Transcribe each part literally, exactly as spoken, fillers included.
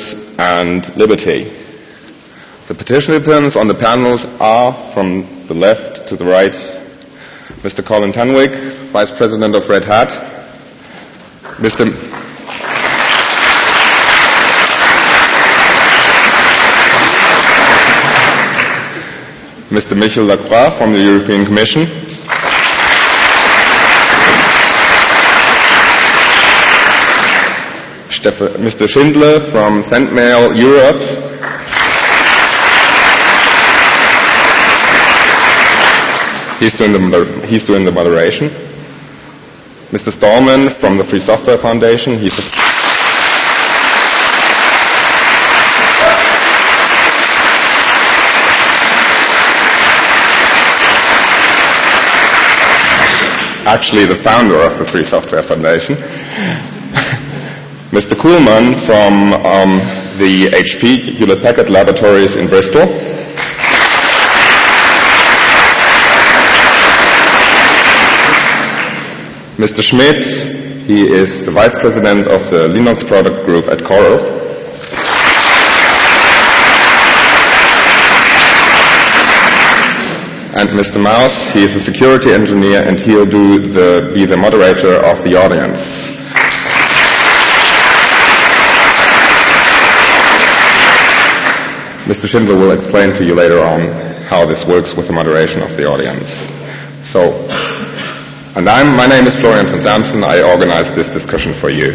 justice, and liberty. The participants on the panels are, from the left to the right, Mister Colin Tunwick, Vice President of Red Hat, Mister Mister Michel Lacroix from the European Commission, Mister Schindler from SendMail Europe, he's doing the, he's doing the moderation, Mister Stallman from the Free Software Foundation, he's the actually the founder of the Free Software Foundation, Mister Kuhlmann from um, the H P Hewlett-Packard Laboratories in Bristol, Mister Schmidt, he is the Vice President of the Linux Product Group at Coral, and Mister Maus, he is a security engineer and he'll do the, be the moderator of the audience. Mister Schindler will explain to you later on how this works with the moderation of the audience. So, and I'm, my name is Florian von Samson, I organized this discussion for you.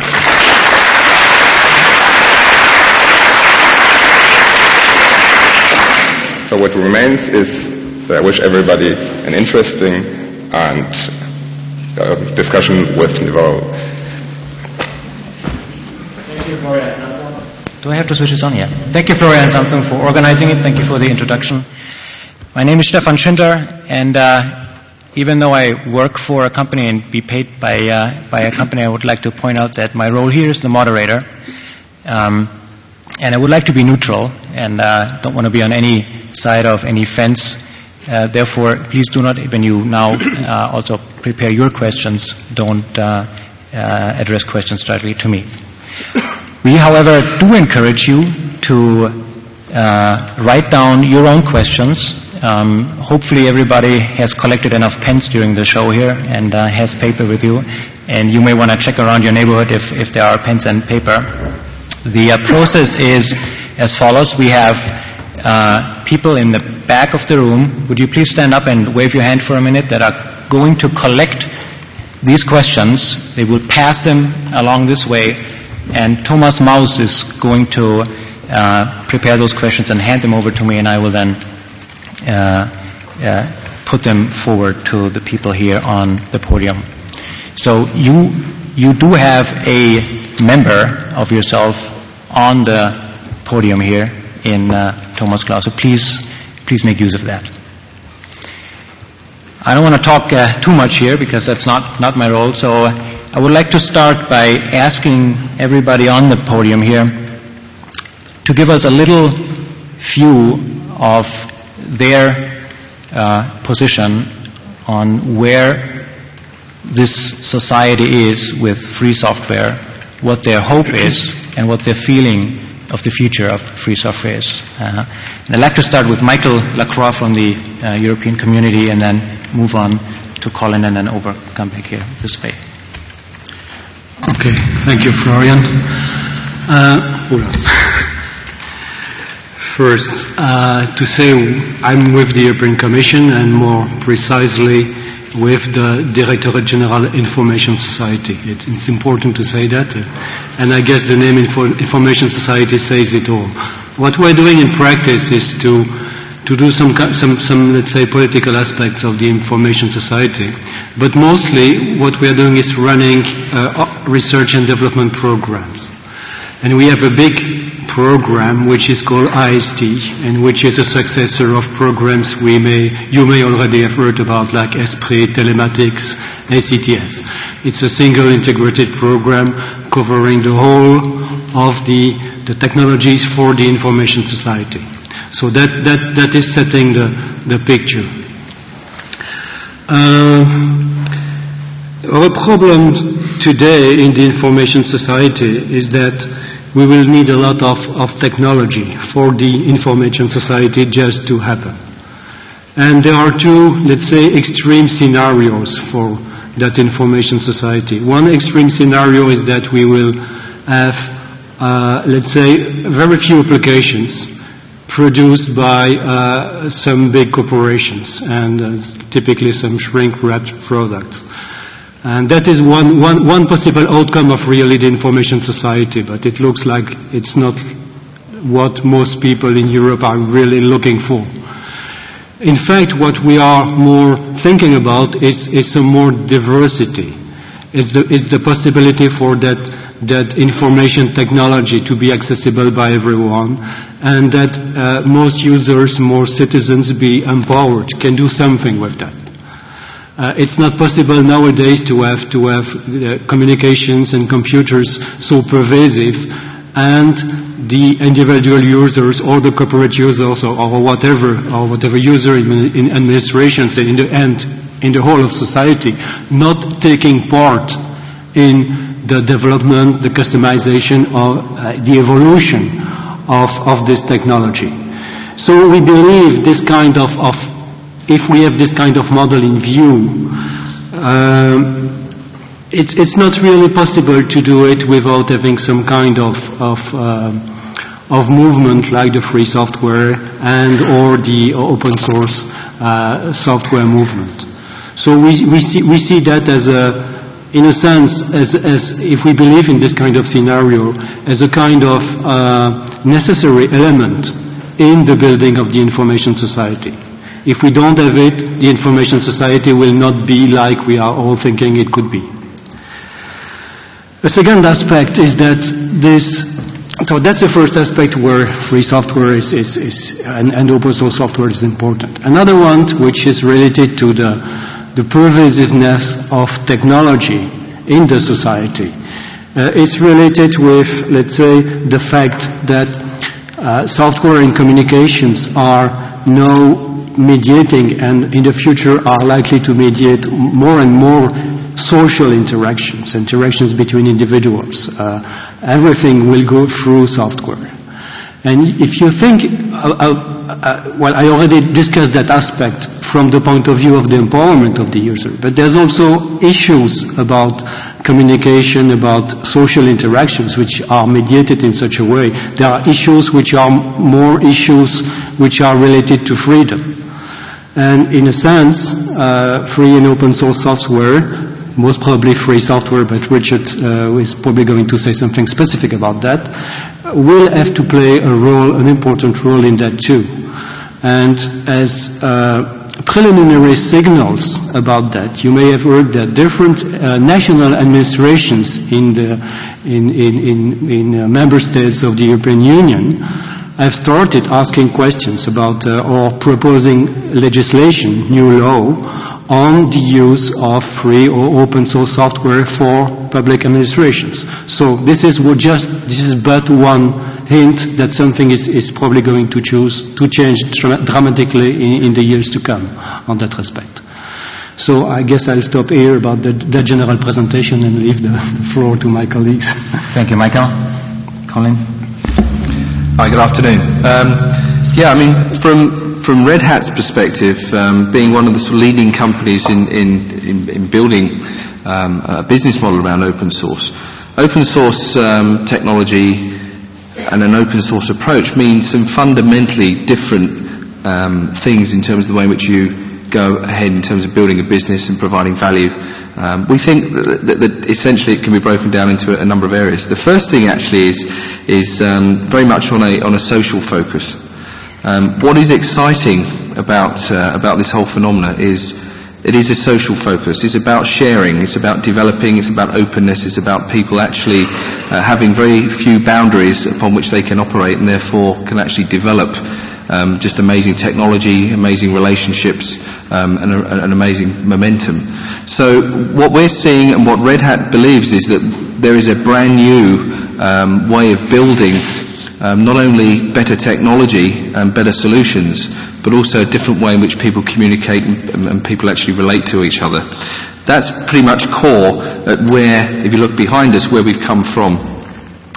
So what remains is I wish everybody an interesting and uh, discussion with Niveau. Thank you, Florian Samson. Do I have to switch this on? Yeah. Thank you, Florian Samson, for organizing it. Thank you for the introduction. My name is Stefan Schindler, and uh, even though I work for a company and be paid by uh, by a company, I would like to point out that my role here is the moderator. Um, and I would like to be neutral and uh, don't want to be on any side of any fence. Uh, therefore, please do not, when you now uh, also prepare your questions, don't uh, uh, address questions directly to me. We, however, do encourage you to uh, write down your own questions. Um, hopefully everybody has collected enough pens during the show here and uh, has paper with you. And you may want to check around your neighborhood if, if there are pens and paper. The uh, process is as follows. We have uh, people in the back of the room. Would you please stand up and wave your hand for a minute that are going to collect these questions. They will pass them along this way. And Thomas Maus is going to uh, prepare those questions and hand them over to me, and I will then uh, uh, put them forward to the people here on the podium. So you you do have a member of yourself on the podium here in uh, Thomas Klaus. So please please make use of that. I don't want to talk uh, too much here because that's not, not my role. So I would like to start by asking everybody on the podium here to give us a little view of their uh, position on where this society is with free software, what their hope is, and what their feeling of the future of free software is. Uh, and I'd like to start with Michael Lacroix from the uh, European Community, and then move on to Colin, and then over come back here this way. Okay, thank you, Florian. Uh, First, uh, to say I'm with the European Commission, and more precisely with the Directorate General Information Society. It, it's important to say that, uh, and I guess the name Info- Information Society says it all. What we're doing in practice is to to do some, some, some, let's say, political aspects of the Information Society, but mostly what we are doing is running uh, research and development programs. And we have a big program which is called I S T, and which is a successor of programs we may, you may already have heard about, like Esprit, Telematics, A C T S. It's a single integrated program covering the whole of the, the technologies for the information society. So that, that, that is setting the, the picture. Uh, our problem today in the information society is that we will need a lot of, of technology for the information society just to happen. And there are two, let's say, extreme scenarios for that information society. One extreme scenario is that we will have, uh, let's say, very few applications produced by uh, some big corporations and uh, typically some shrink-wrapped products. And that is one, one, one possible outcome of really the information society, but it looks like it's not what most people in Europe are really looking for. In fact, what we are more thinking about is, is some more diversity. It's the, it's the possibility for that, that information technology to be accessible by everyone, and that uh, most users, more citizens be empowered, can do something with that. Uh, it's not possible nowadays to have to have uh, communications and computers so pervasive, and the individual users or the corporate users or, or whatever or whatever user in, in administrations and in the end in the whole of society not taking part in the development, the customization, or uh, the evolution of of this technology. So we believe this kind of, of if we have this kind of model in view, um, it's, it's not really possible to do it without having some kind of of, uh, of movement like the free software and or the open source uh, software movement. So we we see we see that as a, in a sense, as as if we believe in this kind of scenario, as a kind of uh, necessary element in the building of the information society. If we don't have it, the information society will not be like we are all thinking it could be. The second aspect is that this, so that's the first aspect where free software is, is, is and, and open source software is important. Another one which is related to the, the pervasiveness of technology in the society uh, is related with, let's say, the fact that uh, software and communications are now mediating and in the future are likely to mediate more and more social interactions, interactions between individuals. Uh, everything will go through software. And if you think, uh, uh, well, I already discussed that aspect from the point of view of the empowerment of the user, but there's also issues about communication, about social interactions which are mediated in such a way. There are issues which are more issues which are related to freedom. And in a sense, uh, free and open source software, most probably free software, but Richard uh, is probably going to say something specific about that, will have to play a role, an important role in that too. And as uh, preliminary signals about that, you may have heard that different uh, national administrations in the in in in, in uh, member states of the European Union have started asking questions about uh, or proposing legislation, new law, on the use of free or open source software for public administrations. So this is what just this is but one hint that something is, is probably going to choose to change dra- dramatically in, in the years to come on that respect. So I guess I'll stop here about the, the general presentation and leave the, the floor to my colleagues. Thank you, Michael. Colin. Hi, good afternoon. Um, yeah, I mean, from from Red Hat's perspective, um, being one of the sort of leading companies in in, in, in building um, a business model around open source, open source um, technology and an open source approach means some fundamentally different um, things in terms of the way in which you go ahead in terms of building a business and providing value. Um, we think that, that, that essentially it can be broken down into a, a number of areas. The first thing actually is is um, very much on a on a social focus. Um, what is exciting about uh, about this whole phenomena is it is a social focus. It's about sharing. It's about developing. It's about openness. It's about people actually uh, having very few boundaries upon which they can operate and therefore can actually develop um, just amazing technology, amazing relationships, um, and a, an amazing momentum. So what we're seeing and what Red Hat believes is that there is a brand new um, way of building um, not only better technology and better solutions, but also a different way in which people communicate and, and people actually relate to each other. That's pretty much core at where, if you look behind us, where we've come from.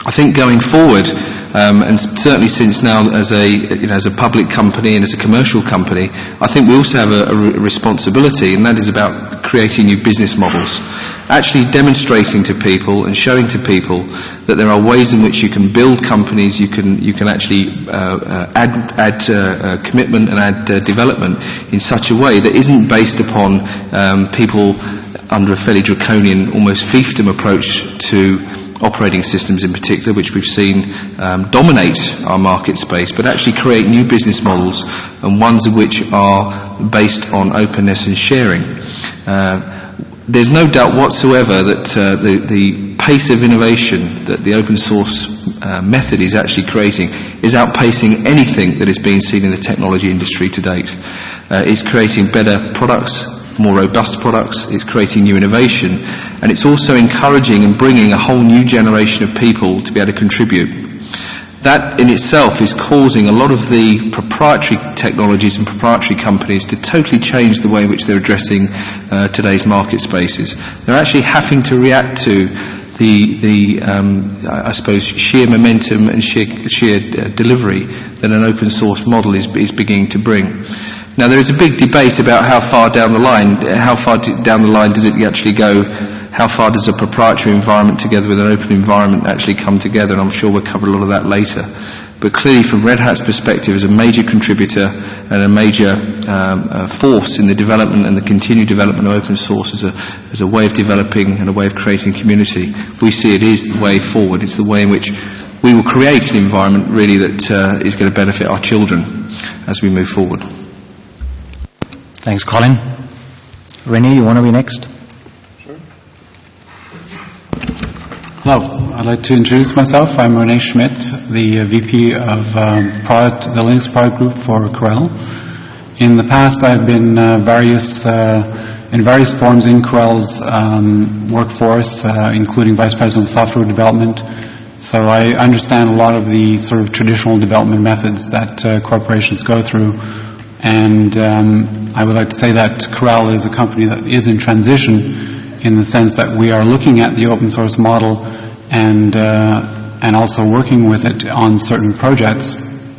I think going forward, um, and certainly since now as a you know as a public company and as a commercial company, I think we also have a, a re- responsibility, and that is about creating new business models, actually demonstrating to people and showing to people that there are ways in which you can build companies, you can you can actually uh, uh, add add uh, uh, commitment and add uh, development in such a way that isn't based upon um, people under a fairly draconian, almost fiefdom approach to operating systems in particular, which we've seen um, dominate our market space, but actually create new business models, and ones of which are based on openness and sharing. Uh, there's no doubt whatsoever that uh, the, the pace of innovation that the open source uh, method is actually creating is outpacing anything that is being seen in the technology industry to date. Uh, it's creating better products, more robust products, it's creating new innovation, and it's also encouraging and bringing a whole new generation of people to be able to contribute. That in itself is causing a lot of the proprietary technologies and proprietary companies to totally change the way in which they're addressing uh, today's market spaces. They're actually having to react to the, the um, I suppose, sheer momentum and sheer, sheer uh, delivery that an open source model is, is beginning to bring. Now, there is a big debate about how far down the line, how far down the line does it actually go, how far does a proprietary environment together with an open environment actually come together, and I'm sure we'll cover a lot of that later. But clearly, from Red Hat's perspective, as a major contributor and a major um, uh, force in the development and the continued development of open source as a, as a way of developing and a way of creating community, we see it is the way forward. It's the way in which we will create an environment, really, that uh, is going to benefit our children as we move forward. Thanks, Colin. René, you want to be next? Sure. Hello, I'd like to introduce myself. I'm René Schmidt, the V P of um, product, the Linux product group for Corel. In the past, I've been uh, various uh, in various forms in Corel's um, workforce, uh, including Vice President of Software Development. So I understand a lot of the sort of traditional development methods that uh, corporations go through. And um, I would like to say that Corel is a company that is in transition in the sense that we are looking at the open source model and uh, and also working with it on certain projects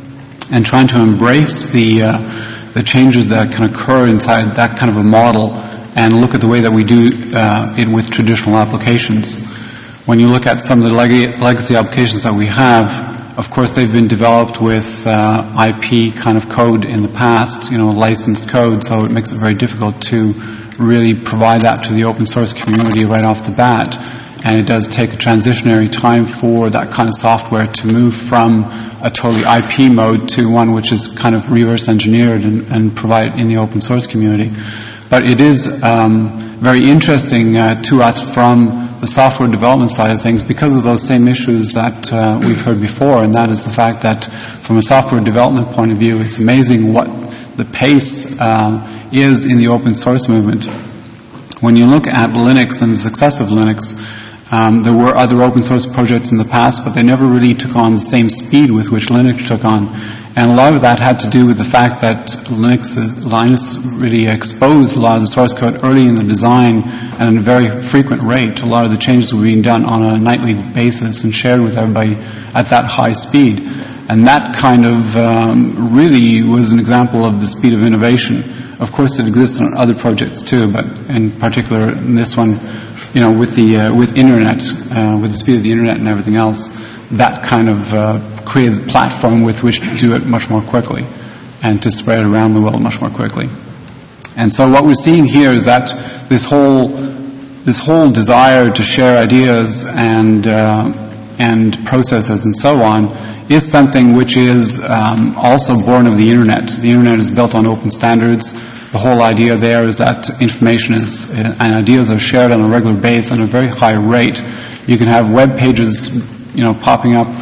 and trying to embrace the uh, the changes that can occur inside that kind of a model and look at the way that we do uh, it with traditional applications. When you look at some of the leg- legacy applications that we have, of course, they've been developed with uh, I P kind of code in the past, you know, licensed code, so it makes it very difficult to really provide that to the open source community right off the bat. And it does take a transitionary time for that kind of software to move from a totally I P mode to one which is kind of reverse engineered and, and provided in the open source community. But it is um, very interesting uh, to us from the software development side of things because of those same issues that uh, we've heard before, and that is the fact that from a software development point of view, it's amazing what the pace uh, is in the open source movement. When you look at Linux and the success of Linux, um, there were other open source projects in the past, but they never really took on the same speed with which Linux took on. And a lot of that had to do with the fact that Linux, is, Linus really exposed a lot of the source code early in the design and at a very frequent rate. A lot of the changes were being done on a nightly basis and shared with everybody at that high speed. And that kind of um, really was an example of the speed of innovation. Of course, it exists on other projects too, but in particular in this one, you know, with the uh, with internet, uh, with the speed of the internet and everything else, that kind of uh, created a platform with which to do it much more quickly and to spread it around the world much more quickly. And so what we're seeing here is that this whole this whole desire to share ideas and uh, and processes and so on is something which is um, also born of the internet. The internet is built on open standards. The whole idea there is that information is uh, and ideas are shared on a regular basis on a very high rate. You can have web pages, you know, popping up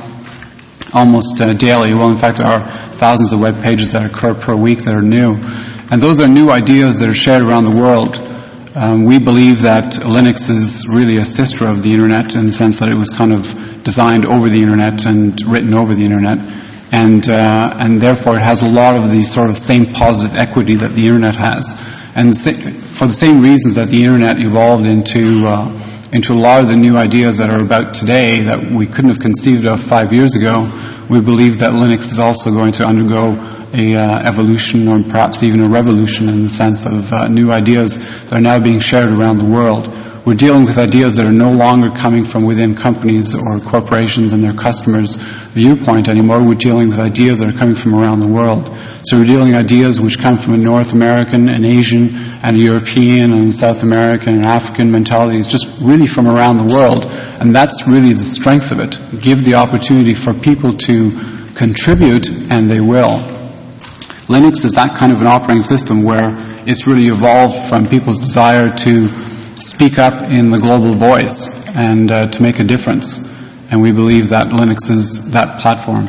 almost uh, daily. Well, in fact, there are thousands of web pages that occur per week that are new. And those are new ideas that are shared around the world. Um, we believe that Linux is really a sister of the internet in the sense that it was kind of designed over the internet and written over the internet. And, uh, and therefore it has a lot of the sort of same positive equity that the internet has. And for the same reasons that the internet evolved into, uh, into a lot of the new ideas that are about today that we couldn't have conceived of five years ago, we believe that Linux is also going to undergo a uh, evolution or perhaps even a revolution in the sense of uh, new ideas that are now being shared around the world. We're dealing with ideas that are no longer coming from within companies or corporations and their customers' viewpoint anymore. We're dealing with ideas that are coming from around the world. So we're dealing with ideas which come from a North American, an Asian, and a European, and South American, and African mentalities, just really from around the world. And that's really the strength of it. Give the opportunity for people to contribute, and they will. Linux is that kind of an operating system where it's really evolved from people's desire to speak up in the global voice and uh, to make a difference. And we believe that Linux is that platform.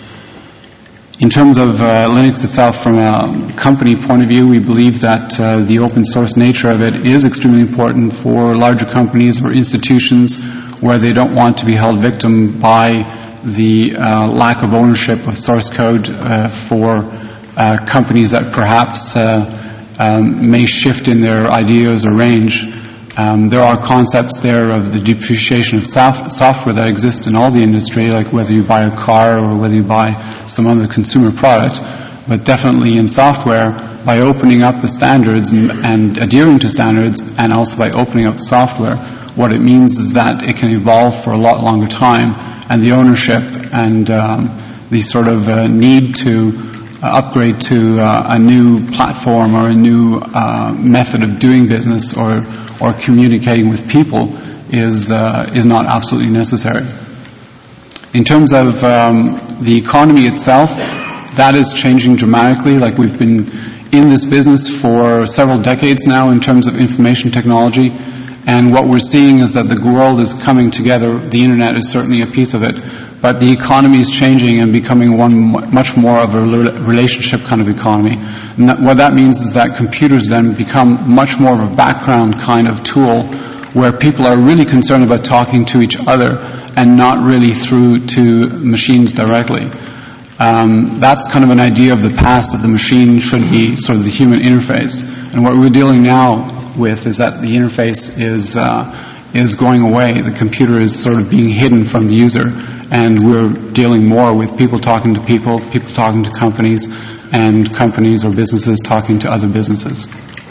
In terms of uh, Linux itself from a company point of view, we believe that uh, the open source nature of it is extremely important for larger companies or institutions where they don't want to be held victim by the uh, lack of ownership of source code uh, for uh, companies that perhaps uh, um, may shift in their ideas or range. Um, there are concepts there of the depreciation of soft software that exist in all the industry, like whether you buy a car or whether you buy some other consumer product. But definitely in software, by opening up the standards and, and adhering to standards, and also by opening up the software, what it means is that it can evolve for a lot longer time, and the ownership and um, the sort of uh, need to uh, upgrade to uh, a new platform or a new uh, method of doing business or or communicating with people is uh, is not absolutely necessary. In terms of um, the economy itself, that is changing dramatically. Like, we've been in this business for several decades now in terms of information technology, and what we're seeing is that the world is coming together. The internet is certainly a piece of it, but the economy is changing and becoming one much more of a relationship kind of economy. And that, what that means is that computers then become much more of a background kind of tool where people are really concerned about talking to each other and not really through to machines directly. Um, that's kind of an idea of the past, that the machine should be sort of the human interface. And what we're dealing now with is that the interface is uh, is going away. The computer is sort of being hidden from the user, and we're dealing more with people talking to people, people talking to companies, and companies or businesses talking to other businesses.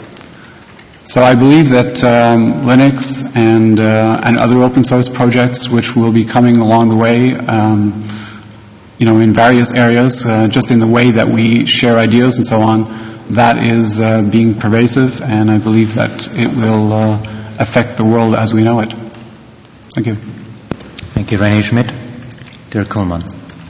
So I believe that um, Linux and uh, and other open source projects which will be coming along the way, um, you know, in various areas, uh, just in the way that we share ideas and so on, that is uh, being pervasive, and I believe that it will uh, affect the world as we know it. Thank you. Thank you, René Schmidt. Dirk Kuhlmann.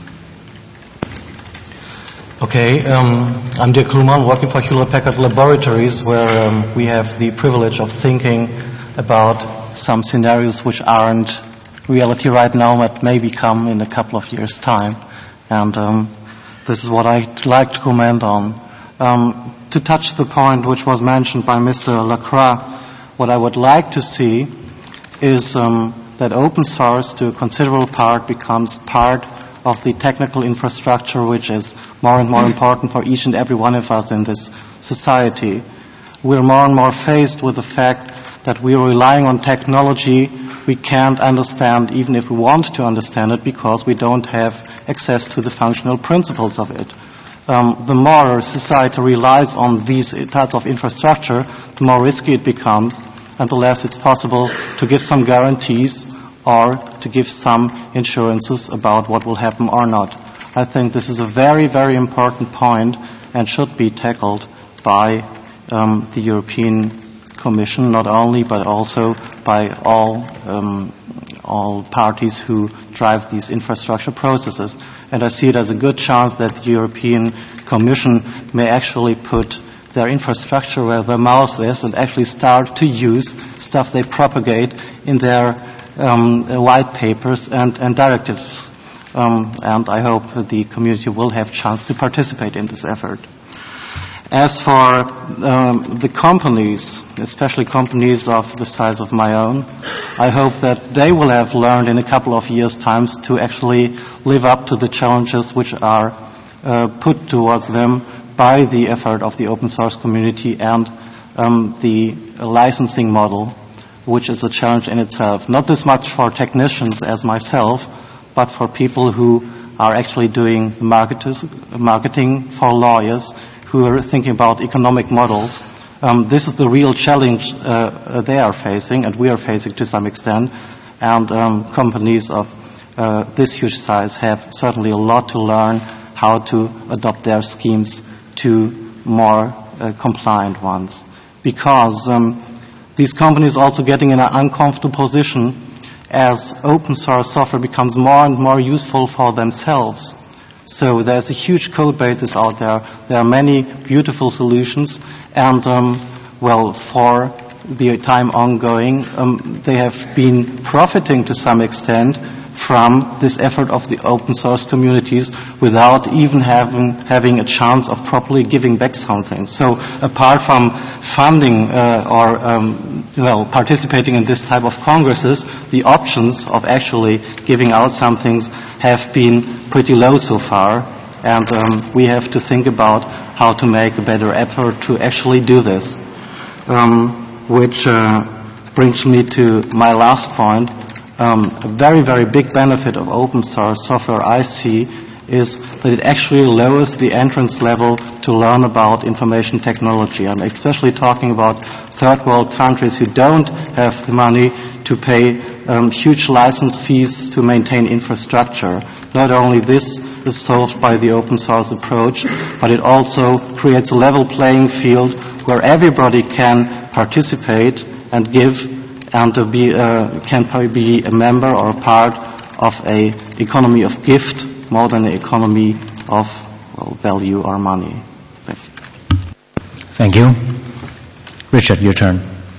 Okay, um, I'm Dirk Kuhlmann, working for Hewlett-Packard Laboratories, where um, we have the privilege of thinking about some scenarios which aren't reality right now, but may become in a couple of years' time. And um, this is what I'd like to comment on. Um, to touch the point which was mentioned by Mister Lacroix, what I would like to see is um, that open source to a considerable part becomes part of the technical infrastructure which is more and more important for each and every one of us in this society. We're more and more faced with the fact that we're relying on technology we can't understand even if we want to understand it, because we don't have access to the functional principles of it. Um, the more society relies on these types of infrastructure, the more risky it becomes, and the less it's possible to give some guarantees or to give some insurances about what will happen or not. I think this is a very, very important point and should be tackled by um, the European Commission, not only, but also by all um, all parties who drive these infrastructure processes. And I see it as a good chance that the European Commission may actually put their infrastructure where their mouth is and actually start to use stuff they propagate in their um, white papers and, and directives. Um, and I hope the community will have a chance to participate in this effort. As for um, the companies, especially companies of the size of my own, I hope that they will have learned in a couple of years' time to actually live up to the challenges which are uh, put towards them by the effort of the open source community and um, the licensing model which is a challenge in itself. Not this much for technicians as myself, but for people who are actually doing the marketing, for lawyers who are thinking about economic models. Um, this is the real challenge uh, they are facing, and we are facing to some extent. And um, companies of uh, this huge size have certainly a lot to learn how to adopt their schemes to more uh, compliant ones. Because um, these companies are also getting in an uncomfortable position as open source software becomes more and more useful for themselves. So there's a huge code bases out there. There are many beautiful solutions, and um, well, for the time ongoing, um, they have been profiting to some extent from this effort of the open source communities without even having having a chance of properly giving back something. So apart from funding uh, or um, well participating in this type of congresses, the options of actually giving out some things have been pretty low so far, and um, we have to think about how to make a better effort to actually do this. Um, which uh, brings me to my last point. Um, a very, very big benefit of open source software I see is that it actually lowers the entrance level to learn about information technology. I'm especially talking about third world countries who don't have the money to pay um, huge license fees to maintain infrastructure. Not only this is solved by the open source approach, but it also creates a level playing field where everybody can participate and give and to be uh, can be a member or a part of a economy of gift more than an economy of well, value or money. Thank you. Thank you. Richard, your turn.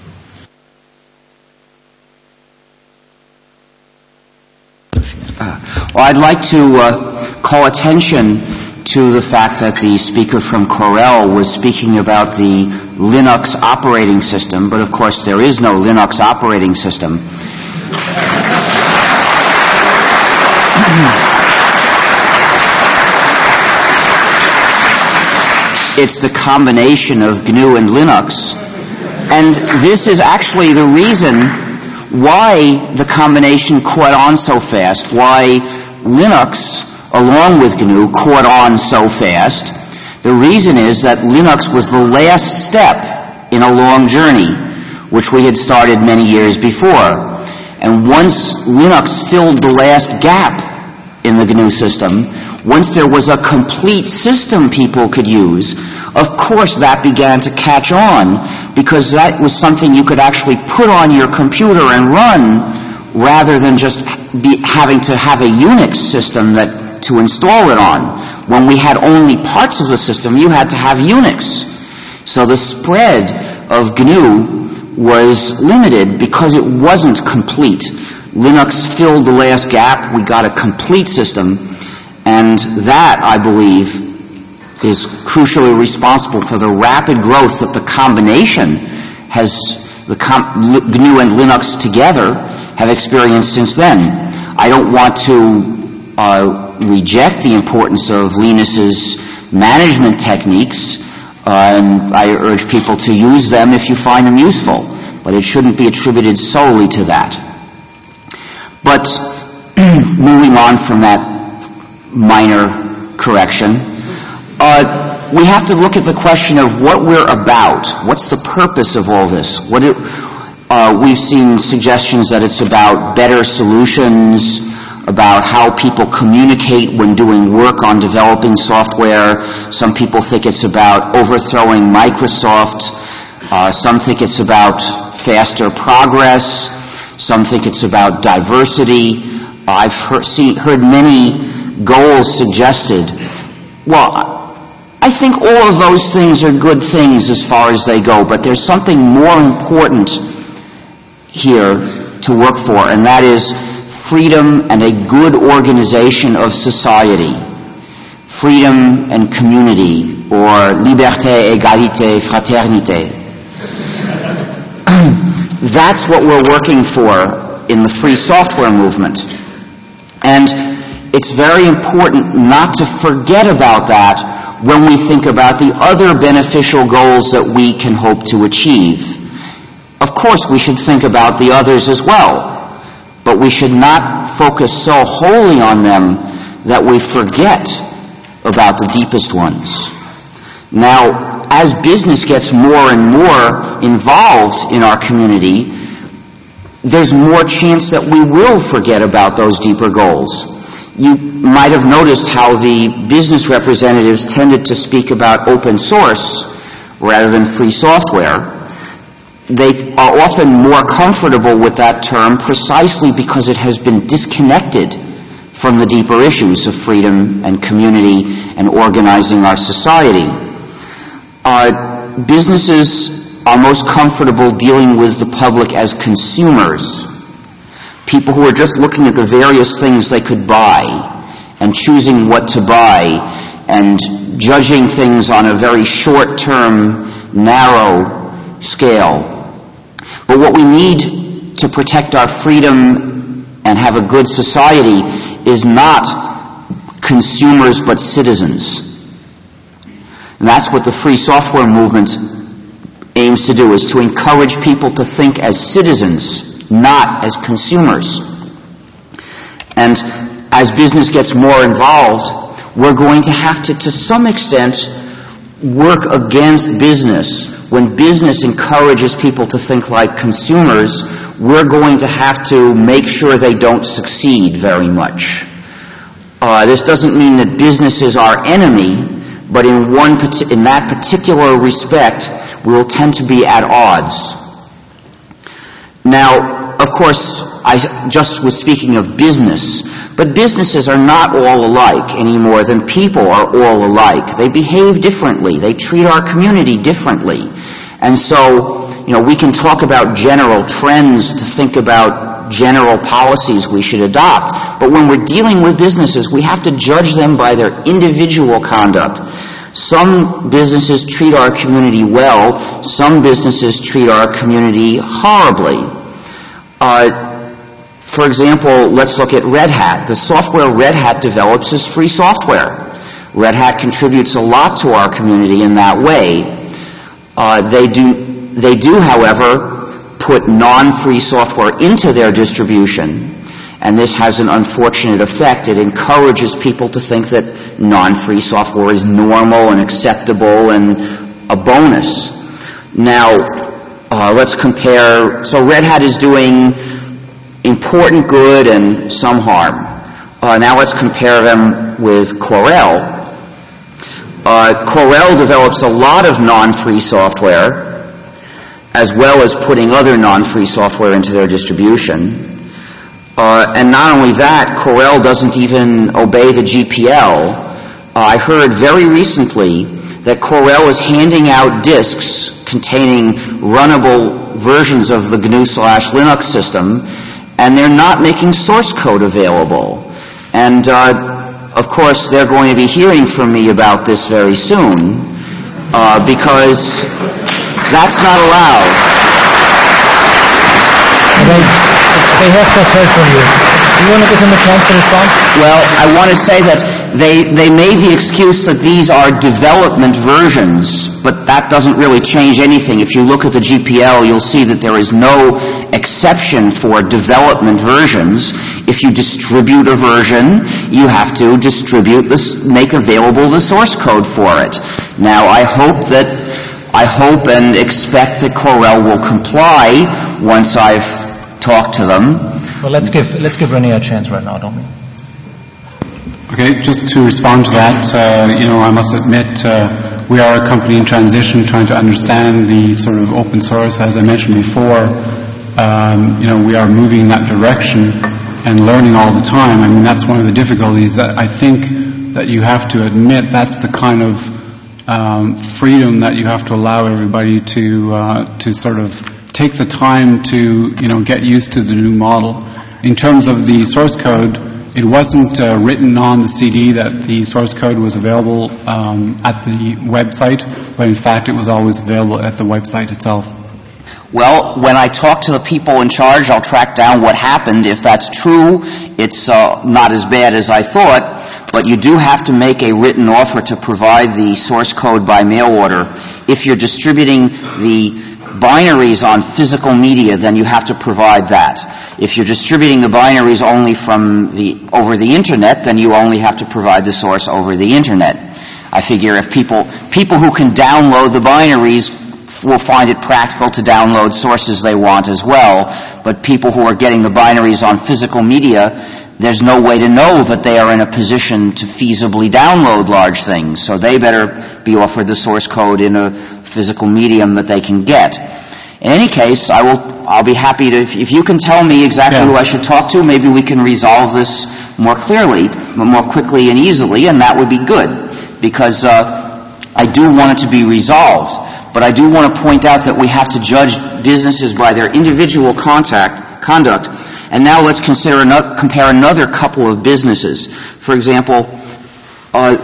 Uh, well, I'd like to uh, call attention to the fact that the speaker from Corel was speaking about the Linux operating system, but of course there is no Linux operating system. It's the combination of G N U and Linux. And this is actually the reason why the combination caught on so fast, why Linux, along with G N U, caught on so fast. The reason is that Linux was the last step in a long journey, which we had started many years before. And once Linux filled the last gap in the G N U system, once there was a complete system people could use, of course that began to catch on, because that was something you could actually put on your computer and run, rather than just be having to have a Unix system that to install it on. When we had only parts of the system, you had to have Unix. So the spread of G N U was limited because it wasn't complete. Linux filled the last gap. We got a complete system. And that, I believe, is crucially responsible for the rapid growth that the combination has, the com- G N U and Linux together have experienced since then. I don't want to uh, reject the importance of Linus's management techniques, uh, and I urge people to use them if you find them useful, but it shouldn't be attributed solely to that. But moving on from that minor correction, uh, we have to look at the question of what we're about. What's the purpose of all this? What it, uh, we've seen suggestions that it's about better solutions, about how people communicate when doing work on developing software. Some people think it's about overthrowing Microsoft. Uh, some think it's about faster progress. Some think it's about diversity. Uh, I've heard, see, heard many goals suggested. Well, I think all of those things are good things as far as they go, but there's something more important here to work for, and that is freedom and a good organization of society. Freedom and community, or liberté, égalité, fraternité. That's what we're working for in the free software movement. And it's very important not to forget about that when we think about the other beneficial goals that we can hope to achieve. Of Of course, we should think about the others as well, but we should not focus so wholly on them that we forget about the deepest ones. Now, as business gets more and more involved in our community, there's more chance that we will forget about those deeper goals. You might have noticed how the business representatives tended to speak about open source rather than free software. They are often more comfortable with that term precisely because it has been disconnected from the deeper issues of freedom and community and organizing our society. Uh, businesses are most comfortable dealing with the public as consumers, people who are just looking at the various things they could buy and choosing what to buy and judging things on a very short-term, narrow scale. But what we need to protect our freedom and have a good society is not consumers but citizens. And that's what the free software movement aims to do, is to encourage people to think as citizens, not as consumers. And as business gets more involved, we're going to have to, to some extent, work against business. When business encourages people to think like consumers, we're going to have to make sure they don't succeed very much. Uh, this doesn't mean that business is our enemy, but in one in that particular respect, we will tend to be at odds. Now, of course, I just was speaking of business, but businesses are not all alike any more than people are all alike. They behave differently. They treat our community differently. And so, you know, we can talk about general trends to think about general policies we should adopt, but when we're dealing with businesses, we have to judge them by their individual conduct. Some businesses treat our community well, some businesses treat our community horribly. Uh, for example, let's look at Red Hat. The software Red Hat develops is free software. Red Hat contributes a lot to our community in that way. Uh, they do, they do, however, put non-free software into their distribution, and this has an unfortunate effect. It encourages people to think that non-free software is normal and acceptable and a bonus. Now, uh, let's compare. So Red Hat is doing important good and some harm. Uh, now let's compare them with Corel. Uh, Corel develops a lot of non-free software, as well as putting other non-free software into their distribution. Uh, and not only that, Corel doesn't even obey the G P L. Uh, I heard very recently that Corel is handing out disks containing runnable versions of the G N U slash Linux system, and they're not making source code available. And, uh, of course, they're going to be hearing from me about this very soon, uh, because that's not allowed. They, they have just heard from you. Do you want to give them a chance to respond? Well, I want to say that they, they made the excuse that these are development versions, but that doesn't really change anything. If you look at the G P L, you'll see that there is no exception for development versions. If you distribute a version, you have to distribute this, make available the source code for it. Now, I hope that I hope and expect that Corel will comply once I've talked to them. Well, let's give let's give Renee a chance right now, don't we? Okay, just to respond to that, uh, you know, I must admit uh, we are a company in transition, trying to understand the sort of open source. As I mentioned before, um, you know, we are moving in that direction and learning all the time. I mean, that's one of the difficulties that I think that you have to admit. That's the kind of Um, freedom that you have to allow everybody to uh, to sort of take the time to, you know, get used to the new model. In terms of the source code, it wasn't uh, written on the C D that the source code was available um, at the website, but in fact it was always available at the website itself. Well, when I talk to the people in charge, I'll track down what happened. If that's true, it's uh, not as bad as I thought, but you do have to make a written offer to provide the source code by mail order. If you're distributing the binaries on physical media, then you have to provide that. If you're distributing the binaries only from the over the internet, then you only have to provide the source over the internet. I figure if people people who can download the binaries will find it practical to download sources they want as well, but people who are getting the binaries on physical media, there's no way to know that they are in a position to feasibly download large things, so they better be offered the source code in a physical medium that they can get. In any case, I will, I'll be happy to, if, if you can tell me exactly yeah. who I should talk to, maybe we can resolve this more clearly, more quickly and easily, and that would be good, because uh, I do want it to be resolved. But I do want to point out that we have to judge businesses by their individual contact, conduct. And now let's consider another, compare another couple of businesses. For example, uh,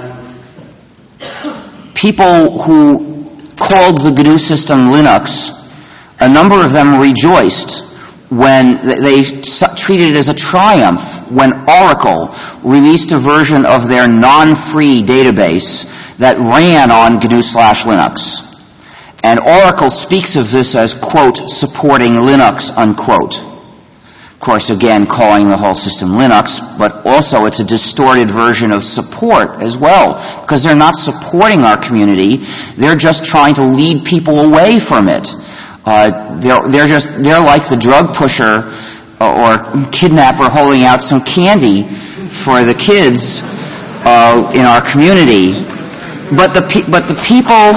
people who called the G N U system Linux, a number of them rejoiced when they treated it as a triumph when Oracle released a version of their non-free database that ran on G N U slash Linux. And Oracle speaks of this as, quote, supporting Linux, unquote. Of course, again, calling the whole system Linux, but also it's a distorted version of support as well, because they're not supporting our community, they're just trying to lead people away from it. Uh, they're, they're just, they're like the drug pusher or, or kidnapper holding out some candy for the kids uh, in our community. But the, pe- but the people...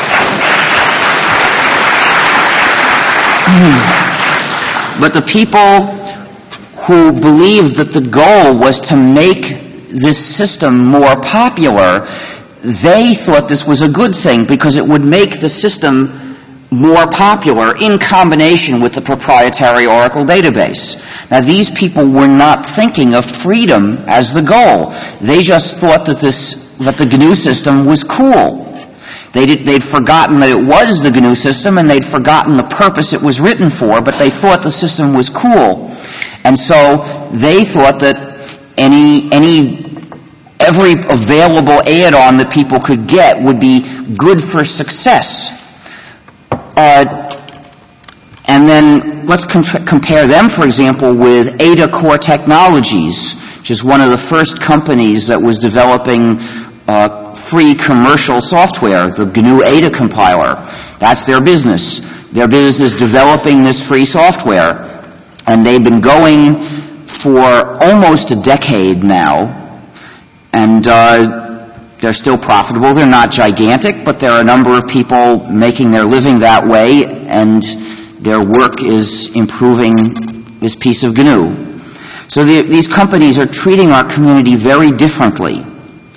But the people who believed that the goal was to make this system more popular, they thought this was a good thing because it would make the system more popular in combination with the proprietary Oracle database. Now, these people were not thinking of freedom as the goal. They just thought that this, that the G N U system was cool. They did, they'd forgotten that it was the G N U system, and they'd forgotten the purpose it was written for, but they thought the system was cool. And so they thought that any, any, every available add-on that people could get would be good for success. Uh, and then let's com- compare them, for example, with Ada Core Technologies, which is one of the first companies that was developing uh, free commercial software, the G N U Ada compiler. That's their business. Their business is developing this free software, and they've been going for almost a decade now, and uh, they're still profitable. They're not gigantic, but there are a number of people making their living that way, and their work is improving this piece of G N U. So the, these companies are treating our community very differently.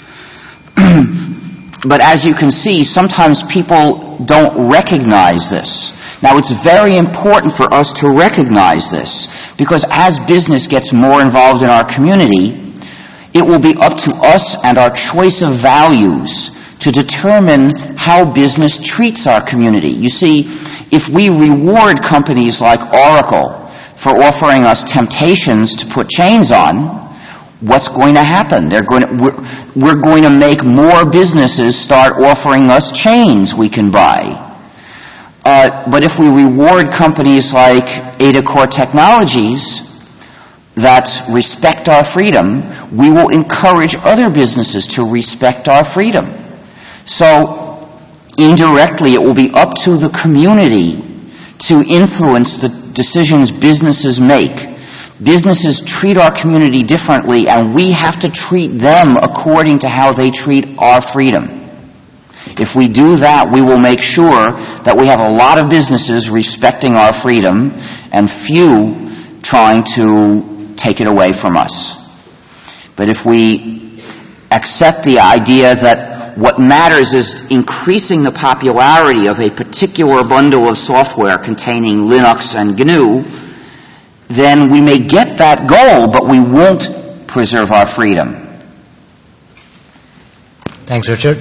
But as you can see, sometimes people don't recognize this. Now, it's very important for us to recognize this, because as business gets more involved in our community, it will be up to us and our choice of values to determine how business treats our community. You see, if we reward companies like Oracle for offering us temptations to put chains on, what's going to happen? They're going to, we're, we're going to make more businesses start offering us chains we can buy. Uh, but if we reward companies like Ada Core Technologies that respect our freedom, we will encourage other businesses to respect our freedom. So, indirectly, it will be up to the community to influence the decisions businesses make. Businesses treat our community differently, and we have to treat them according to how they treat our freedom. If we do that, we will make sure that we have a lot of businesses respecting our freedom and few trying to take it away from us. But if we accept the idea that what matters is increasing the popularity of a particular bundle of software containing Linux and G N U, then we may get that goal, but we won't preserve our freedom. Thanks, Richard.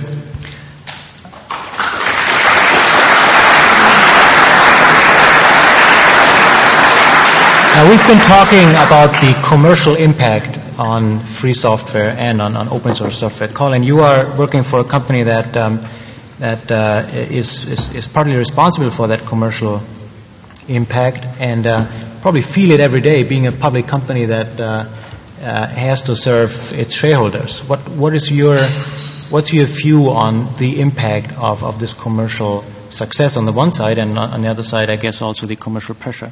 Now, we've been talking about the commercial impact on free software and on, on open source software. Colin, you are working for a company that um, that uh, is, is is partly responsible for that commercial impact, and uh, probably feel it every day, being a public company that uh, uh, has to serve its shareholders. What what is your what's your view on the impact of, of this commercial success on the one side, and on the other side, I guess, also the commercial pressure?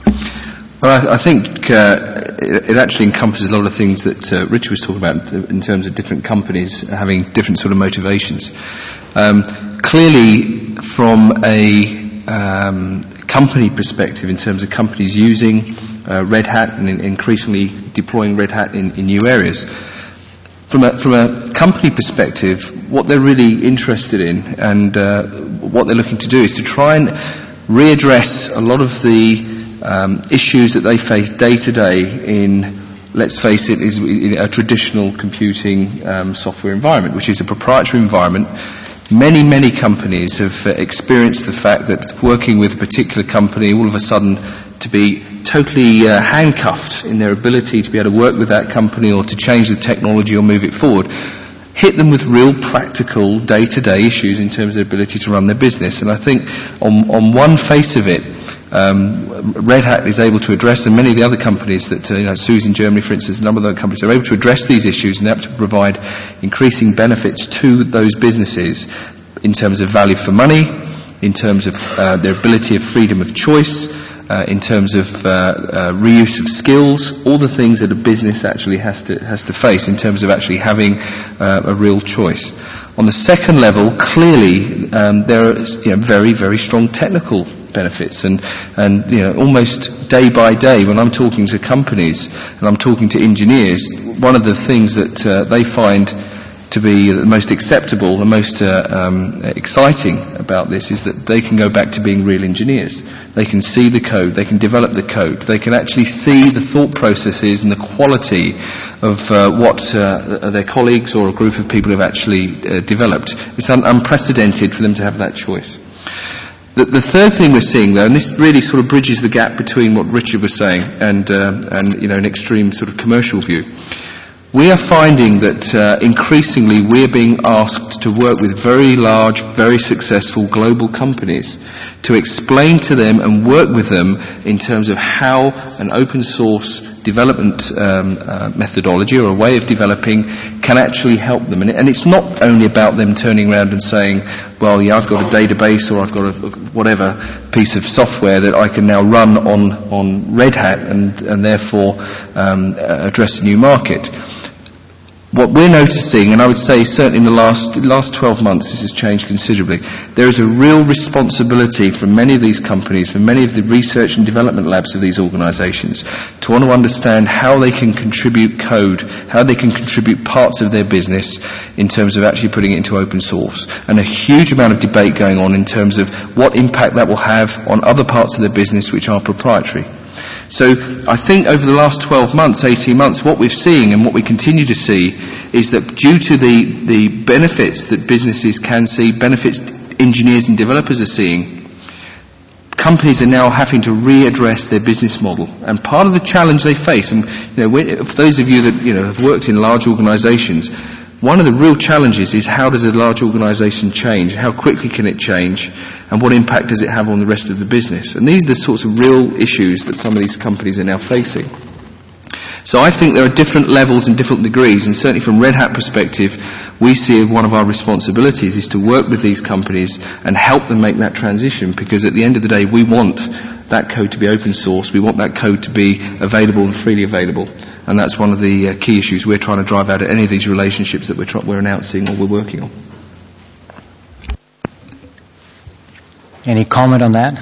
Well, I, I think uh, it, it actually encompasses a lot of things that uh, Richard was talking about in terms of different companies having different sort of motivations. Um, clearly, from a um, company perspective, in terms of companies using uh, Red Hat and in increasingly deploying Red Hat in, in new areas, from a, from a company perspective, what they're really interested in and uh, what they're looking to do is to try and readdress a lot of the Um, issues that they face day to day in, let's face it, is in a traditional computing um, software environment, which is a proprietary environment. Many, many companies have uh, experienced the fact that working with a particular company, all of a sudden to be totally uh, handcuffed in their ability to be able to work with that company or to change the technology or move it forward, hit them with real practical day-to-day issues in terms of their ability to run their business. And I think on, on one face of it, um, Red Hat is able to address, and many of the other companies that, uh, you know, SUSE in Germany, for instance, a number of other companies are able to address these issues and they're able to provide increasing benefits to those businesses in terms of value for money, in terms of uh, their ability of freedom of choice, Uh, in terms of uh, uh, reuse of skills, all the things that a business actually has to has to face in terms of actually having uh, a real choice. On the second level, clearly um, there are, you know, very very strong technical benefits, and and you know, almost day by day when I'm talking to companies and I'm talking to engineers, one of the things that uh, they find to be the most acceptable, the most uh, um, exciting about this is that they can go back to being real engineers. They can see the code, they can develop the code, they can actually see the thought processes and the quality of uh, what uh, their colleagues or a group of people have actually uh, developed. It's un- unprecedented for them to have that choice. The, the third thing we're seeing, though, and this really sort of bridges the gap between what Richard was saying and, uh, and you know, an extreme sort of commercial view. We are finding that uh, increasingly we're being asked to work with very large, very successful global companies to explain to them and work with them in terms of how an open source development um, uh, methodology or a way of developing can actually help them. And, and it's not only about them turning around and saying, well, yeah, I've got a database or I've got a whatever piece of software that I can now run on, on Red Hat and, and therefore um, address a new market. What we're noticing, and I would say certainly in the last last twelve months this has changed considerably, there is a real responsibility from many of these companies, from many of the research and development labs of these organisations, to want to understand how they can contribute code, how they can contribute parts of their business in terms of actually putting it into open source. And a huge amount of debate going on in terms of what impact that will have on other parts of their business which are proprietary. So I think over the last twelve months, eighteen months, what we're seeing and what we continue to see is that due to the, the benefits that businesses can see, benefits engineers and developers are seeing, companies are now having to readdress their business model. And part of the challenge they face, and you know, when, for those of you that you know have worked in large organisations, one of the real challenges is how does a large organisation change? How quickly can it change? And what impact does it have on the rest of the business? And these are the sorts of real issues that some of these companies are now facing. So I think there are different levels and different degrees, and certainly from Red Hat perspective, we see one of our responsibilities is to work with these companies and help them make that transition, because at the end of the day, we want that code to be open source, we want that code to be available and freely available. And that's one of the uh, key issues we're trying to drive out of any of these relationships that we're, tr- we're announcing or we're working on. Any comment on that?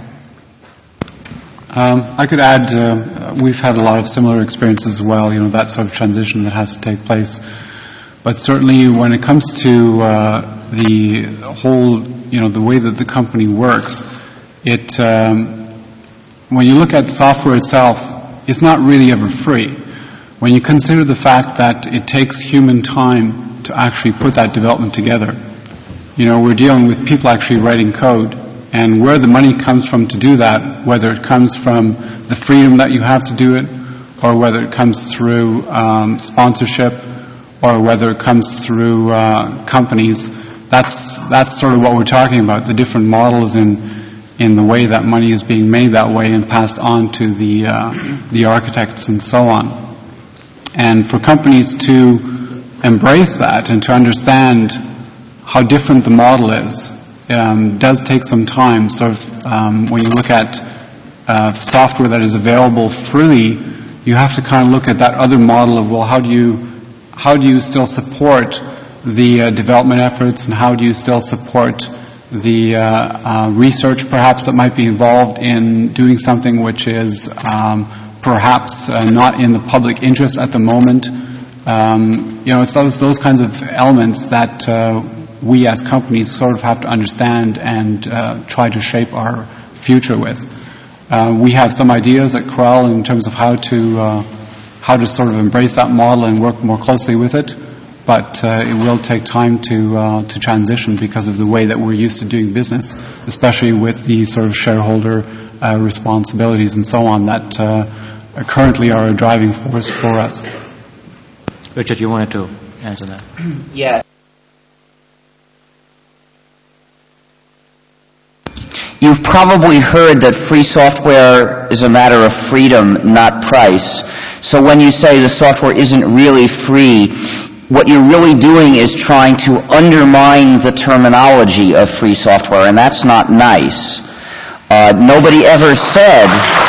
Um, I could add, uh, we've had a lot of similar experiences as well, you know, that sort of transition that has to take place. But certainly when it comes to uh, the whole, you know, the way that the company works, it, um, when you look at software itself, it's not really ever free. When you consider the fact that it takes human time to actually put that development together, you know, we're dealing with people actually writing code, and where the money comes from to do that, whether it comes from the freedom that you have to do it, or whether it comes through um, sponsorship, or whether it comes through uh, companies that's that's sort of what we're talking about, the different models in in the way that money is being made that way and passed on to the uh, the architects and so on. And for companies to embrace that and to understand how different the model is um, does take some time. So if, um, when you look at uh, software that is available freely, you have to kind of look at that other model of, well, how do you how do you still support the uh, development efforts, and how do you still support the uh, uh, research perhaps that might be involved in doing something which is um, perhaps uh, not in the public interest at the moment. Um, you know, it's those, those kinds of elements that uh, we as companies sort of have to understand and uh, try to shape our future with. Uh, we have some ideas at Corel in terms of how to uh, how to sort of embrace that model and work more closely with it. But uh, it will take time to uh, to transition because of the way that we're used to doing business, especially with the sort of shareholder uh, responsibilities and so on that uh, currently are a driving force for us. Richard, you wanted to answer that? Yeah. You've probably heard that free software is a matter of freedom, not price. So when you say the software isn't really free, what you're really doing is trying to undermine the terminology of free software, and that's not nice. Uh, nobody ever said,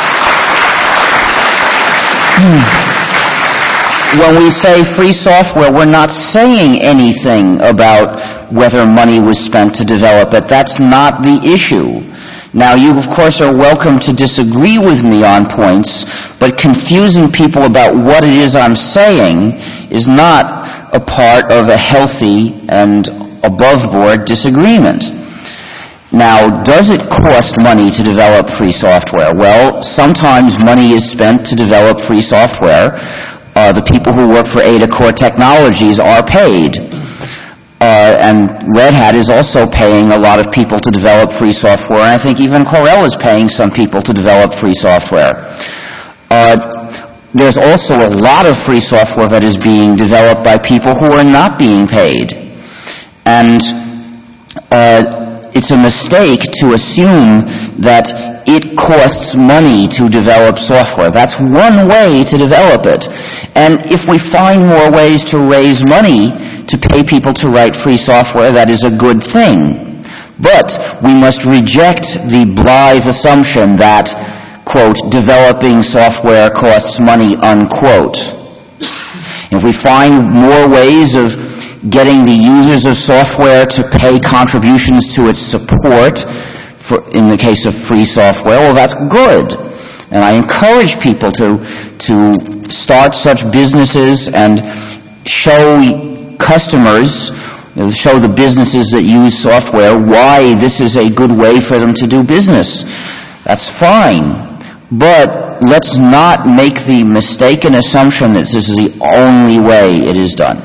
when we say free software, we're not saying anything about whether money was spent to develop it. That's not the issue. Now, you, of course, are welcome to disagree with me on points, but confusing people about what it is I'm saying is not a part of a healthy and above-board disagreement. Now, does it cost money to develop free software? Well, sometimes money is spent to develop free software. Uh, the people who work for Ada Core Technologies are paid. Uh, and Red Hat is also paying a lot of people to develop free software, and I think even Corel is paying some people to develop free software. Uh, there's also a lot of free software that is being developed by people who are not being paid. And uh, it's a mistake to assume that it costs money to develop software. That's one way to develop it. And if we find more ways to raise money to pay people to write free software, that is a good thing. But we must reject the blithe assumption that, quote, developing software costs money, unquote. If we find more ways of getting the users of software to pay contributions to its support, for, in the case of free software, well, that's good. And I encourage people to, to start such businesses and show customers, show the businesses that use software why this is a good way for them to do business. That's fine. But let's not make the mistaken assumption that this is the only way it is done.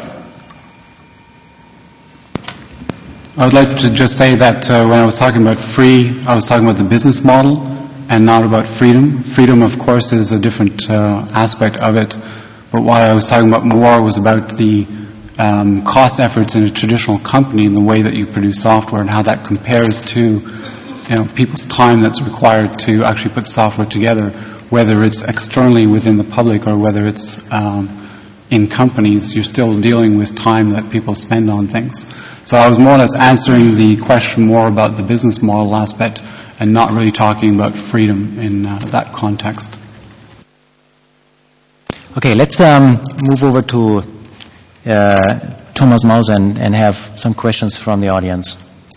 I would like to just say that uh, when I was talking about free, I was talking about the business model and not about freedom. Freedom, of course, is a different uh, aspect of it. But what I was talking about more was about the um, cost efforts in a traditional company and the way that you produce software and how that compares to, you know, people's time that's required to actually put software together, whether it's externally within the public or whether it's um, in companies. You're still dealing with time that people spend on things. So I was more or less answering the question more about the business model aspect and not really talking about freedom in uh, that context. Okay, let's um, move over to uh, Thomas Maus and, and have some questions from the audience.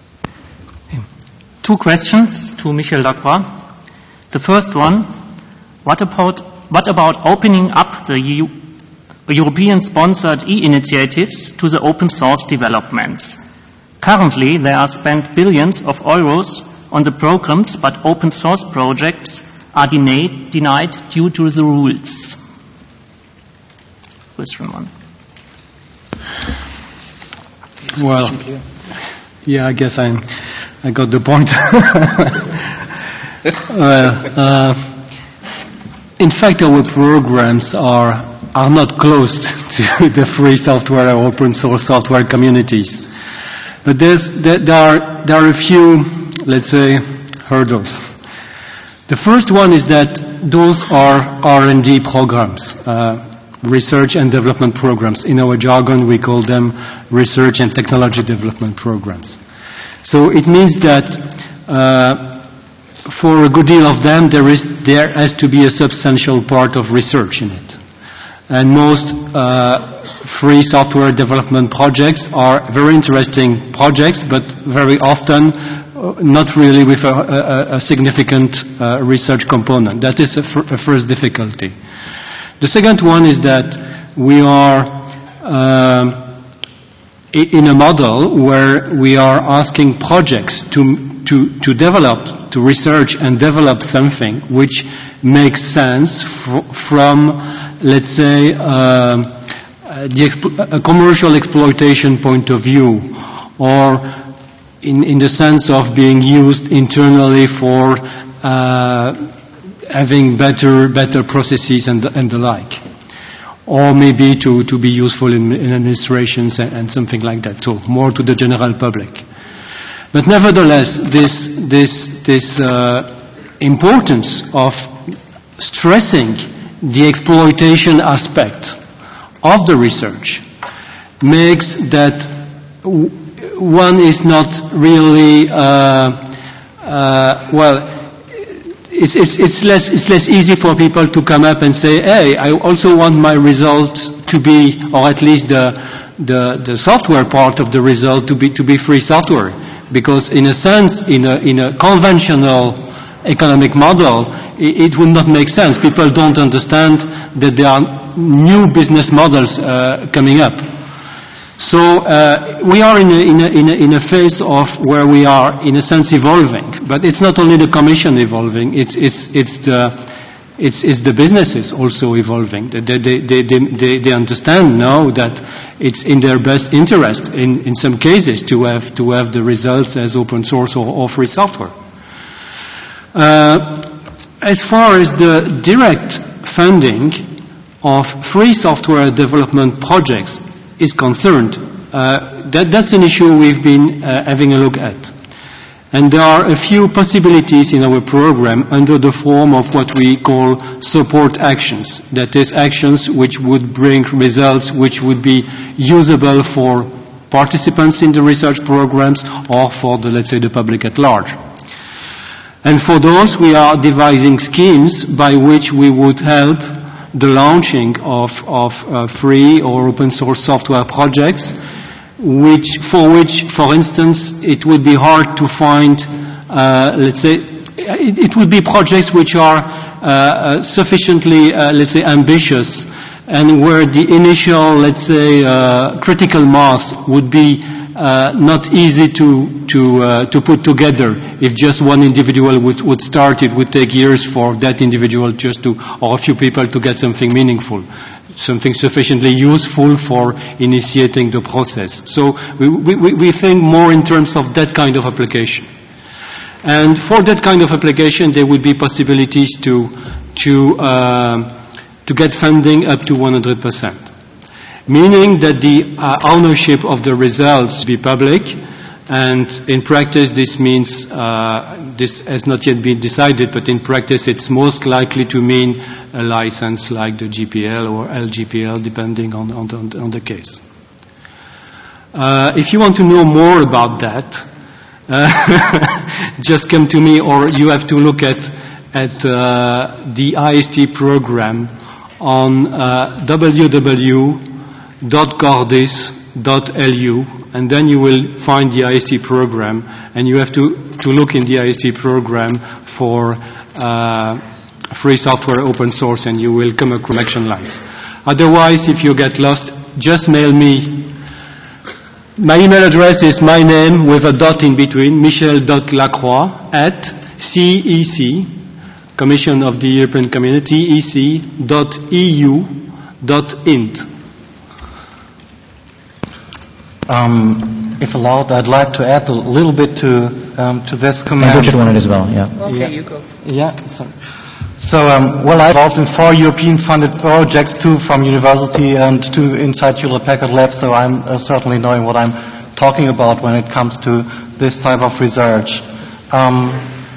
Two questions to Michel Lacroix. The first one, what about, what about opening up the E U, European-sponsored e-initiatives to the open source developments? Currently, there are spent billions of euros on the programs, but open source projects are denied, denied due to the rules. Question one. Well, yeah, I guess I I got the point. uh, uh, in fact, our programs are are not closed to the free software or open source software communities. But there's, there, there, are, there are a few, let's say, hurdles. The first one is that those are R and D programs, uh, research and development programs. In our jargon, we call them research and technology development programs. So it means that uh, for a good deal of them, there is there has to be a substantial part of research in it. And most uh, free software development projects are very interesting projects, but very often uh, not really with a, a, a significant uh, research component. That is a, f- a first difficulty. The second one is that we are uh, in a model where we are asking projects to, to, to develop, to research and develop something which makes sense fr- from, let's say, uh, the exp- a commercial exploitation point of view, or in, in the sense of being used internally for uh, having better better processes and, and the like, or maybe to, to be useful in, in administrations and, and something like that. So more to the general public. But nevertheless, this this this uh, importance of stressing the exploitation aspect of the research makes that w- one is not really uh, uh, well. It's, it's, it's less it's less easy for people to come up and say, "Hey, I also want my results to be, or at least the the, the software part of the result to be to be free software," because in a sense, in a in a conventional economic model, it, it would not make sense. People don't understand that there are new business models uh, coming up. So uh, we are in a, in, a, in, a, in a phase of where we are, in a sense, evolving. But it's not only the Commission evolving; it's it's it's the it's, it's the businesses also evolving. They they, they they they understand now that it's in their best interest, in, in some cases, to have to have the results as open source or, or free software. Uh, as far as the direct funding of free software development projects is concerned, uh, that, that's an issue we've been uh, having a look at. And there are a few possibilities in our program under the form of what we call support actions. That is, actions which would bring results which would be usable for participants in the research programs or for the, let's say, the public at large. And for those, we are devising schemes by which we would help the launching of, of uh, free or open source software projects, which, for which, for instance, it would be hard to find, uh, let's say, it, it would be projects which are uh, sufficiently, uh, let's say, ambitious, and where the initial, let's say, uh, critical mass would be uh, not easy to to uh, to put together. If just one individual would, would start, it would take years for that individual just to, or a few people to get something meaningful, something sufficiently useful for initiating the process. So we, we, we think more in terms of that kind of application. And for that kind of application, there would be possibilities to to uh, to get funding up to one hundred percent. Meaning that the uh, ownership of the results be public, and in practice this means, uh, this has not yet been decided, but in practice it's most likely to mean a license like the G P L or L G P L, depending on, on, the, on the case. Uh, if you want to know more about that, uh, just come to me, or you have to look at, at uh, the I S T program on uh, w w w dot cordis dot l u, and then you will find the I S T program, and you have to, to look in the I S T program for uh, free software open source, and you will come across action lines. Otherwise, if you get lost, just mail me. My email address is my name with a dot in between, michel dot lacroix at C E C, Commission of the European Community, E C dot E U dot int. Um, if allowed, I'd like to add a little bit to um, to this command. And Richard wanted as well, yeah. Okay, yeah. You go. Yeah, sorry. So, um, well, I'm involved in four European-funded projects, two from university and two inside Hewlett-Packard Labs, so I'm uh, certainly knowing what I'm talking about when it comes to this type of research. Um,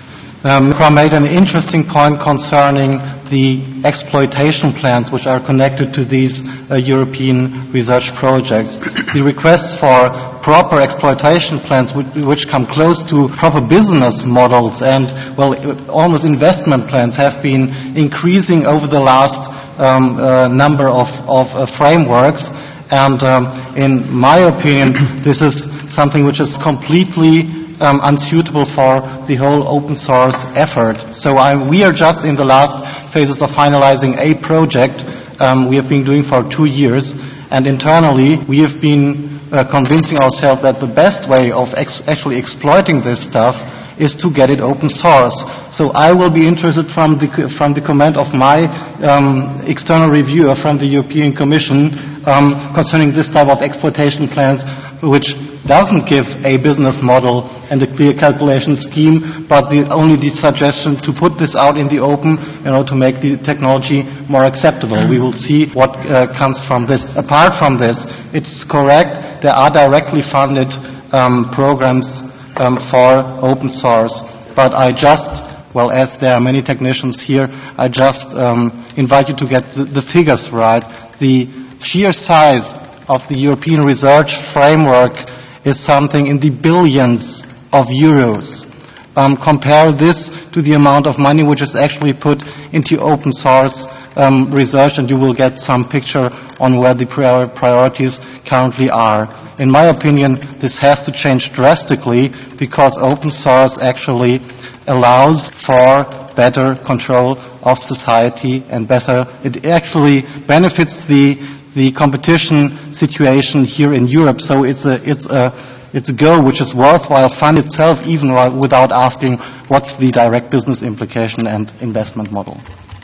um, Kra made an interesting point concerning the exploitation plans which are connected to these uh, European research projects. The requests for proper exploitation plans which, which come close to proper business models and, well, almost investment plans have been increasing over the last um, uh, number of, of uh, frameworks. And um, in my opinion, this is something which is completely um, unsuitable for the whole open source effort. So I, we are just in the last phases of finalizing a project um, we have been doing for two years. And internally, we have been uh, convincing ourselves that the best way of ex- actually exploiting this stuff is to get it open source. So I will be interested from the from the comment of my um, external reviewer from the European Commission um, concerning this type of exploitation plans, which doesn't give a business model and a clear calculation scheme, but the, only the suggestion to put this out in the open, you know, to make the technology more acceptable. We will see what uh, comes from this. Apart from this, it's correct, there are directly funded um, programs Um, for open source. But I just, well, as there are many technicians here, I just um, invite you to get the, the figures right. The sheer size of the European research framework is something in the billions of euros. Um, compare this to the amount of money which is actually put into open source um, research, and you will get some picture on where the prior priorities currently are. In my opinion, this has to change drastically because open source actually allows for better control of society and better, it actually benefits the the competition situation here in Europe. So it's a it's a it's a goal which is worthwhile fund itself even without asking what's the direct business implication and investment model.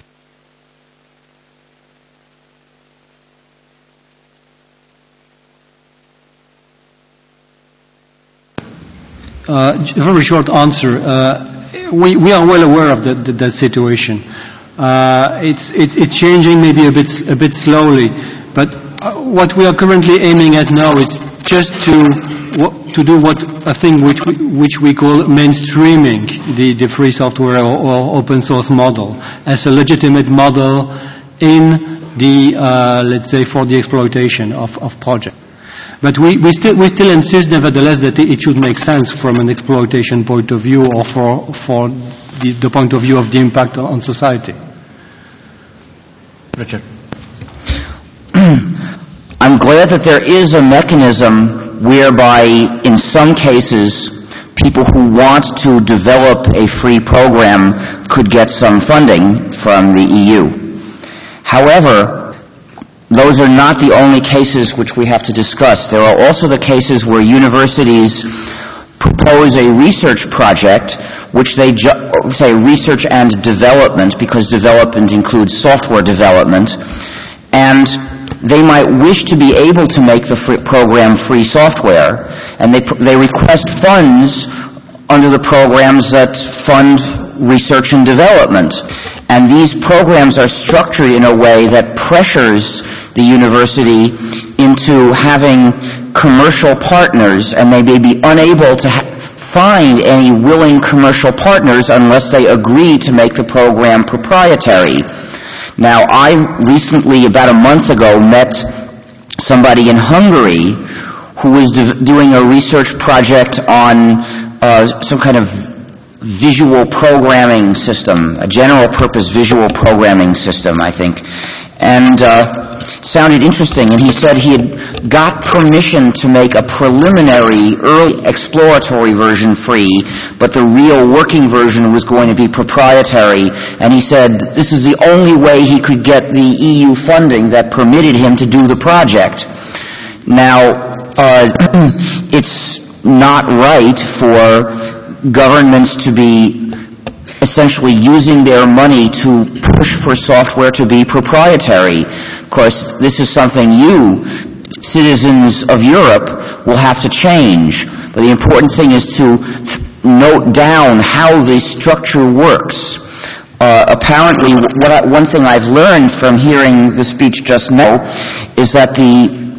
Uh, a very short answer. Uh, we, we are well aware of the, the, that situation. Uh, it's, it's, it's changing maybe a bit, a bit slowly, but uh, what we are currently aiming at now is just to, to do what a thing which we, which we call mainstreaming the, the free software or, or open source model as a legitimate model in the, uh, let's say, for the exploitation of, of projects. But we, we still we still insist, nevertheless, that it should make sense from an exploitation point of view or for for the, the point of view of the impact on society. Richard. I'm glad that there is a mechanism whereby, in some cases, people who want to develop a free program could get some funding from the E U. However, those are not the only cases which we have to discuss. There are also the cases where universities propose a research project, which they ju- say research and development, because development includes software development, and they might wish to be able to make the free program free software, and they pr- they request funds under the programs that fund research and development. And these programs are structured in a way that pressures the university into having commercial partners, and they may be unable to ha- find any willing commercial partners unless they agree to make the program proprietary. Now, I recently, about a month ago, met somebody in Hungary who was de- doing a research project on uh, some kind of visual programming system, a general purpose visual programming system, I think. And uh, it sounded interesting, and he said he had got permission to make a preliminary, early exploratory version free, but the real working version was going to be proprietary, and he said this is the only way he could get the E U funding that permitted him to do the project. Now, uh, it's not right for governments to be essentially using their money to push for software to be proprietary. Of course, this is something you, citizens of Europe, will have to change. But the important thing is to note down how the structure works. Uh, apparently, what I, one thing I've learned from hearing the speech just now is that the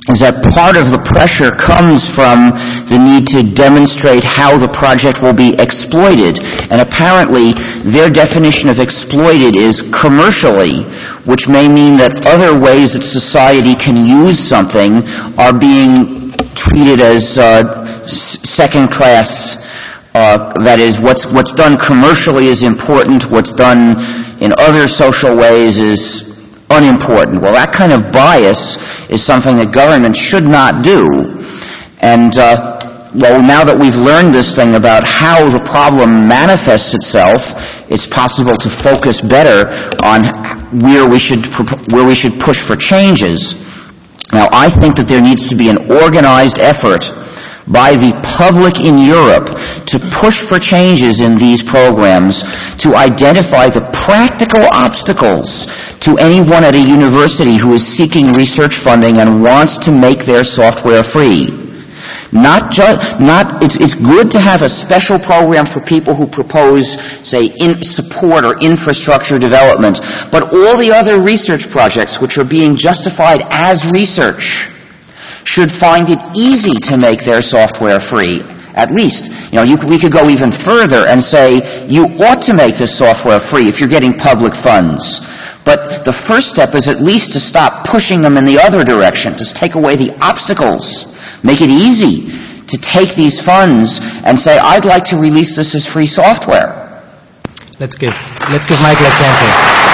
is that part of the pressure comes from the need to demonstrate how the project will be exploited. And apparently, their definition of exploited is commercially, which may mean that other ways that society can use something are being treated as uh, second class. Uh, that is, what's what's done commercially is important. What's done in other social ways is unimportant. Well, that kind of bias is something that government should not do. And uh, well, now that we've learned this thing about how the problem manifests itself, it's possible to focus better on where we should where we should push for changes. Now, I think that there needs to be an organized effort by the public in Europe to push for changes in these programs, to identify the practical obstacles to anyone at a university who is seeking research funding and wants to make their software free. Not just, not, it's, it's good to have a special program for people who propose, say, in support or infrastructure development, but all the other research projects which are being justified as research should find it easy to make their software free. At least, you know, you, we could go even further and say you ought to make this software free if you're getting public funds. But the first step is at least to stop pushing them in the other direction, to take away the obstacles, make it easy to take these funds and say, I'd like to release this as free software. Let's give, let's give Michael an example.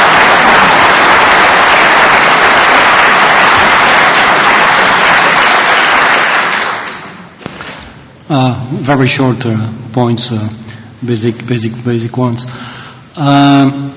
Uh, very short uh, points, uh, basic, basic, basic ones. Um,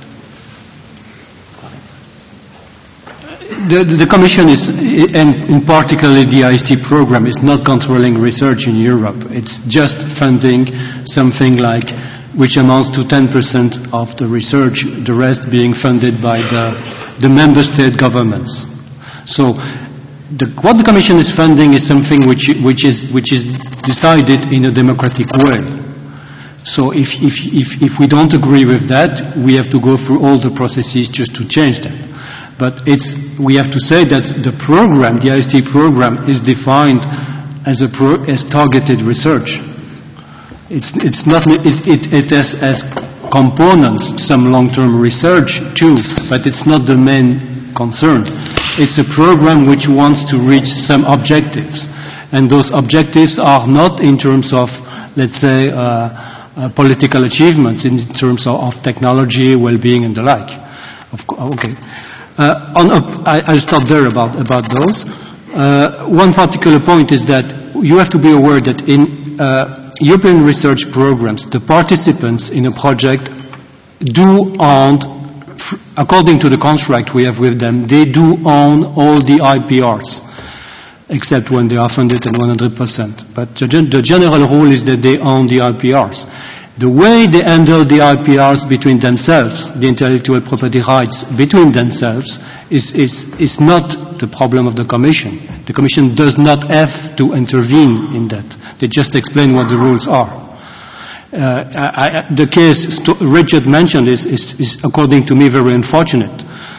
the, the Commission is, and in particular the I S T program, is not controlling research in Europe. It's just funding something like, which amounts to ten percent of the research, the rest being funded by the, the member state governments. So, The, what the Commission is funding is something which, which is which is decided in a democratic way. So if, if if if we don't agree with that, we have to go through all the processes just to change that. But it's we have to say that the program, the I S T program, is defined as a pro, as targeted research. It's it's not it it, it has as components some long-term research too, but it's not the main concern. It's a program which wants to reach some objectives, and those objectives are not in terms of, let's say, uh, uh, political achievements, in terms of, of technology, well-being, and the like. Of co- okay, uh, on uh, I, I'll stop there about about those. Uh, one particular point is that you have to be aware that in uh, European research programs, the participants in a project do own, according to the contract we have with them, they do own all the I P Rs, except when they are funded at one hundred percent. But the, the general rule is that they own the I P Rs. The way they handle the I P Rs between themselves, the intellectual property rights between themselves, is, is, is not the problem of the Commission. The Commission does not have to intervene in that. They just explain what the rules are. Uh, I, I, the case st- Richard mentioned is, is, is, according to me, very unfortunate.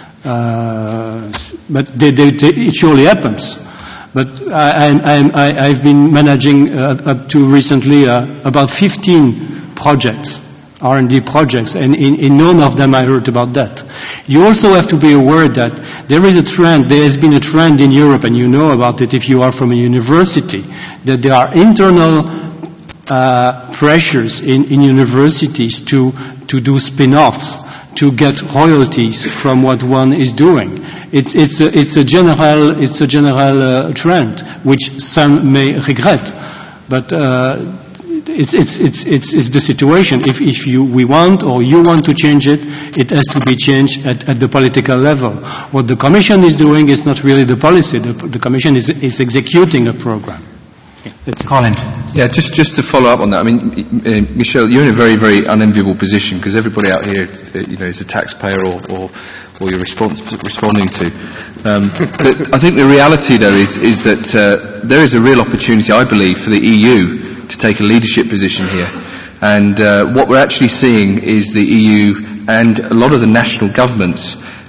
Uh, but they, they, they, it surely happens. But I, I, I, I've been managing uh, up to recently uh, about fifteen projects, R and D projects, and in, in none of them I heard about that. You also have to be aware that there is a trend, there has been a trend in Europe, and you know about it if you are from a university, that there are internal Uh, pressures in, in universities to to do spin-offs, to get royalties from what one is doing. It's it's a, it's a general it's a general uh, trend which some may regret, but uh, it's, it's it's it's it's the situation. If if you we want or you want to change it, it has to be changed at, at the political level. What the Commission is doing is not really the policy. The, the Commission is is executing a program. It's Colin. Yeah, just just to follow up on that. I mean, uh, Michel, you're in a very, very unenviable position because everybody out here, uh, you know, is a taxpayer or or, or you're response, responding to. Um, but I think the reality, though, is is that uh, there is a real opportunity, I believe, for the E U to take a leadership position here. And uh, what we're actually seeing is the E U and a lot of the national governments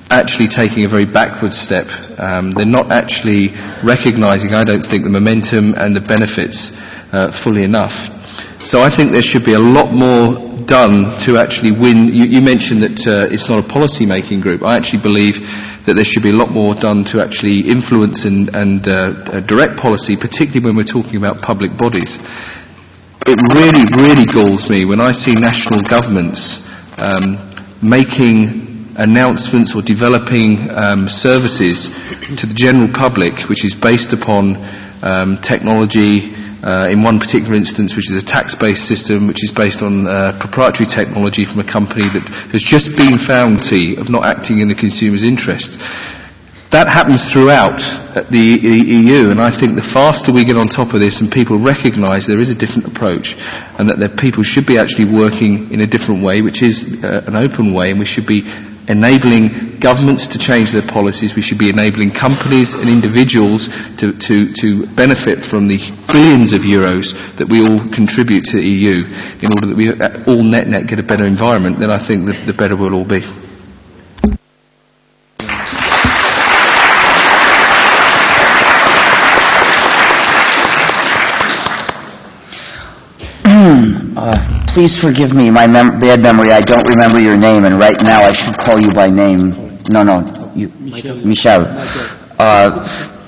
actually taking a very backward step. Um, they're not actually recognising, I don't think, the momentum and the benefits uh, fully enough. So I think there should be a lot more done to actually win. You, you mentioned that uh, it's not a policy-making group. I actually believe that there should be a lot more done to actually influence and, and uh, uh, direct policy, particularly when we're talking about public bodies. It really, really galls me when I see national governments um, making announcements or developing um, services to the general public, which is based upon um, technology, uh, in one particular instance, which is a tax-based system, which is based on uh, proprietary technology from a company that has just been found guilty of not acting in the consumer's interest. That happens throughout the E U, and I think the faster we get on top of this and people recognise there is a different approach and that their people should be actually working in a different way, which is uh, an open way, and we should be enabling governments to change their policies. We should be enabling companies and individuals to, to, to benefit from the billions of euros that we all contribute to the E U in order that we all net-net get a better environment. Then I think that the better we'll all be. Uh, please forgive me, my mem- bad memory. I don't remember your name, and right now I should call you by name. No, no, you, Michel. Uh,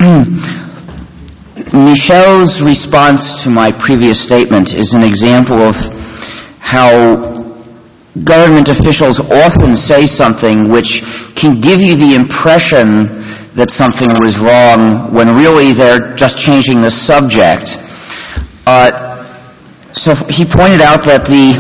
Michel's response to my previous statement is an example of how government officials often say something which can give you the impression that something was wrong when really they're just changing the subject. Uh, So he pointed out that the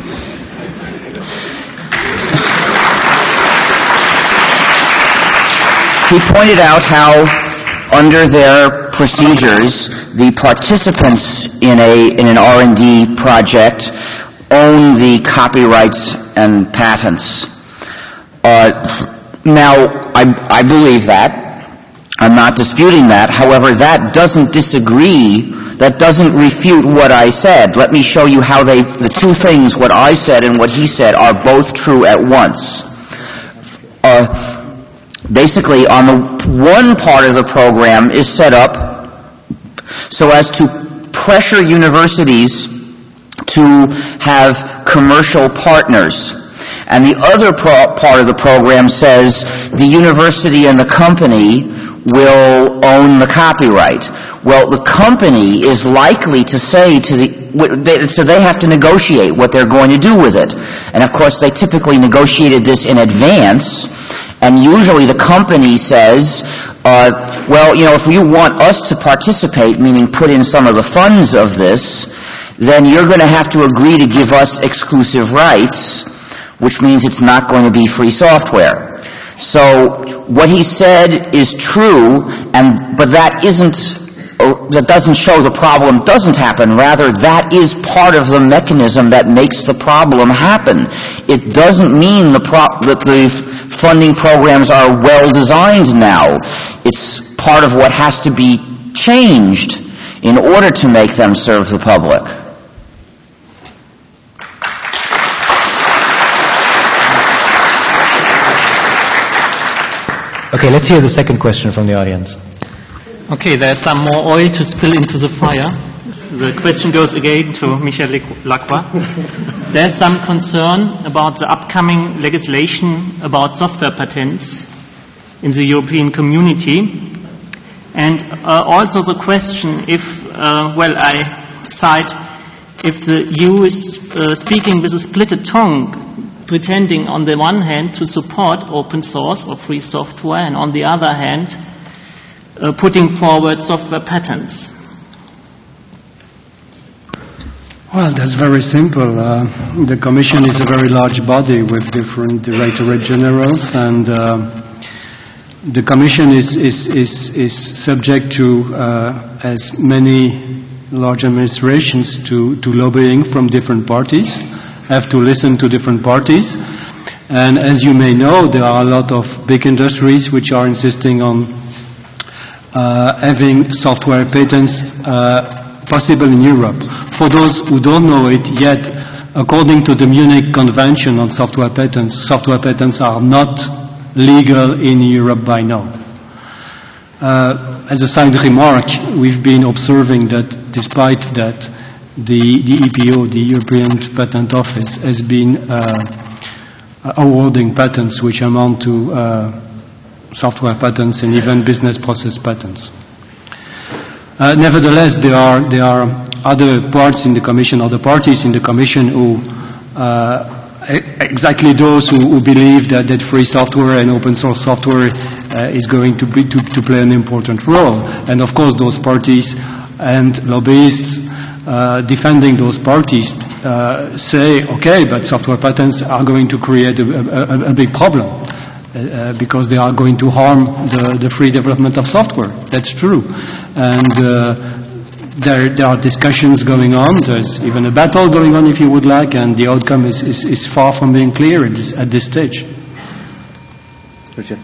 he pointed out how under their procedures the participants in a in an R and D project own the copyrights and patents. Uh, now I I believe that. I'm not disputing that. However, that doesn't disagree That doesn't refute what I said. Let me show you how they, the two things, what I said and what he said, are both true at once. Uh, basically, on the one part of the program is set up so as to pressure universities to have commercial partners. And the other pro- part of the program says the university and the company will own the copyright. Well, the company is likely to say to the, so they have to negotiate what they're going to do with it. And of course, they typically negotiated this in advance, and usually the company says, uh, well, you know, if you want us to participate, meaning put in some of the funds of this, then you're going to have to agree to give us exclusive rights, which means it's not going to be free software. So what he said is true, and but that isn't that doesn't show the problem doesn't happen. Rather, that is part of the mechanism that makes the problem happen. It doesn't mean the pro- that the funding programs are well designed now. It's part of what has to be changed in order to make them serve the public. Okay, let's hear the second question from the audience. Okay, there's some more oil to spill into the fire. The question goes again to Michel Lacroix. There's some concern about the upcoming legislation about software patents in the European community. And uh, also the question if, uh, well, I cite, if the E U is uh, speaking with a split tongue, pretending on the one hand to support open source or free software, and on the other hand, Uh, putting forward software patents? Well, that's very simple. Uh, the Commission is a very large body with different directorate generals, and uh, the Commission is is is, is subject to, uh, as many large administrations, to, to lobbying from different parties, have to listen to different parties. And as you may know, there are a lot of big industries which are insisting on Uh, having software patents uh, possible in Europe. For those who don't know it yet, according to the Munich Convention on Software Patents, software patents are not legal in Europe by now. Uh, as a side remark, we've been observing that despite that, the, the E P O, the European Patent Office, has been uh, awarding patents which amount to uh, software patents and even business process patents. Uh, nevertheless, there are there are other parts in the Commission, other parties in the Commission who uh, exactly those who, who believe that, that free software and open source software uh, is going to, be, to, to play an important role. And of course those parties and lobbyists uh, defending those parties uh, say, okay, but software patents are going to create a, a, a big problem uh, because they are going to harm the, the free development of software. That's true. And uh, There, there are discussions going on. There's even a battle going on, if you would like, and the outcome is, is, is far from being clear at this, at this stage. Richard.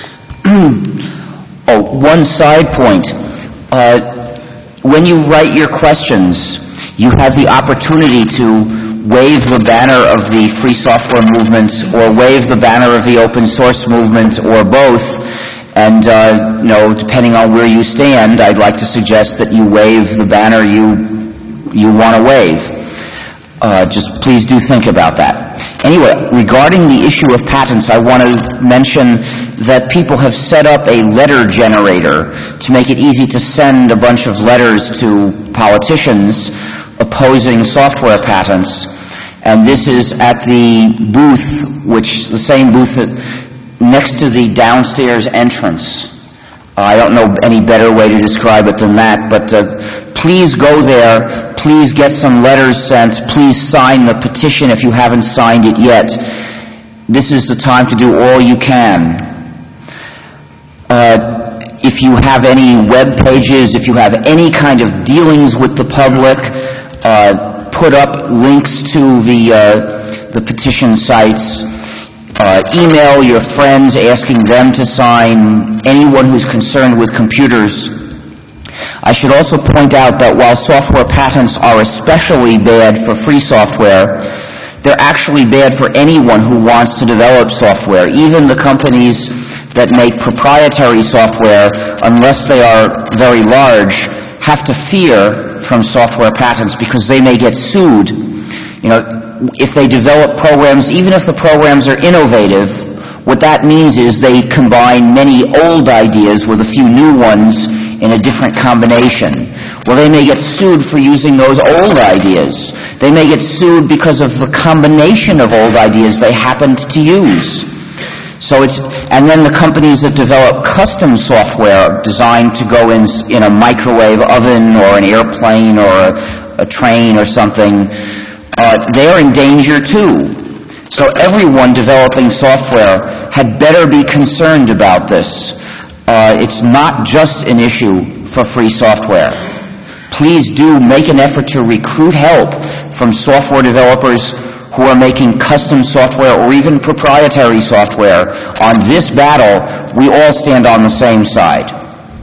Oh, one side point. Uh, when you write your questions, you have the opportunity to wave the banner of the free software movement or wave the banner of the open source movement or both. And, uh, you know, depending on where you stand, I'd like to suggest that you wave the banner you you want to wave. Uh, just please do think about that. Anyway, regarding the issue of patents, I want to mention that people have set up a letter generator to make it easy to send a bunch of letters to politicians opposing software patents. And this is at the booth, which the same booth that next to the downstairs entrance. Uh, I don't know any better way to describe it than that, but uh, please go there. Please get some letters sent. Please sign the petition if you haven't signed it yet. This is the time to do all you can. Uh, if you have any web pages, if you have any kind of dealings with the public, uh, put up links to the, uh, the petition sites. Uh, email your friends asking them to sign, anyone who's concerned with computers. I should also point out that while software patents are especially bad for free software, they're actually bad for anyone who wants to develop software. Even the companies that make proprietary software, unless they are very large, have to fear from software patents because they may get sued. You know, if they develop programs, even if the programs are innovative, what that means is they combine many old ideas with a few new ones in a different combination. Well, they may get sued for using those old ideas. They may get sued because of the combination of old ideas they happened to use. So it's, and then the companies that develop custom software designed to go in, in a microwave oven or an airplane or a, a train or something, Uh, they're in danger too. So everyone developing software had better be concerned about this. Uh, it's not just an issue for free software. Please do make an effort to recruit help from software developers who are making custom software or even proprietary software. On this battle, we all stand on the same side.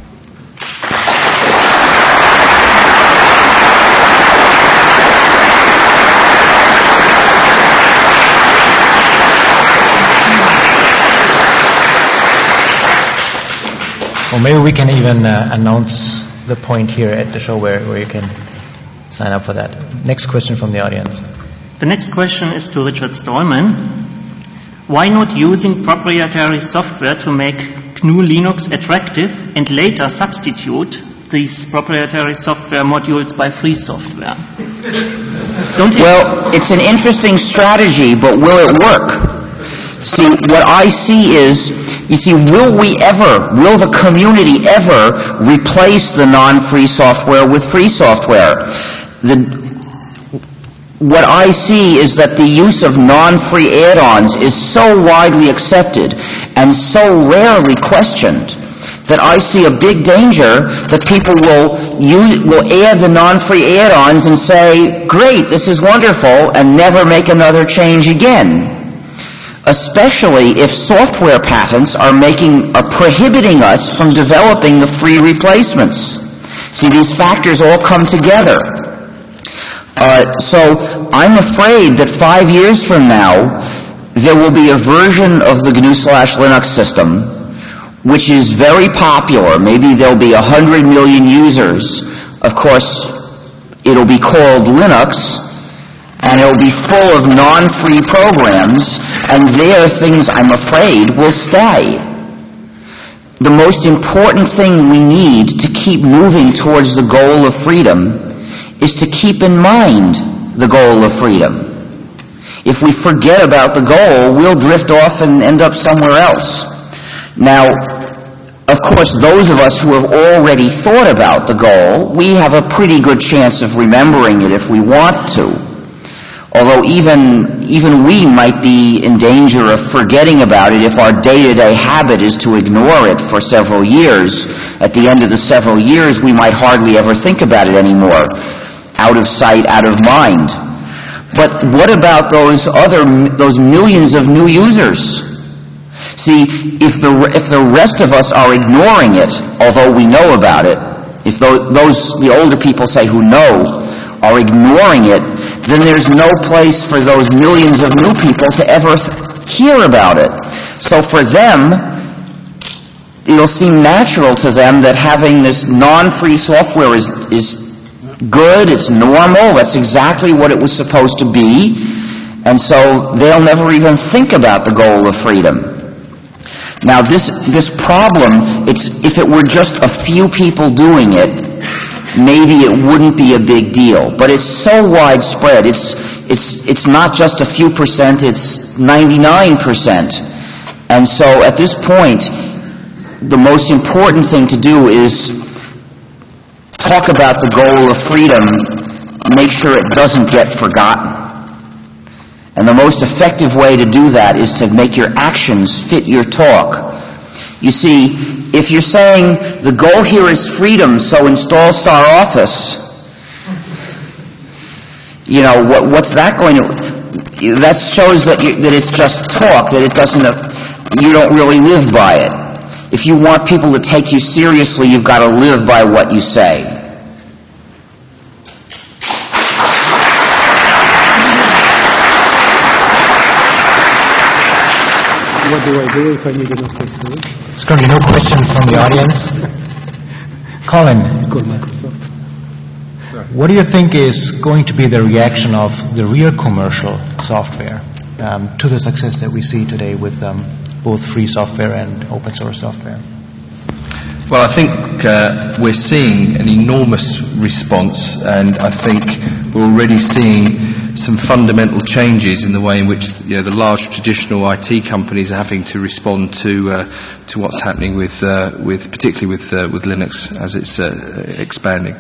Or maybe we can even uh, announce the point here at the show where, where you can sign up for that. Next question from the audience. The next question is to Richard Stallman. Why not using proprietary software to make G N U Linux attractive and later substitute these proprietary software modules by free software? Don't you? Well, it's an interesting strategy, but will it work? See, what I see is, you see, will we ever, will the community ever replace the non-free software with free software? The, what I see is that the use of non-free add-ons is so widely accepted and so rarely questioned that I see a big danger that people will use, will add the non-free add-ons and say, great, this is wonderful, and never make another change again. Especially if software patents are making, are prohibiting us from developing the free replacements. See, these factors all come together. Uh, so I'm afraid that five years from now, there will be a version of the G N U slash Linux system which is very popular. Maybe there'll be a hundred million users. Of course, it'll be called Linux, and it'll be full of non-free programs, and there things, I'm afraid, will stay. The most important thing we need to keep moving towards the goal of freedom is to keep in mind the goal of freedom. If we forget about the goal, we'll drift off and end up somewhere else. Now, of course, those of us who have already thought about the goal, we have a pretty good chance of remembering it if we want to. Although even, even we might be in danger of forgetting about it if our day-to-day habit is to ignore it for several years. At the end of the several years, we might hardly ever think about it anymore. Out of sight, out of mind. But what about those other, those millions of new users? See, if the, if the rest of us are ignoring it, although we know about it, if those, those, the older people say who know, are ignoring it, then there's no place for those millions of new people to ever hear about it. So for them, it'll seem natural to them that having this non-free software is, is good, it's normal, that's exactly what it was supposed to be, and so they'll never even think about the goal of freedom. Now this, this problem, it's, if it were just a few people doing it, maybe it wouldn't be a big deal. But it's so widespread. It's, it's, it's not just a few percent, it's ninety-nine percent. And so at this point, the most important thing to do is talk about the goal of freedom, make sure it doesn't get forgotten. And the most effective way to do that is to make your actions fit your talk. You see, if you're saying the goal here is freedom, so install Star Office, you know, what, what's that going to... That shows that, you, that it's just talk, that it doesn't... You don't really live by it. If you want people to take you seriously, you've got to live by what you say. What do I do if I need an office? There's currently no questions from the audience. Colin, what do you think is going to be the reaction of the real commercial software um, to the success that we see today with um, both free software and open source software? Well, I think uh, we're seeing an enormous response, and I think we're already seeing some fundamental changes in the way in which, you know, the large traditional I T companies are having to respond to uh, to what's happening with uh, with particularly with uh, with Linux as it's uh, expanding.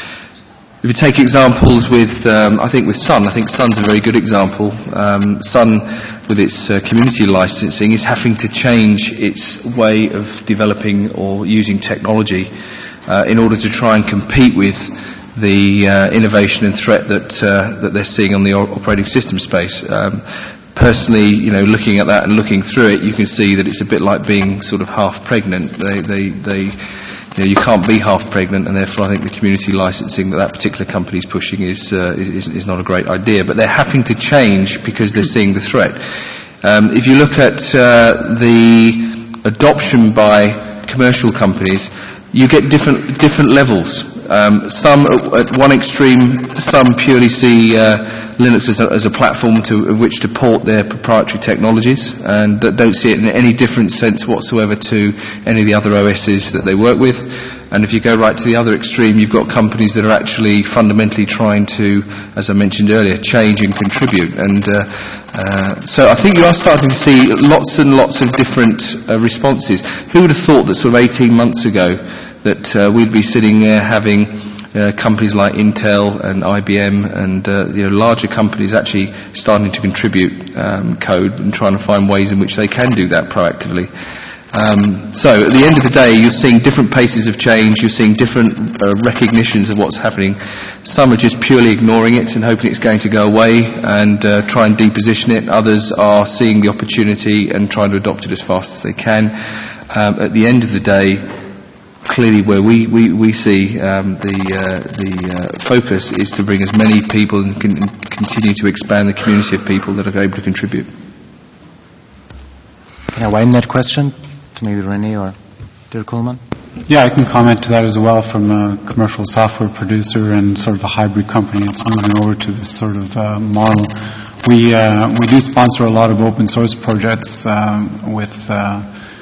If you take examples with, um, I think with Sun, I think Sun's a very good example. Um, Sun, with its uh, community licensing, is having to change its way of developing or using technology uh, in order to try and compete with the uh, innovation and threat that uh, that they're seeing on the operating system space. Um, personally, you know, looking at that and looking through it, you can see that it's a bit like being sort of half pregnant. They, they, they, you know, you can't be half pregnant, and therefore I think the community licensing that that particular company is pushing is, uh, is is not a great idea. But they're having to change because they're seeing the threat. Um, if you look at uh, the adoption by commercial companies, you get different different levels. Um, some at one extreme, some purely see uh, Linux as a, as a platform to of which to port their proprietary technologies, and don't see it in any different sense whatsoever to any of the other O Ss that they work with. And if you go right to the other extreme, you've got companies that are actually fundamentally trying to, as I mentioned earlier, change and contribute. And uh, uh, so I think you are starting to see lots and lots of different uh, responses. Who would have thought that sort of eighteen months ago that uh, we'd be sitting there having uh, companies like Intel and I B M and uh, you know, larger companies actually starting to contribute um, code and trying to find ways in which they can do that proactively. Um, so at the end of the day, you're seeing different paces of change, you're seeing different uh, recognitions of what's happening. Some are just purely ignoring it and hoping it's going to go away and uh, try and deposition it. Others are seeing the opportunity and trying to adopt it as fast as they can. Um, at the end of the day, clearly where we, we, we see um, the, uh, the uh, focus is to bring as many people and con- continue to expand the community of people that are able to contribute. Can I widen that question to maybe René or Dirk Kuhlmann? Yeah, I can comment to that as well from a commercial software producer and sort of a hybrid company that's moving over to this sort of uh, model. We uh, we do sponsor a lot of open source projects um, with, uh,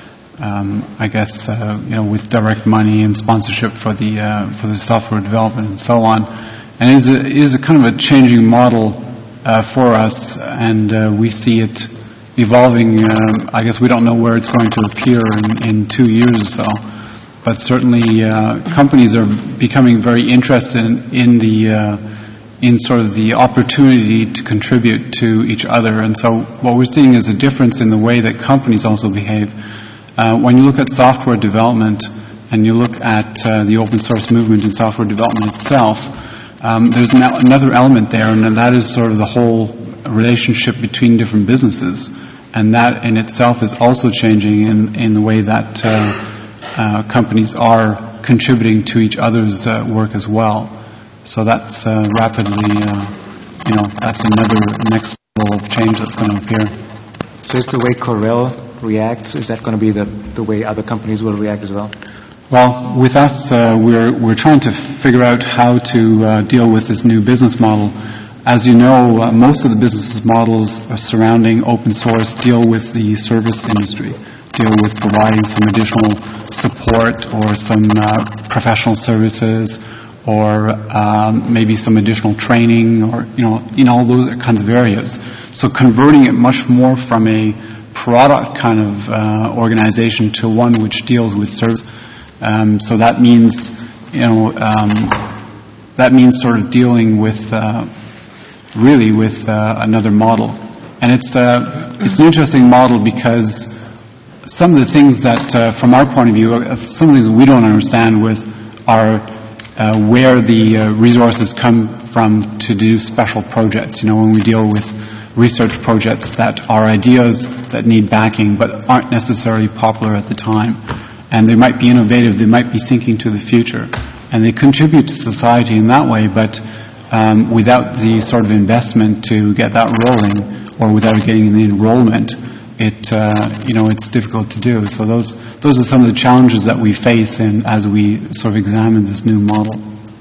um, I guess, uh, you know, with direct money and sponsorship for the uh, for the software development and so on. And it is a, it is a kind of a changing model uh, for us, and uh, we see it evolving. Um, I guess we don't know where it's going to appear in, in two years or so. But certainly, uh, companies are becoming very interested in, in the uh, in sort of the opportunity to contribute to each other. And so, what we're seeing is a difference in the way that companies also behave. Uh, when you look at software development and you look at uh, the open source movement in software development itself, um, there's an, another element there, and that is sort of the whole relationship between different businesses, and that in itself is also changing in in the way that. Uh, Uh, companies are contributing to each other's uh, work as well. So that's uh, rapidly, uh, you know, that's another next level of change that's going to appear. So is the way Corel reacts, is that going to be the, the way other companies will react as well? Well, with us, uh, we're we're trying to figure out how to uh, deal with this new business model. As you know, uh, most of the business models surrounding open source deal with the service industry, deal with providing some additional support or some uh, professional services or um, maybe some additional training or, you know, in all those kinds of areas. So converting it much more from a product kind of uh, organization to one which deals with service. Um, so that means, you know, um, that means sort of dealing with uh, really with uh, another model. And it's uh, it's an interesting model because some of the things that, uh, from our point of view, uh, some of the things we don't understand with are uh, where the uh, resources come from to do special projects. You know, when we deal with research projects that are ideas that need backing but aren't necessarily popular at the time. And they might be innovative, they might be thinking to the future. And they contribute to society in that way, but um, without the sort of investment to get that rolling, or without getting the enrollment, it uh, you know it's difficult to do. So those those are some of the challenges that we face in as we sort of examine this new model.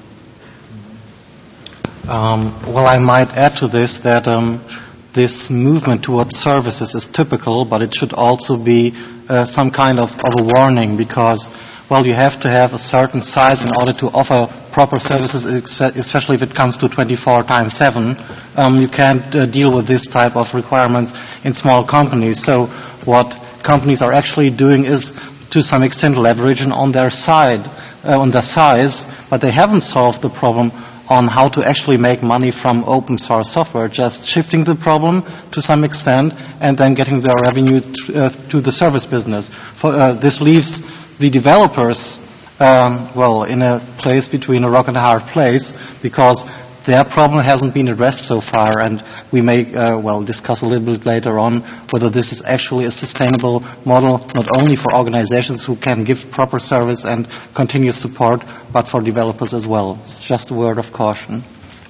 Um, well, I might add to this that um, this movement towards services is typical, but it should also be uh, some kind of, of a warning, because, well, you have to have a certain size in order to offer proper services, especially if it comes to twenty-four times seven. Um, you can't uh, deal with this type of requirements in small companies. So what companies are actually doing is, to some extent, leveraging on their side, uh, on their size, but they haven't solved the problem on how to actually make money from open source software, just shifting the problem to some extent and then getting their revenue to, uh, to the service business. For, uh, this leaves the developers, um, well, in a place between a rock and a hard place, because their problem hasn't been addressed so far, and we may, uh, well, discuss a little bit later on whether this is actually a sustainable model, not only for organizations who can give proper service and continuous support, but for developers as well. It's just a word of caution.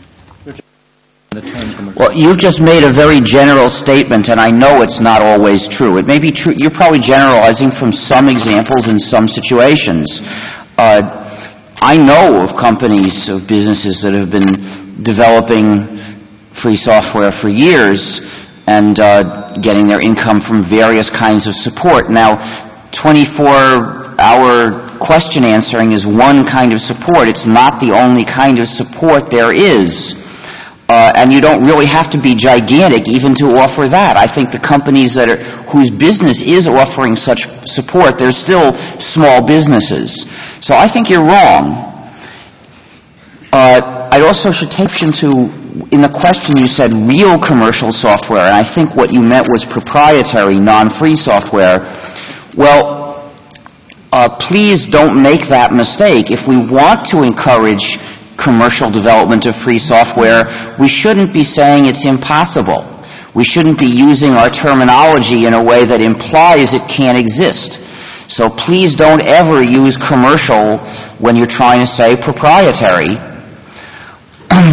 Well, you've just made a very general statement, and I know it's not always true. It may be true. You're probably generalizing from some examples in some situations. Uh, I know of companies, of businesses that have been developing free software for years and uh, getting their income from various kinds of support. Now, twenty-four hour question answering is one kind of support. It's not the only kind of support there is. Uh, and you don't really have to be gigantic even to offer that. I think the companies that are, whose business is offering such support, they're still small businesses. So I think you're wrong. Uh, I also should take attention to, in the question you said real commercial software, and I think what you meant was proprietary, non-free software. Well, uh, please don't make that mistake. If we want to encourage commercial development of free software, we shouldn't be saying it's impossible. We shouldn't be using our terminology in a way that implies it can't exist. So please don't ever use commercial when you're trying to say proprietary.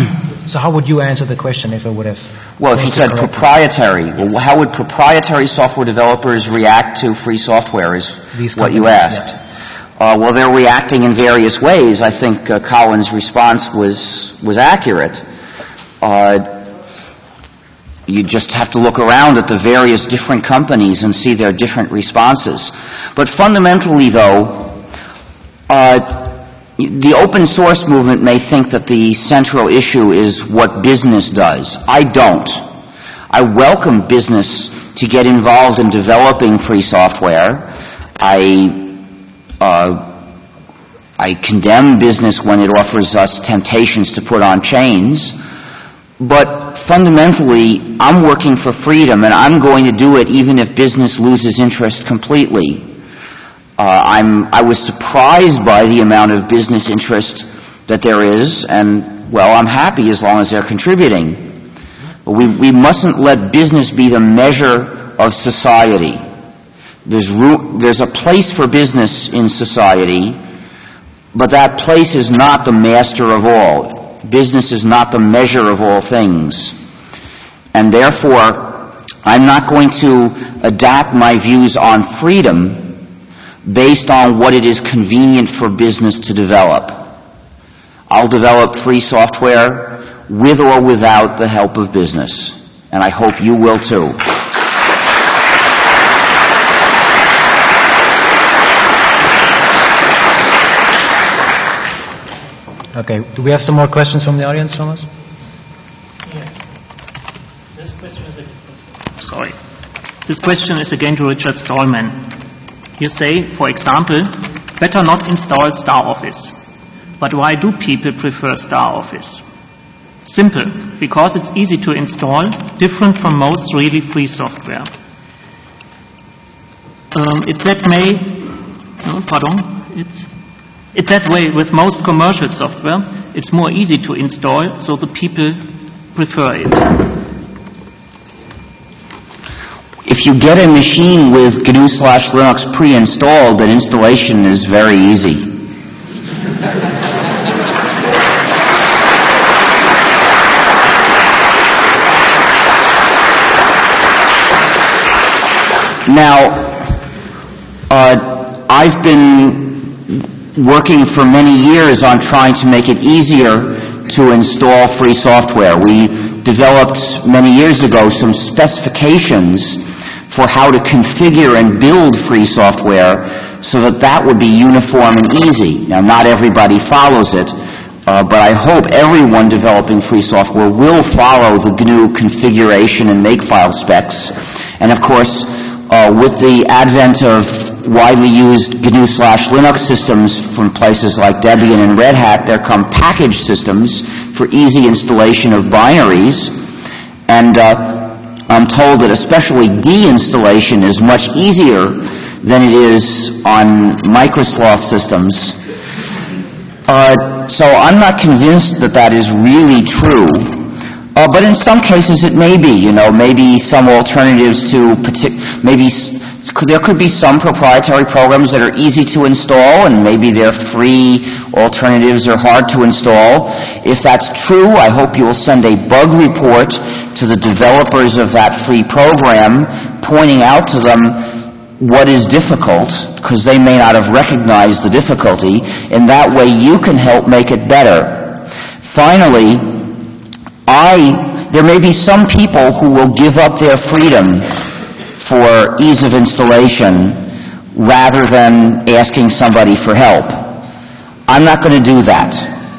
So how would you answer the question if I would have... Well, if you said proprietary, yes. Well, how would proprietary software developers react to free software is These what you asked. Yeah. Uh, well, they're reacting in various ways. I think uh, Colin's response was was accurate. Uh, you just have to look around at the various different companies and see their different responses. But fundamentally, though, uh, the open source movement may think that the central issue is what business does. I don't. I welcome business to get involved in developing free software. I Uh, I condemn business when it offers us temptations to put on chains, but fundamentally, I'm working for freedom, and I'm going to do it even if business loses interest completely. Uh, I'm, I was surprised by the amount of business interest that there is, and, well, I'm happy as long as they're contributing. But we, we mustn't let business be the measure of society. There's, room, there's a place for business in society, but that place is not the master of all. Business is not the measure of all things. And therefore, I'm not going to adapt my views on freedom based on what it is convenient for business to develop. I'll develop free software with or without the help of business. And I hope you will too. Okay. Do we have some more questions from the audience, Thomas? Yes. This question is a, sorry. This question is again to Richard Stallman. You say, for example, better not install StarOffice. But why do people prefer StarOffice? Simple. Because it's easy to install, different from most really free software. Um, it that may, no, pardon, it's It's that way with most commercial software. It's more easy to install, so the people prefer it. If you get a machine with G N U slash Linux pre-installed, then installation is very easy. Now, uh, I've been working for many years on trying to make it easier to install free software. We developed many years ago some specifications for how to configure and build free software so that that would be uniform and easy. Now, not everybody follows it, uh, but I hope everyone developing free software will follow the G N U configuration and makefile specs. And of course, uh, with the advent of widely used G N U slash Linux systems from places like Debian and Red Hat, there come package systems for easy installation of binaries. And uh, I'm told that especially deinstallation is much easier than it is on Microsoft systems. Uh, so I'm not convinced that that is really true. Uh, but in some cases it may be, you know, maybe some alternatives to, partic- maybe there could be some proprietary programs that are easy to install, and maybe their free alternatives are hard to install. If that's true, I hope you will send a bug report to the developers of that free program, pointing out to them what is difficult, because they may not have recognized the difficulty, and that way you can help make it better. Finally, I, there may be some people who will give up their freedom for ease of installation rather than asking somebody for help. I'm not going to do that.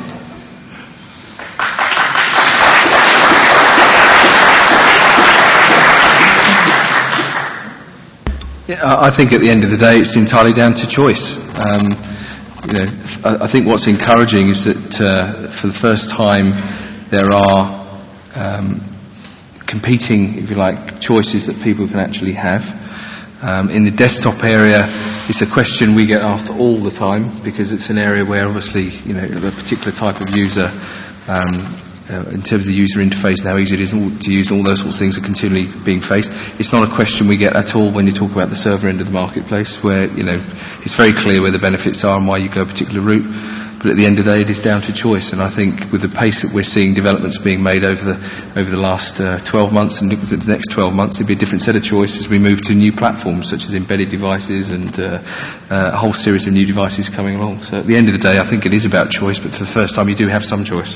Yeah, I think at the end of the day it's entirely down to choice. Um, you know, I think what's encouraging is that uh, for the first time there are um, competing, if you like, choices that people can actually have. Um, in the desktop area, it's a question we get asked all the time because it's an area where obviously, you know, a particular type of user, um, uh, in terms of the user interface and how easy it is to use, all those sorts of things are continually being faced. It's not a question we get at all when you talk about the server end of the marketplace, where, you know, it's very clear where the benefits are and why you go a particular route. but at the end of the day, it is down to choice. And I think with the pace that we're seeing developments being made over the over the last uh, twelve months and the next twelve months, it'll be a different set of choice as we move to new platforms such as embedded devices and uh, uh, a whole series of new devices coming along. So at the end of the day, I think it is about choice, but for the first time, you do have some choice.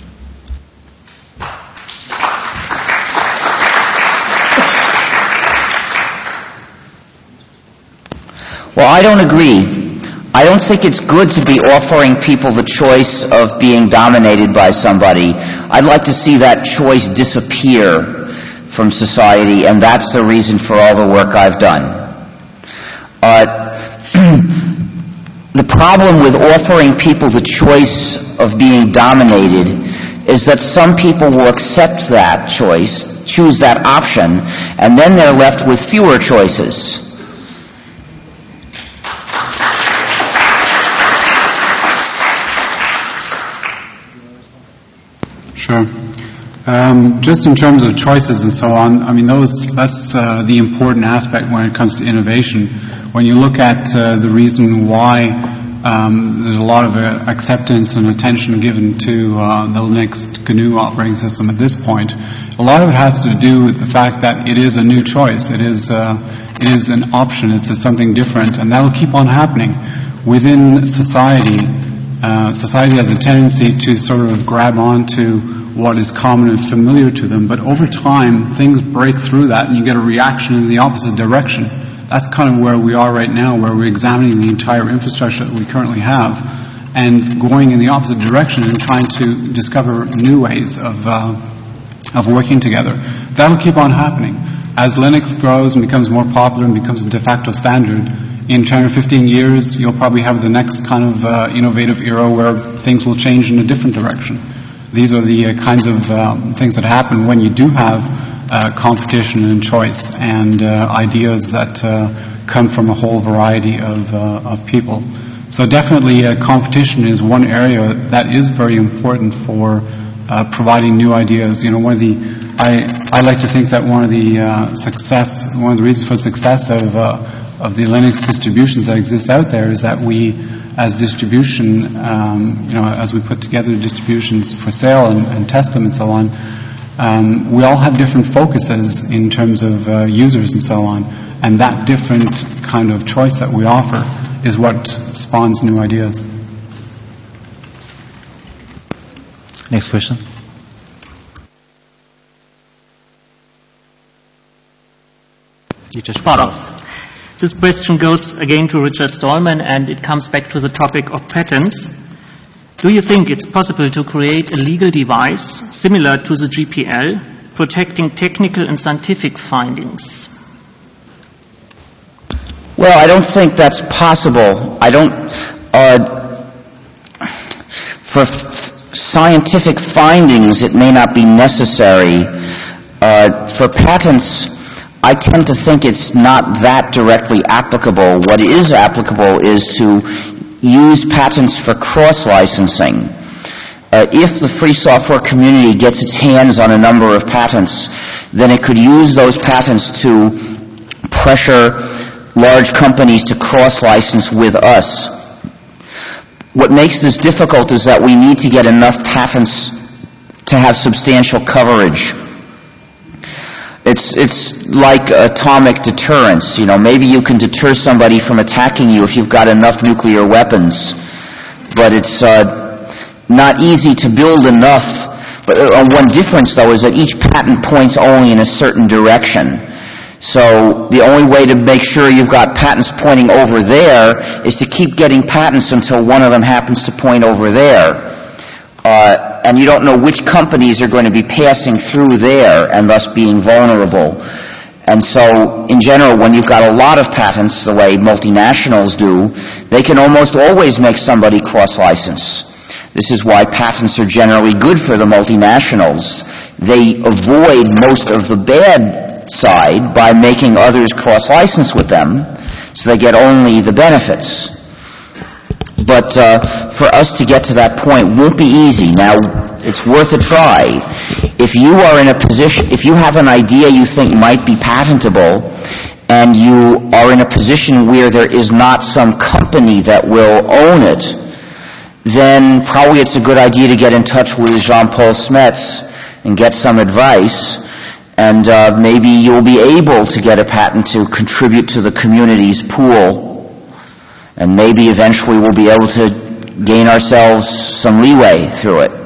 Well, I don't agree. I don't think it's good to be offering people the choice of being dominated by somebody. I'd like to see that choice disappear from society, and that's the reason for all the work I've done. Uh, the problem with offering people the choice of being dominated is that some people will accept that choice, choose that option, and then they're left with fewer choices. Sure. Um, just in terms of choices and so on, I mean, those that's uh, the important aspect when it comes to innovation. When you look at uh, the reason why um, there's a lot of uh, acceptance and attention given to uh, the Linux G N U operating system at this point, a lot of it has to do with the fact that it is a new choice. It is uh, it is an option. It's a, something different, and that will keep on happening within society. Uh, society has a tendency to sort of grab onto what is common and familiar to them, but over time things break through that and you get a reaction in the opposite direction. That's kind of where we are right now, where we're examining the entire infrastructure that we currently have and going in the opposite direction and trying to discover new ways of uh, of working together. That'll keep on happening. As Linux grows and becomes more popular and becomes a de facto standard, in ten or fifteen years, you'll probably have the next kind of uh, innovative era where things will change in a different direction. These are the uh, kinds of um, things that happen when you do have uh, competition and choice and uh, ideas that uh, come from a whole variety of, uh, of people. So definitely uh, competition is one area that is very important for uh, providing new ideas. You know, one of the I, I like to think that one of the uh, success, one of the reasons for success of uh, of the Linux distributions that exist out there is that we, as distribution, um, you know, as we put together distributions for sale and, and test them and so on, um, we all have different focuses in terms of uh, users and so on, and that different kind of choice that we offer is what spawns new ideas. Next question. Sparta. This question goes again to Richard Stallman, and it comes back to the topic of patents. Do you think it's possible to create a legal device similar to the G P L, protecting technical and scientific findings? Well, I don't think that's possible. I don't, uh, for f- scientific findings, it may not be necessary. Uh, for patents, I tend to think it's not that directly applicable. What is applicable is to use patents for cross-licensing. Uh, if the free software community gets its hands on a number of patents, then it could use those patents to pressure large companies to cross-license with us. What makes this difficult is that we need to get enough patents to have substantial coverage. It's it's like atomic deterrence. You know, maybe you can deter somebody from attacking you if you've got enough nuclear weapons, but it's uh, not easy to build enough. But uh, one difference, though, is that each patent points only in a certain direction. So the only way to make sure you've got patents pointing over there is to keep getting patents until one of them happens to point over there. Uh, and you don't know which companies are going to be passing through there and thus being vulnerable. And so, in general, when you've got a lot of patents, the way multinationals do, they can almost always make somebody cross-license. This is why patents are generally good for the multinationals. They avoid most of the bad side by making others cross-license with them, so they get only the benefits. But uh, for us to get to that point won't be easy. Now, it's worth a try. If you are in a position, if you have an idea you think might be patentable, and you are in a position where there is not some company that will own it, then probably it's a good idea to get in touch with Jean-Paul Smets and get some advice, and uh, maybe you'll be able to get a patent to contribute to the community's pool, and maybe eventually we'll be able to gain ourselves some leeway through it.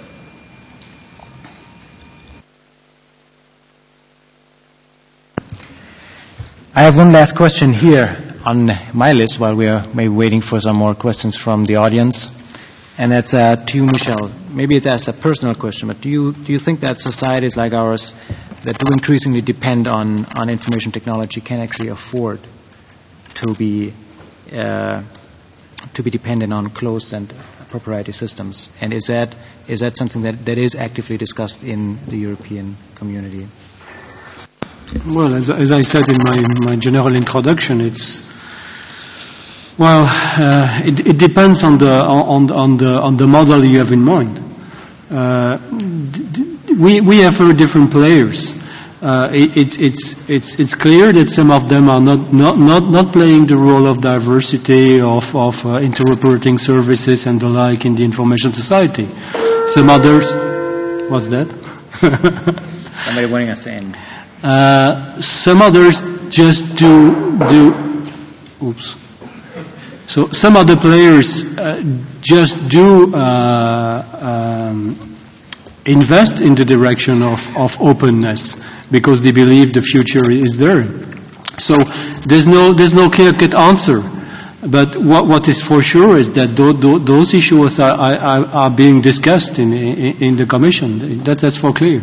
I have one last question here on my list while we are maybe waiting for some more questions from the audience. And that's uh, to you, Michel. Maybe it's as a personal question, but do you do you think that societies like ours that do increasingly depend on, on information technology can actually afford to be uh, to be dependent on closed and proprietary systems? And is that is that something that, that is actively discussed in the European community? Well, as, as I said in my, my general introduction, it's well, uh, it, it depends on the on, on the on the model you have in mind. Uh, we we have very different players. Uh, it, it, it's it's it's clear that some of them are not not not, not playing the role of diversity of of uh, interoperating services and the like in the information society. Some others, what's that? Somebody wanting us to end. Uh, some others just do do. Oops. So some other players uh, just do uh, um, invest in the direction of, of openness because they believe the future is there. So there's no there's no clear-cut answer. But what what is for sure is that th- th- those issues are, are are being discussed in in, in the Commission. That that's for clear.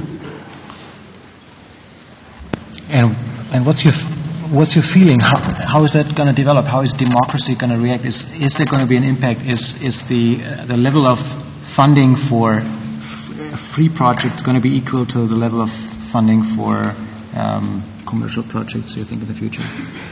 And and what's your what's your feeling? How how is that going to develop? How is democracy going to react? Is is there going to be an impact? Is is the uh, the level of funding for f- free projects going to be equal to the level of funding for um, commercial projects? You think in the future?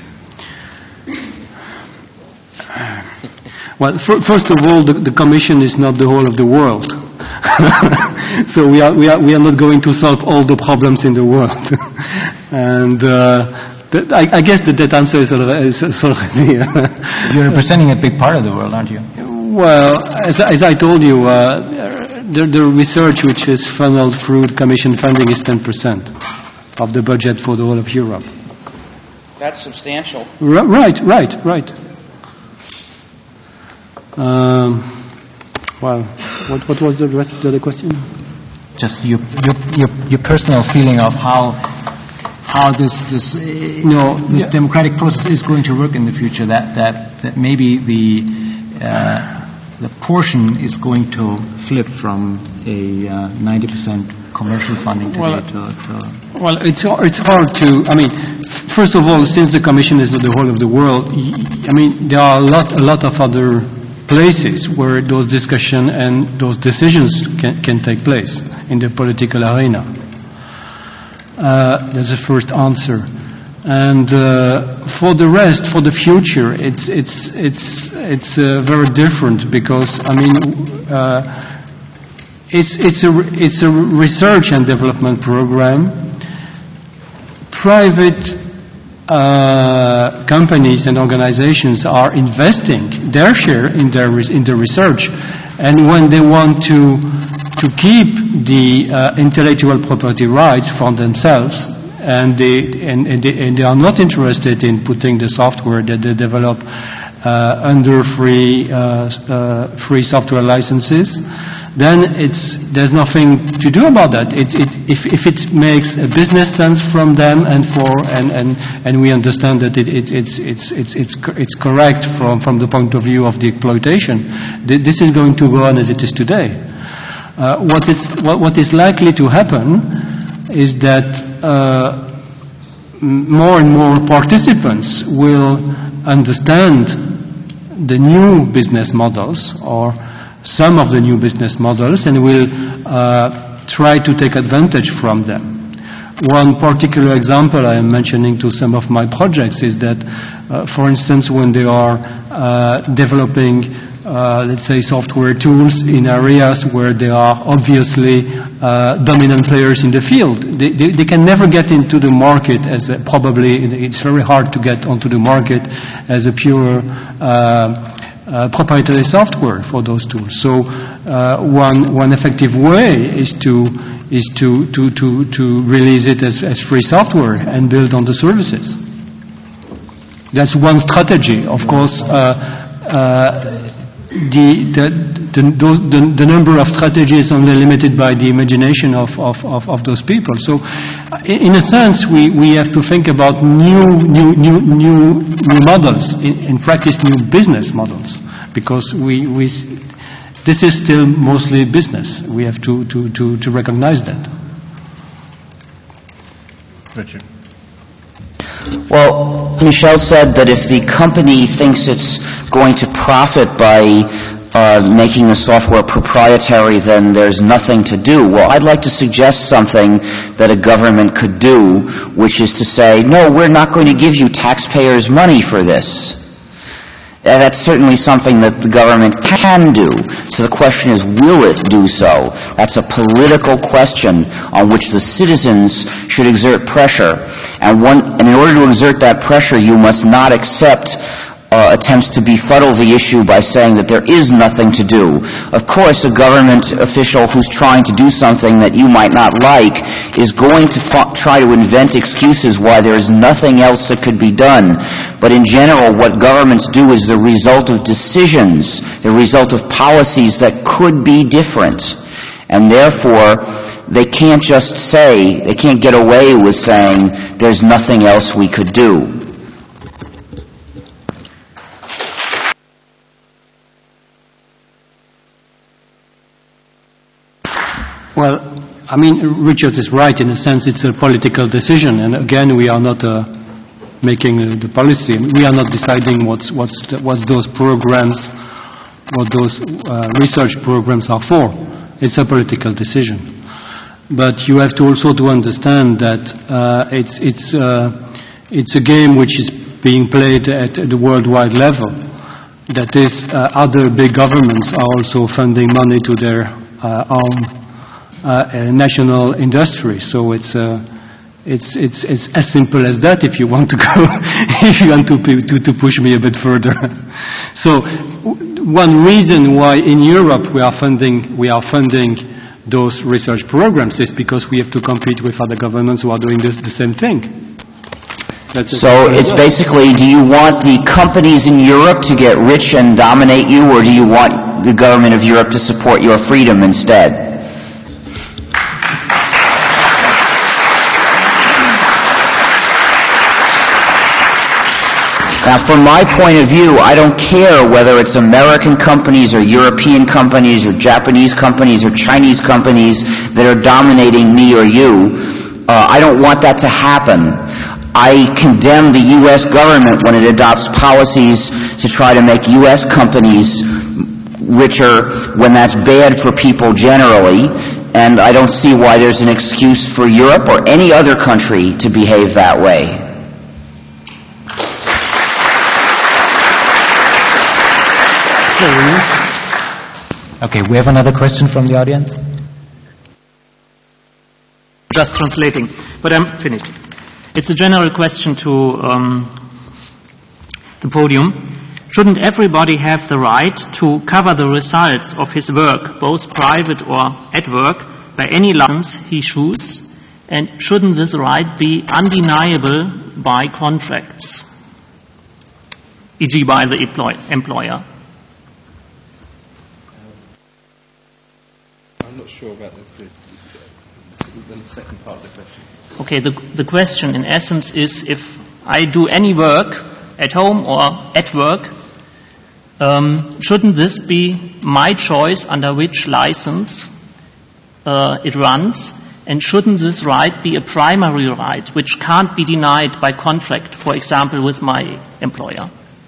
Well, for, first of all, the, the Commission is not the whole of the world. So we are, we are, we are not going to solve all the problems in the world. And, uh, that, I, I guess that that answer is already, is already uh, You're representing a big part of the world, aren't you? Well, as, as I told you, uh, the, the research which is funneled through the Commission funding is ten percent of the budget for the whole of Europe. That's substantial. R- right, right, right. Um, well, what, what was the rest of the question? Just your your your, your personal feeling of how how this this uh, no, this yeah. democratic process is going to work in the future. That that that maybe the uh, the portion is going to flip from a uh, ninety percent commercial funding today well, to, to. Well, it's it's hard to. I mean, first of all, since the Commission is not the whole of the world, I mean, there are a lot a lot of other places where those discussions and those decisions can, can take place in the political arena. Uh, that's the first answer. And uh, for the rest, for the future, it's it's it's it's uh, very different because I mean, uh, it's it's a it's a research and development program. Private Uh, companies and organizations are investing their share in their in the research, and when they want to to keep the uh, intellectual property rights for themselves, and they and, and, they, and they are not interested in putting the software that they develop uh, under free uh, uh, free software licenses, then it's there's nothing to do about that. It, it, if, if it makes a business sense from them and for and, and, and we understand that it, it, it's it's it's it's it's correct from, from the point of view of the exploitation, this is going to go on as it is today. Uh, what is what, what is likely to happen is that uh, more and more participants will understand the new business models or some of the new business models and will uh, try to take advantage from them. One particular example I am mentioning to some of my projects is that, uh, for instance, when they are uh, developing, uh, let's say, software tools in areas where they are obviously uh, dominant players in the field, they, they, they can never get into the market as a, probably it's very hard to get onto the market as a pure uh, uh, proprietary software for those tools. So uh, one one effective way is to is to to to, to release it as, as free software and build on the services. That's one strategy. Of course, uh, uh, the, the, the, those, the, the number of strategies is only limited by the imagination of, of, of, of those people. So, in a sense, we, we have to think about new, new, new, new, new models, in, in practice, new business models, because we, we, this is still mostly business. We have to, to, to, to recognize that. Richard. Well, Michel said that if the company thinks it's going to profit by uh, making the software proprietary, then there's nothing to do. Well, I'd like to suggest something that a government could do, which is to say, no, we're not going to give you taxpayers' money for this. Uh, that's certainly something that the government can do. So the question is, will it do so? That's a political question on which the citizens should exert pressure. And, one, and in order to exert that pressure, you must not accept uh, attempts to befuddle the issue by saying that there is nothing to do. Of course, a government official who's trying to do something that you might not like is going to f- try to invent excuses why there is nothing else that could be done. But in general, what governments do is the result of decisions, the result of policies that could be different. And therefore, they can't just say, they can't get away with saying, there's nothing else we could do. Well, I mean, Richard is right. In a sense, it's a political decision. And again, we are not uh, making uh, the policy. We are not deciding what's, what's, the, what's those programs, what those uh, research programs are for. It's a political decision. But you have to also to understand that uh, it's, it's, uh, it's a game which is being played at the worldwide level. That is, uh, other big governments are also funding money to their uh, own Uh, national industry. So it's, uh, it's it's it's as simple as that. If you want to go, if you want to, to to push me a bit further. So w- one reason why in Europe we are funding we are funding those research programs is because we have to compete with other governments who are doing this, the same thing. That's so it's basically, do you want the companies in Europe to get rich and dominate you, or do you want the government of Europe to support your freedom instead? Now, from my point of view, I don't care whether it's American companies or European companies or Japanese companies or Chinese companies that are dominating me or you. Uh, I don't want that to happen. I condemn the U S government when it adopts policies to try to make U S companies richer when that's bad for people generally. And I don't see why there's an excuse for Europe or any other country to behave that way. Okay, we have another question from the audience. Just translating, but I'm finished. It's a general question to um, the podium. Shouldn't everybody have the right to cover the results of his work, both private or at work, by any license he chooses? And shouldn't this right be undeniable by contracts, for example by the employ- employer? I'm not sure about the, the, the second part of the question. Okay, the, the question in essence is, if I do any work at home or at work, um, shouldn't this be my choice under which license uh, it runs? And shouldn't this right be a primary right which can't be denied by contract, for example, with my employer?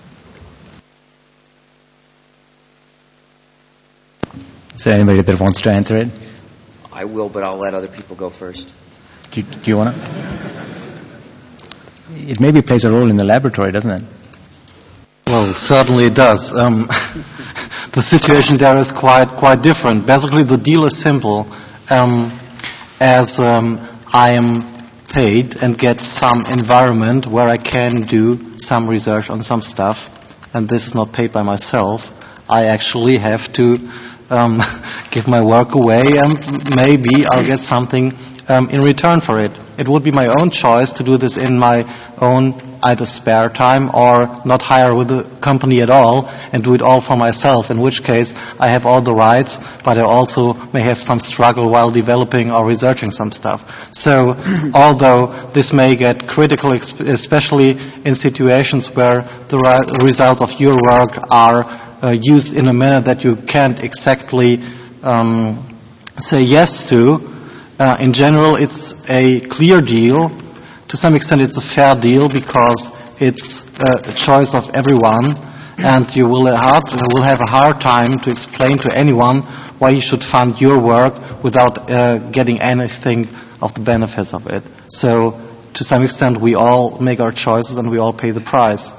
Is there anybody that wants to answer it? I will, but I'll let other people go first. Do you, do you want to? It maybe plays a role in the laboratory, doesn't it? Well, certainly it does. Um, the situation there is quite quite different. Basically, the deal is simple. Um, as um, I am paid and get some environment where I can do some research on some stuff, and this is not paid by myself, I actually have to um, give my work away, and maybe I'll get something um, in return for it. It would be my own choice to do this in my own either spare time or not hire with the company at all and do it all for myself, in which case I have all the rights, but I also may have some struggle while developing or researching some stuff. So although this may get critical, especially in situations where the re- results of your work are uh, used in a manner that you can't exactly um, say yes to, uh, in general it's a clear deal. To some extent, it's a fair deal because it's a choice of everyone, and you will, hard, will have a hard time to explain to anyone why you should fund your work without uh, getting anything of the benefits of it. So, to some extent, we all make our choices and we all pay the price.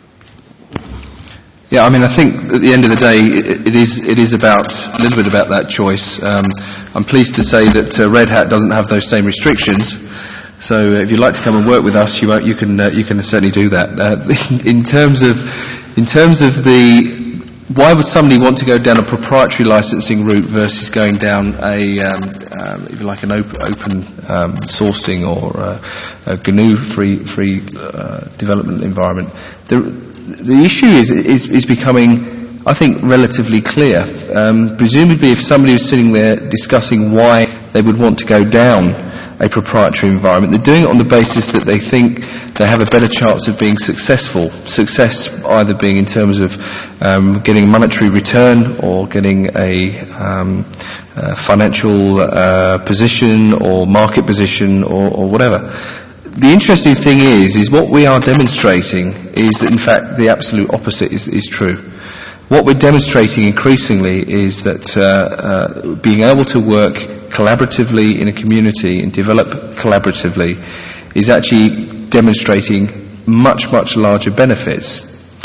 Yeah, I mean, I think at the end of the day, it, it is it is about a little bit about that choice. Um, I'm pleased to say that uh, Red Hat doesn't have those same restrictions. So if you'd like to come and work with us, you, you can uh, you can certainly do that. Uh, in terms of in terms of the why would somebody want to go down a proprietary licensing route versus going down a um, um, if you like an open, open um, sourcing or uh, a G N U free free uh, development environment? The the issue is is, is becoming, I think, relatively clear. Um, presumably, if somebody was sitting there discussing why they would want to go down a proprietary environment, they're doing it on the basis that they think they have a better chance of being successful. Success either being in terms of um, getting a monetary return or getting a, um, a financial uh, position or market position or, or whatever. The interesting thing is, is what we are demonstrating is that in fact the absolute opposite is, is true. What we're demonstrating increasingly is that uh, uh, being able to work collaboratively in a community and develop collaboratively is actually demonstrating much, much larger benefits.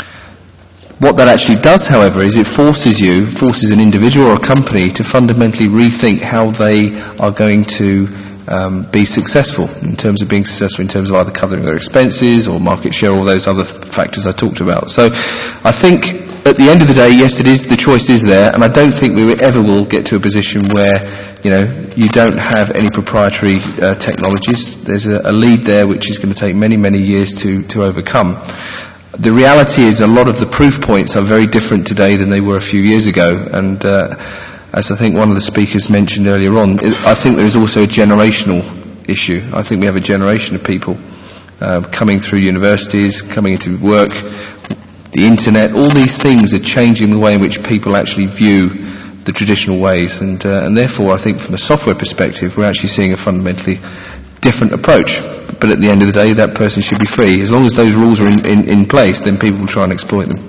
What that actually does, however, is it forces you, forces an individual or a company to fundamentally rethink how they are going to um, be successful in terms of being successful in terms of either covering their expenses or market share, all those other factors I talked about. So I think at the end of the day, yes, it is, the choice is there, and I don't think we ever will get to a position where, you know, you don't have any proprietary uh, technologies. There's a, a lead there which is going to take many, many years to, to overcome. The reality is a lot of the proof points are very different today than they were a few years ago, and uh, as I think one of the speakers mentioned earlier on, it, I think there is also a generational issue. I think we have a generation of people uh, coming through universities, coming into work, the internet, all these things are changing the way in which people actually view the traditional ways, and, uh, and therefore I think from a software perspective we're actually seeing a fundamentally different approach. But at the end of the day, that person should be free. As long as those rules are in, in, in place, then people will try and exploit them.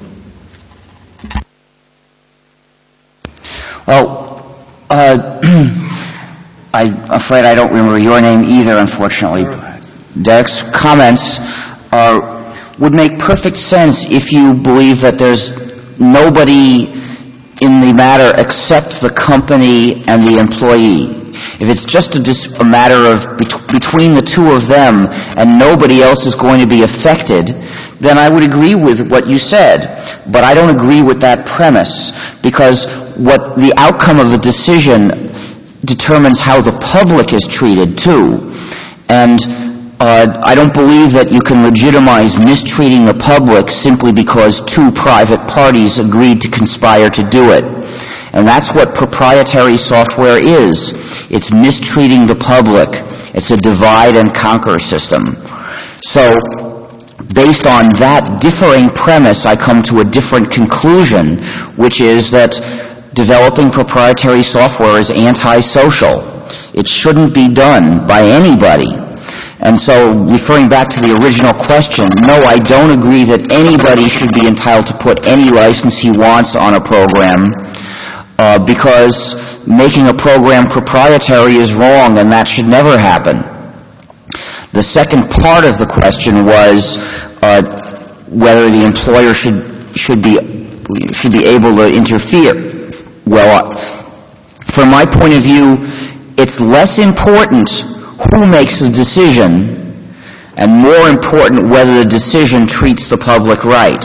Well, uh, I'm afraid I don't remember your name either, unfortunately. Derek's comments are would make perfect sense if you believe that there's nobody in the matter except the company and the employee. If it's just a, dis- a matter of bet- between the two of them and nobody else is going to be affected, then I would agree with what you said. But I don't agree with that premise, because what the outcome of the decision determines how the public is treated too. And Uh, I don't believe that you can legitimize mistreating the public simply because two private parties agreed to conspire to do it. And that's what proprietary software is. It's mistreating the public. It's a divide and conquer system. So, based on that differing premise, I come to a different conclusion, which is that developing proprietary software is antisocial. It shouldn't be done by anybody. And so, referring back to the original question, no, I don't agree that anybody should be entitled to put any license he wants on a program, uh, because making a program proprietary is wrong, and that should never happen. The second part of the question was uh, whether the employer should should be should be able to interfere. Well, from my point of view, it's less important who makes the decision, and more important whether the decision treats the public right.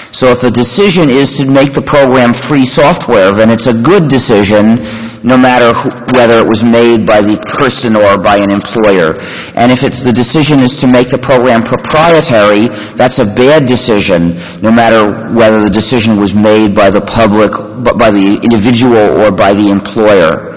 So if a decision is to make the program free software, then it's a good decision no matter who, whether it was made by the person or by an employer. And if it's the decision is to make the program proprietary, that's a bad decision no matter whether the decision was made by the public, by the individual or by the employer.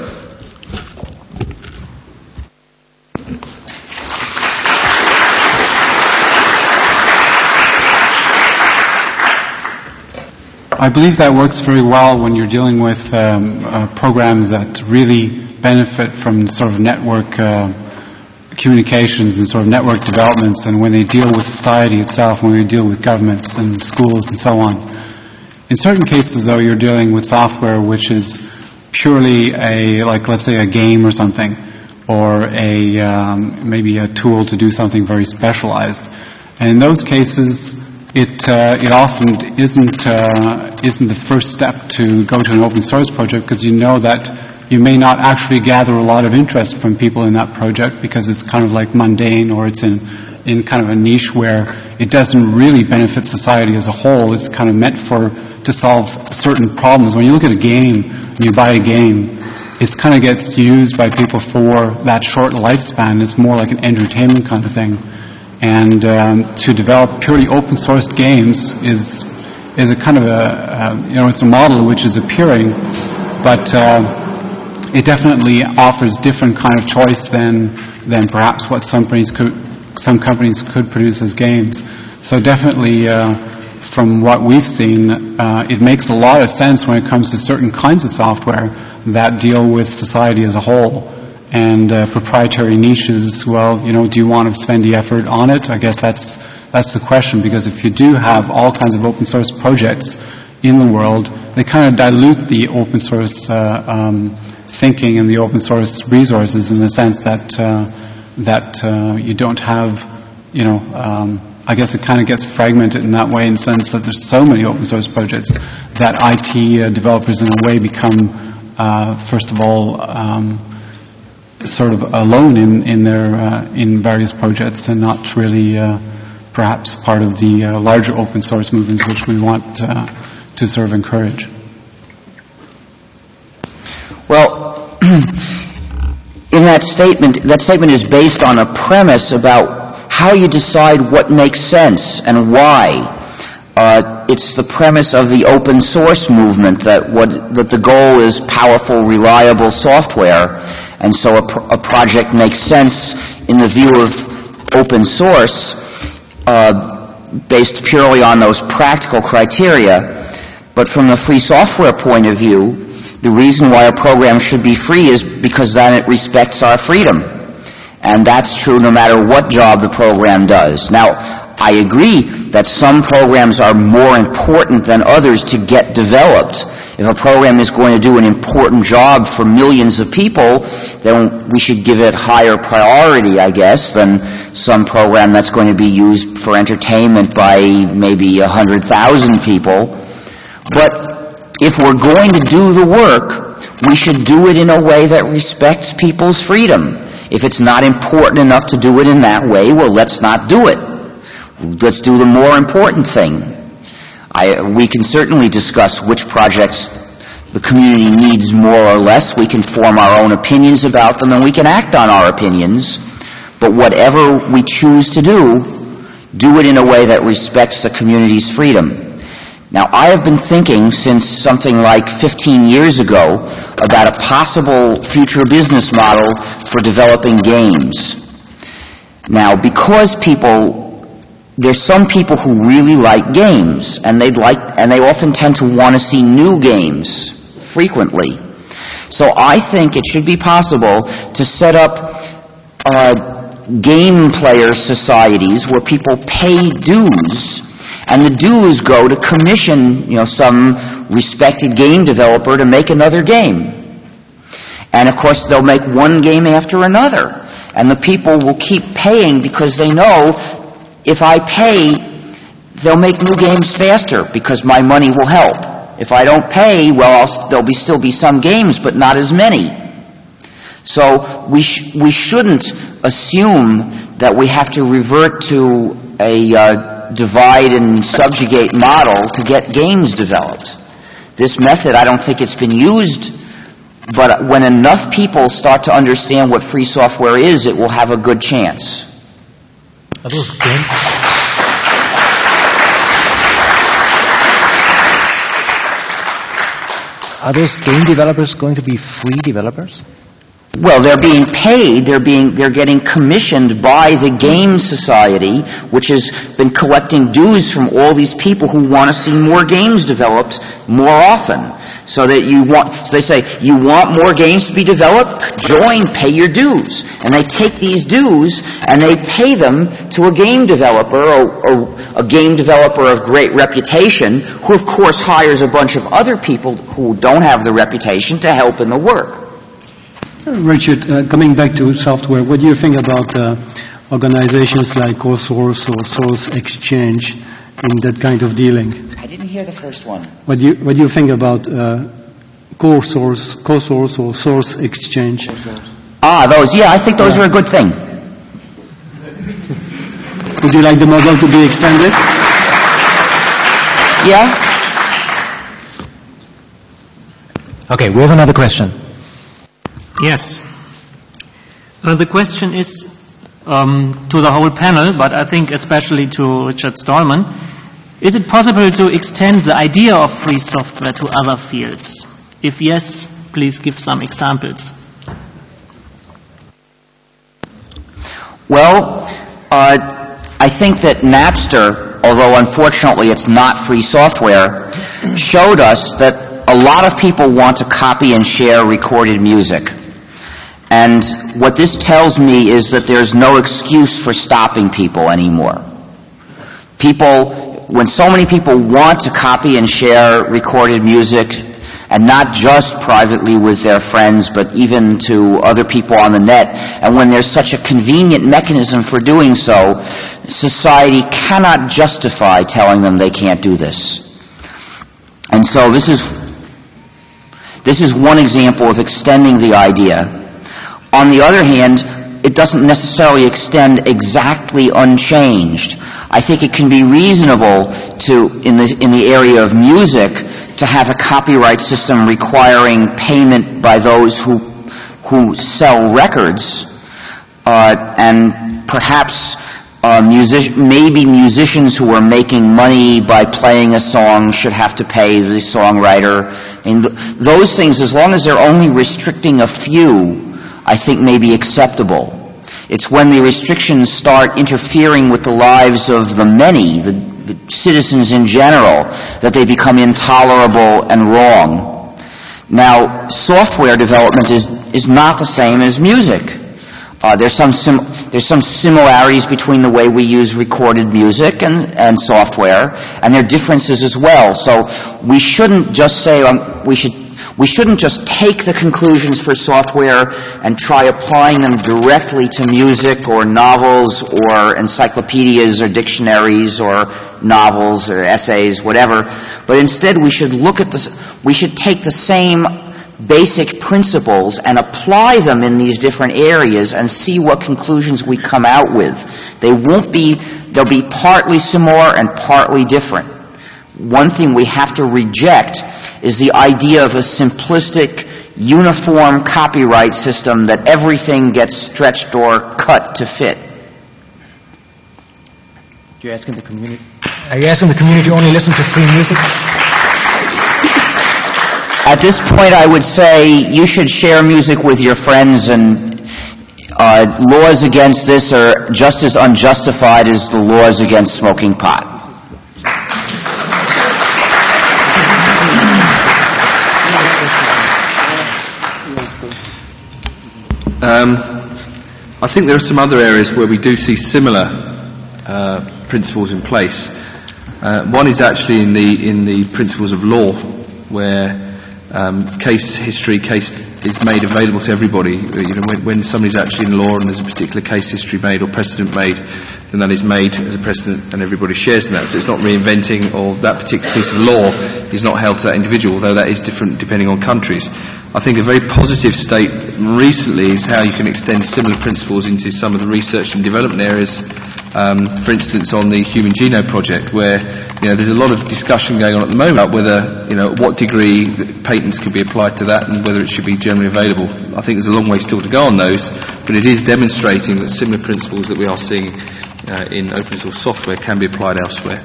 I believe that works very well when you're dealing with um, uh, programs that really benefit from sort of network uh, communications and sort of network developments, and when they deal with society itself, when we deal with governments and schools and so on. In certain cases, though, you're dealing with software which is purely a, like let's say a game or something, or a um, maybe a tool to do something very specialized. And in those cases, It uh, it often isn't uh, isn't the first step to go to an open source project, because you know that you may not actually gather a lot of interest from people in that project because it's kind of like mundane, or it's in in kind of a niche where it doesn't really benefit society as a whole. It's kind of meant for to solve certain problems. When you look at a game, when you buy a game, it kind of gets used by people for that short lifespan. It's more like an entertainment kind of thing. And um, to develop purely open-sourced games is is a kind of a, uh, you know, it's a model which is appearing, but uh, it definitely offers different kind of choice than than perhaps what some companies could some companies could produce as games. So definitely, uh, from what we've seen, uh, it makes a lot of sense when it comes to certain kinds of software that deal with society as a whole. And uh, proprietary niches, well, you know, do you want to spend the effort on it? I guess that's that's the question, because if you do have all kinds of open source projects in the world, they kind of dilute the open source uh, um, thinking and the open source resources, in the sense that uh, that uh, you don't have, you know, um, I guess it kind of gets fragmented in that way, in the sense that there's so many open source projects that I T uh, developers in a way become, uh, first of all, um, sort of alone in in their uh, in various projects, and not really uh, perhaps part of the uh, larger open source movements which we want uh, to sort of encourage. Well, in that statement, that statement is based on a premise about how you decide what makes sense and why. Uh, it's the premise of the open source movement that what that the goal is powerful, reliable software. And so a, pro- a project makes sense in the view of open source uh, based purely on those practical criteria. But from the free software point of view, the reason why a program should be free is because then it respects our freedom. And that's true no matter what job the program does. Now, I agree that some programs are more important than others to get developed. If a program is going to do an important job for millions of people, then we should give it higher priority, I guess, than some program that's going to be used for entertainment by maybe one hundred thousand people. But if we're going to do the work, we should do it in a way that respects people's freedom. If it's not important enough to do it in that way, well, let's not do it. Let's do the more important thing. I, we can certainly discuss which projects the community needs more or less. We can form our own opinions about them, and we can act on our opinions. But whatever we choose to do, do it in a way that respects the community's freedom. Now, I have been thinking since something like fifteen years ago about a possible future business model for developing games. Now, because people There's some people who really like games, and they'd like, and they often tend to want to see new games frequently. So I think it should be possible to set up uh, game player societies where people pay dues, and the dues go to commission, you know, some respected game developer to make another game. And of course, they'll make one game after another, and the people will keep paying because they know, if I pay, they'll make new games faster because my money will help. If I don't pay, well, I'll, there'll be still be some games, but not as many. So we sh- we shouldn't assume that we have to revert to a uh, divide and subjugate model to get games developed. This method, I don't think it's been used, but when enough people start to understand what free software is, it will have a good chance. Are those game? Are those game developers going to be free developers? Well, they're being paid, they're being, they're getting commissioned by the Game Society, which has been collecting dues from all these people who want to see more games developed more often. So that you want, so they say, you want more games to be developed? Join, pay your dues. And they take these dues and they pay them to a game developer or, or a game developer of great reputation, who of course hires a bunch of other people who don't have the reputation to help in the work. Richard, uh, coming back to software, what do you think about uh, organizations like CoSource or Source Exchange in that kind of dealing? I didn't hear the first one. What do you, what do you think about uh, CoSource, CoSource or Source Exchange? Ah, those, yeah, I think those yeah. are a good thing. Would you like the model to be extended? Yeah. Okay, we have another question. Yes. Uh, the question is um, to the whole panel, but I think especially to Richard Stallman. Is it possible to extend the idea of free software to other fields? If yes, please give some examples. Well, uh, I think that Napster, although unfortunately it's not free software, showed us that a lot of people want to copy and share recorded music. And what this tells me is that there's no excuse for stopping people anymore. People, when so many people want to copy and share recorded music, and not just privately with their friends, but even to other people on the net, and when there's such a convenient mechanism for doing so, society cannot justify telling them they can't do this. And so this is, this is one example of extending the idea. On the other hand, it doesn't necessarily extend exactly unchanged. I think it can be reasonable to, in the, in the area of music, to have a copyright system requiring payment by those who, who sell records, uh, and perhaps uh, music, maybe musicians who are making money by playing a song should have to pay the songwriter. And th- those things, as long as they're only restricting a few, I think may be acceptable. It's when the restrictions start interfering with the lives of the many, the, the citizens in general, that they become intolerable and wrong. Now, software development is, is not the same as music. Uh, there's some sim- there's some similarities between the way we use recorded music and, and software, and there are differences as well. So we shouldn't just say um, we should we shouldn't just take the conclusions for software and try applying them directly to music or novels or encyclopedias or dictionaries or novels or essays, whatever. But instead, we should look at this. We should take the same basic principles and apply them in these different areas and see what conclusions we come out with. They won't be, they'll be partly similar and partly different. One thing we have to reject is the idea of a simplistic, uniform copyright system that everything gets stretched or cut to fit. You're asking the community? Are you asking the community to only listen to free music? At this point, I would say you should share music with your friends, and uh, laws against this are just as unjustified as the laws against smoking pot. Um, I think there are some other areas where we do see similar uh, principles in place. Uh, one is actually in the in the principles of law, where um, case history case is made available to everybody. You know, when, when somebody's actually in law and there's a particular case history made or precedent made, then that is made as a precedent and everybody shares in that. So it's not reinventing, or that particular piece of law is not held to that individual, although that is different depending on countries. I think a very positive state recently is how you can extend similar principles into some of the research and development areas. Um, for instance, on the Human Genome Project, where you know there's a lot of discussion going on at the moment about whether, you know, what degree patents could be applied to that and whether it should be generally available. I think there's a long way still to go on those, but it is demonstrating that similar principles that we are seeing uh, in open source software can be applied elsewhere.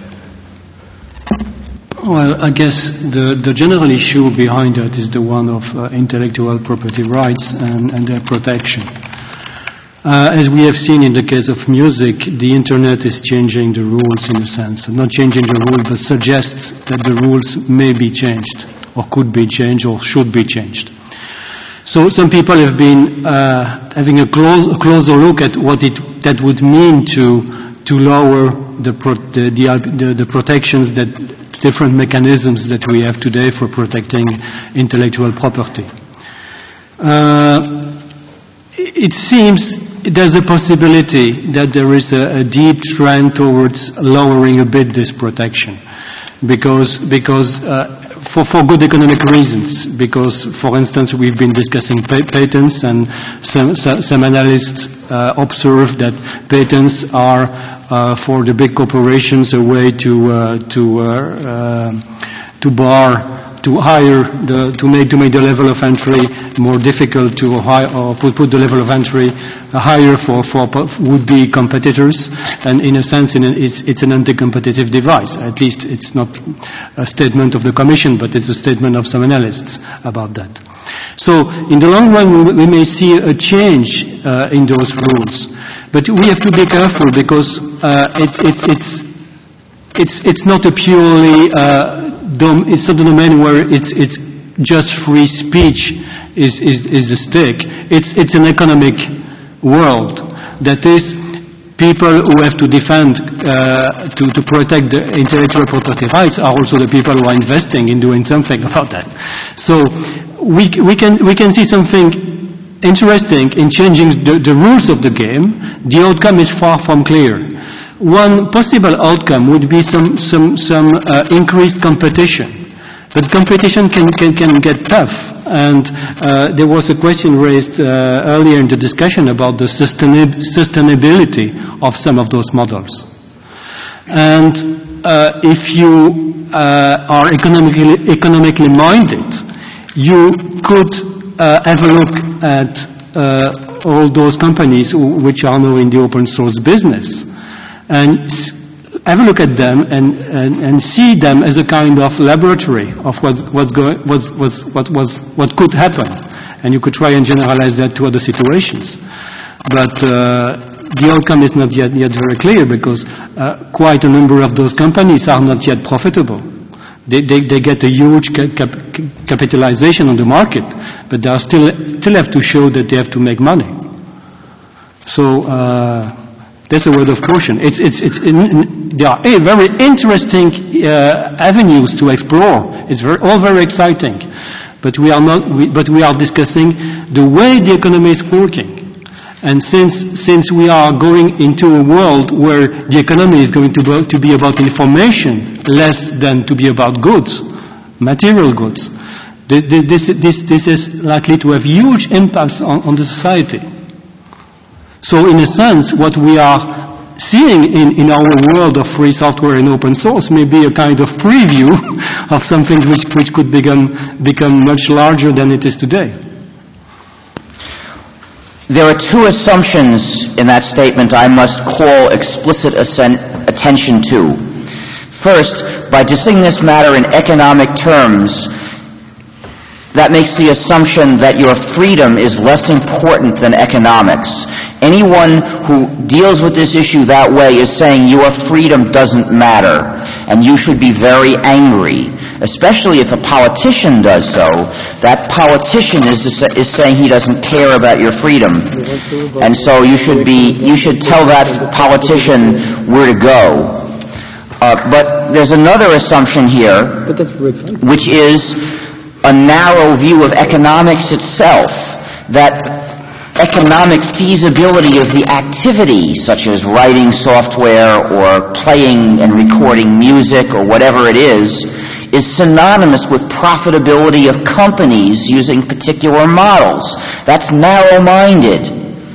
Well, I guess the, the general issue behind that is the one of uh, intellectual property rights and, and their protection. Uh, as we have seen in the case of music, the Internet is changing the rules in a sense. Not changing the rules, but suggests that the rules may be changed, or could be changed, or should be changed. So some people have been uh, having a, close, a closer look at what it that would mean to to lower the, pro, the, the, the protections, that different mechanisms that we have today for protecting intellectual property. Uh, it seems there's a possibility that there is a, a deep trend towards lowering a bit this protection, because because uh, for for good economic reasons. Because, for instance, we've been discussing pa- patents, and some some analysts uh, observe that patents are uh, for the big corporations a way to uh, to uh, uh, to bar. To hire the, to make to make the level of entry more difficult, to hire, or put, put the level of entry higher for, for would-be competitors, and in a sense, in a, it's, it's an anti-competitive device. At least it's not a statement of the Commission, but it's a statement of some analysts about that. So, in the long run, we, we may see a change uh, in those rules, but we have to be careful because uh, it's it's it's it's it's not a purely uh, Dom, it's not a domain where it's it's just free speech is is is the stake. It's it's an economic world. That is, people who have to defend uh, to to protect the intellectual property rights are also the people who are investing in doing something about that. So we we can we can see something interesting in changing the, the rules of the game. The outcome is far from clear. One possible outcome would be some some some uh, increased competition, but competition can can, can get tough. And uh, there was a question raised uh, earlier in the discussion about the sustainab- sustainability of some of those models. And uh, if you uh, are economically economically minded, you could uh, have a look at uh, all those companies which are now in the open source business, and have a look at them and, and, and see them as a kind of laboratory of what's, what's going, what's, what's, what was, what could happen, and you could try and generalize that to other situations. But uh, the outcome is not yet yet very clear, because uh, quite a number of those companies are not yet profitable. They they, they get a huge cap- cap- capitalization on the market, but they are still still have to show that they have to make money. So. Uh, That's a word of caution. It's, it's, it's in, in, there are very interesting uh, avenues to explore. It's very, all very exciting, but we are not. We, but we are discussing the way the economy is working. And since since we are going into a world where the economy is going to be, to be about information less than to be about goods, material goods, this this this, this is likely to have huge impacts on, on the society. So in a sense, what we are seeing in, in our world of free software and open source may be a kind of preview of something which, which could become, become much larger than it is today. There are two assumptions in that statement I must call explicit assen- attention to. First, by discussing this matter in economic terms, that makes the assumption that your freedom is less important than economics. Anyone who deals with this issue that way is saying your freedom doesn't matter, and you should be very angry, especially if a politician does so. That politician is is saying he doesn't care about your freedom, and so you should be you should tell that politician where to go. Uh, but there's another assumption here, which is a narrow view of economics itself, that economic feasibility of the activity, such as writing software or playing and recording music or whatever it is, is synonymous with profitability of companies using particular models. That's narrow-minded.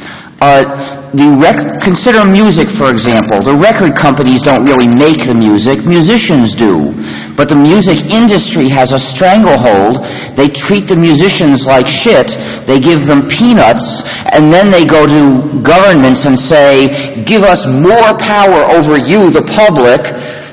Uh, the rec- consider music, for example. The record companies don't really make the music. Musicians do. But the music industry has a stranglehold. They treat the musicians like shit. They give them peanuts, and then they go to governments and say, give us more power over you, the public,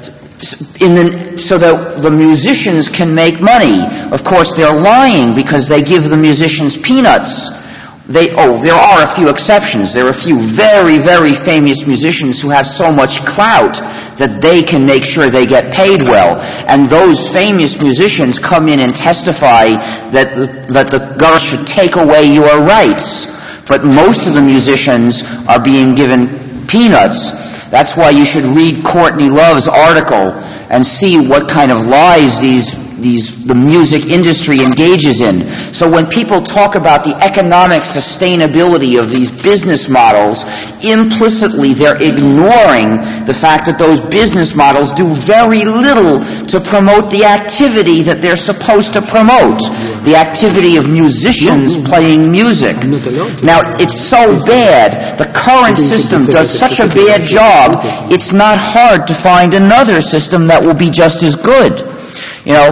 in the, so that the musicians can make money. Of course, they're lying because they give the musicians peanuts. They, oh, there are a few exceptions. There are a few very, very famous musicians who have so much clout that they can make sure they get paid well. And those famous musicians come in and testify that the, that the government should take away your rights. But most of the musicians are being given peanuts. That's why you should read Courtney Love's article and see what kind of lies these These, the music industry engages in. So when people talk about the economic sustainability of these business models, implicitly they're ignoring the fact that those business models do very little to promote the activity that they're supposed to promote, the activity of musicians playing music. Now, it's so bad, the current system does such a bad job, it's not hard to find another system that will be just as good. You know,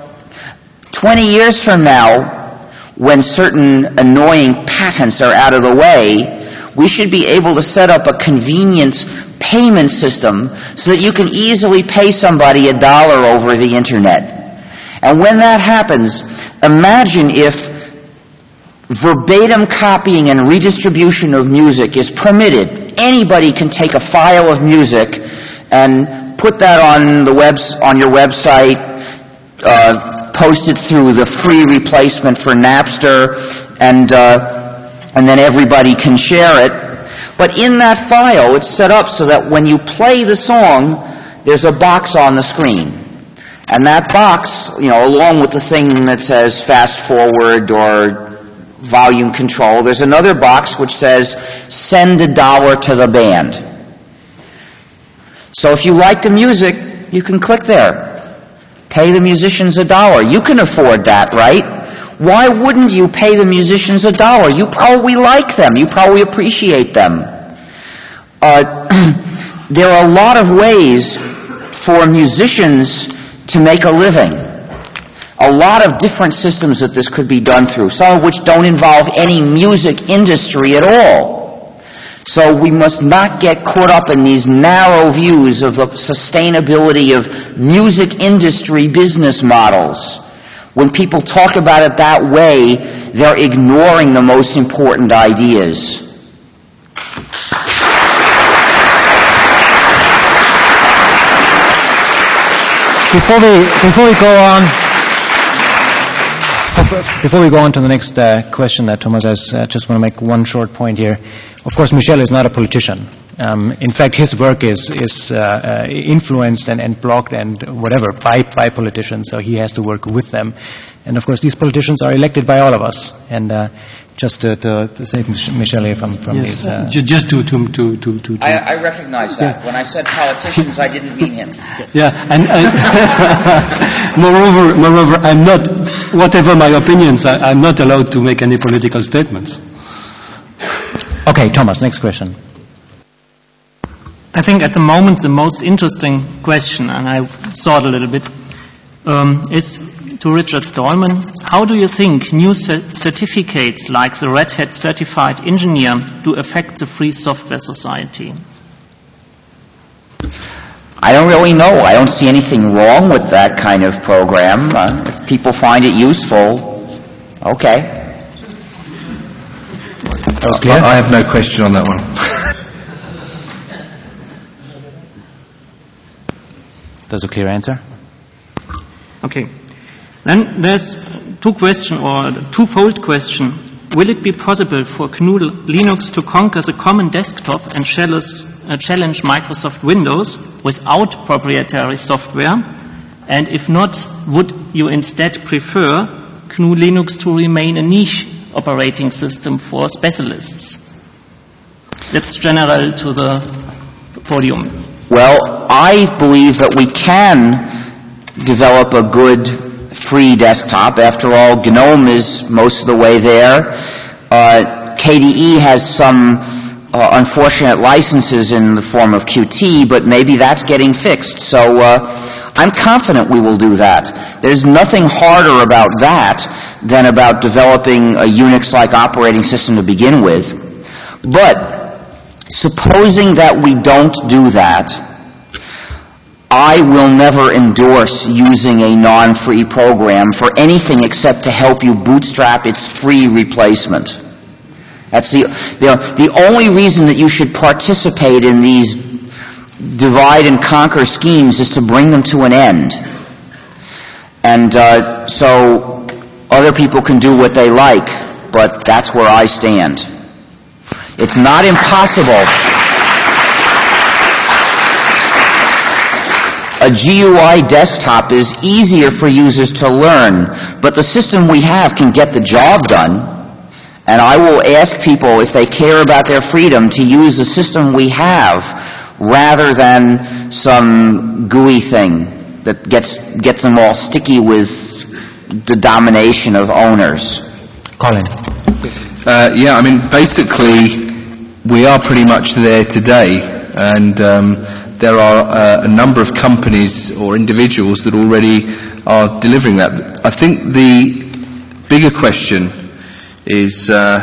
twenty years from now, when certain annoying patents are out of the way, we should be able to set up a convenient payment system so that you can easily pay somebody a dollar over the internet. And when that happens, imagine if verbatim copying and redistribution of music is permitted. Anybody can take a file of music and put that on the webs on your website, uh, post it through the free replacement for Napster, and uh, and then everybody can share it. But in that file, it's set up so that when you play the song, there's a box on the screen. And that box, you know, along with the thing that says fast forward or volume control, there's another box which says send a dollar to the band. So if you like the music, you can click there. Pay the musicians a dollar. You can afford that, right? Why wouldn't you pay the musicians a dollar? You probably like them. You probably appreciate them. Uh, there are a lot of ways for musicians to make a living. A lot of different systems that this could be done through, some of which don't involve any music industry at all. So we must not get caught up in these narrow views of the sustainability of music industry business models. When people talk about it that way, they're ignoring the most important ideas. Before we before we go on, before we go on to the next uh, question that Thomas has, I uh, just want to make one short point here. Of course, Michel is not a politician. Um, in fact, his work is is uh, uh, influenced and, and blocked and whatever by by politicians. So he has to work with them. And of course, these politicians are elected by all of us. And uh, just to, to, to save Michel here from from yes. these. Uh, just to to to to. to, to. I, I recognize that. Yeah. When I said politicians, I didn't mean him. Yeah, and, and moreover, moreover, I'm not. Whatever my opinions, I, I'm not allowed to make any political statements. Okay, Thomas, next question. I think at the moment the most interesting question, and I thought a little bit, um, is to Richard Stallman. How do you think new cer- certificates like the Red Hat Certified Engineer do affect the free software society? I don't really know. I don't see anything wrong with that kind of program. Uh, if people find it useful, okay. That was clear? I have no question on that one. That's a clear answer. Okay. Then there's two question or twofold question. Will it be possible for G N U Linux to conquer the common desktop and challenge Microsoft Windows without proprietary software? And if not, would you instead prefer G N U Linux to remain a niche operating system for specialists? That's general to the podium. Well, I believe that we can develop a good free desktop. After all, GNOME is most of the way there. Uh, K D E has some uh, unfortunate licenses in the form of Qt, but maybe that's getting fixed. So uh, I'm confident we will do that. There's nothing harder about that than about developing a Unix-like operating system to begin with. But supposing that we don't do that, I will never endorse using a non-free program for anything except to help you bootstrap its free replacement. That's the, the, the only reason that you should participate in these divide and conquer schemes is to bring them to an end. And uh, so other people can do what they like, but that's where I stand. It's not impossible. A G U I desktop is easier for users to learn, but the system we have can get the job done. And I will ask people, if they care about their freedom, to use the system we have rather than some G U I thing that gets gets them all sticky with the domination of owners. Colin. Uh, yeah, I mean, basically, we are pretty much there today, and um, there are uh, a number of companies or individuals that already are delivering that. I think the bigger question is uh,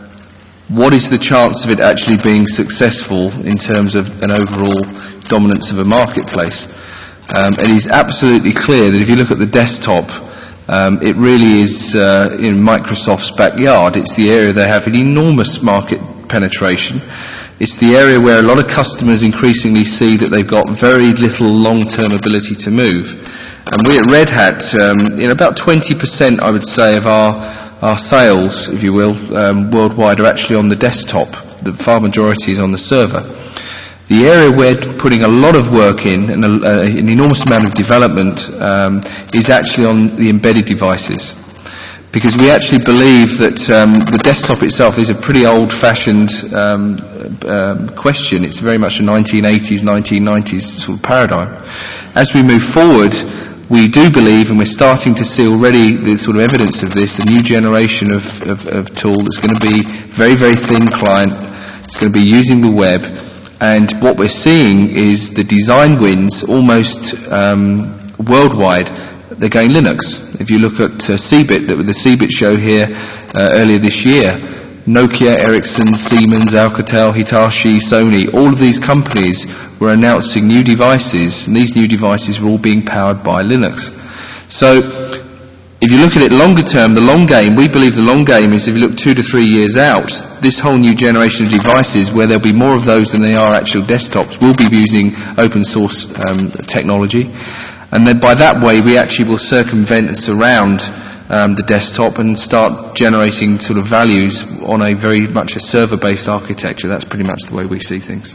what is the chance of it actually being successful in terms of an overall dominance of a marketplace? Um, it is absolutely clear that if you look at the desktop, um, it really is uh, in Microsoft's backyard. It's the area they have an enormous market penetration. It's the area where a lot of customers increasingly see that they've got very little long-term ability to move. And we at Red Hat, um, in about twenty percent, I would say, of our, our sales, if you will, um, worldwide are actually on the desktop. The far majority is on the server. The area we're putting a lot of work in, and a, uh, an enormous amount of development, um, is actually on the embedded devices. Because we actually believe that um, the desktop itself is a pretty old-fashioned um, um, question. It's very much a nineteen eighties, nineteen nineties sort of paradigm. As we move forward, we do believe, and we're starting to see already the sort of evidence of this, a new generation of, of, of tool that's going to be very, very thin client. It's going to be using the web. And what we're seeing is the design wins almost um, worldwide. They're going Linux. If you look at uh, C-bit, the, the C-bit show here uh, earlier this year, Nokia, Ericsson, Siemens, Alcatel, Hitachi, Sony, all of these companies were announcing new devices, and these new devices were all being powered by Linux. So if you look at it longer term, the long game, we believe the long game is if you look two to three years out, this whole new generation of devices, where there'll be more of those than there are actual desktops, will be using open source um, technology. And then by that way, we actually will circumvent and surround um, the desktop and start generating sort of values on a very much a server-based architecture. That's pretty much the way we see things.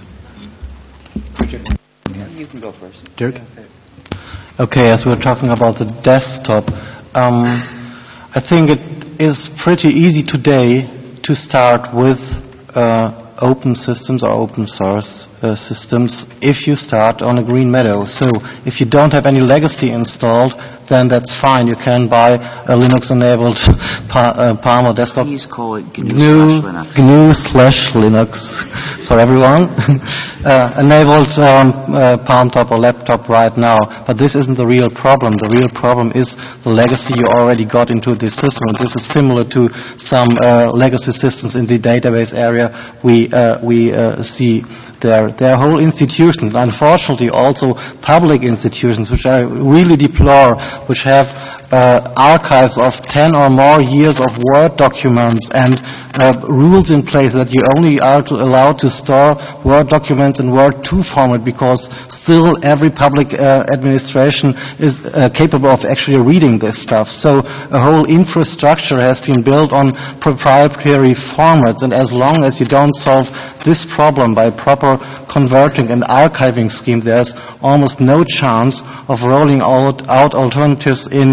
You can go first. Dirk? Okay, as we're talking about the desktop, um, I think it is pretty easy today to start with uh, open systems or open source uh, systems if you start on a green meadow. So if you don't have any legacy installed, then that's fine. You can buy a Linux-enabled pa- uh, Palm or desktop. Please call it G N U G N U, slash Linux. G N U slash Linux for everyone. uh, enabled um, uh, Palm top or laptop right now. But this isn't the real problem. The real problem is the legacy you already got into this system. And this is similar to some uh, legacy systems in the database area we uh, we uh, see there. There are whole institutions, unfortunately also public institutions, which I really deplore, which have uh, archives of ten or more years of Word documents and uh, rules in place that you only are to allowed to store Word documents in Word two format, because still every public uh, administration is uh, capable of actually reading this stuff. So a whole infrastructure has been built on proprietary formats, and as long as you don't solve this problem by proper converting and archiving scheme, there's almost no chance of rolling out, out alternatives in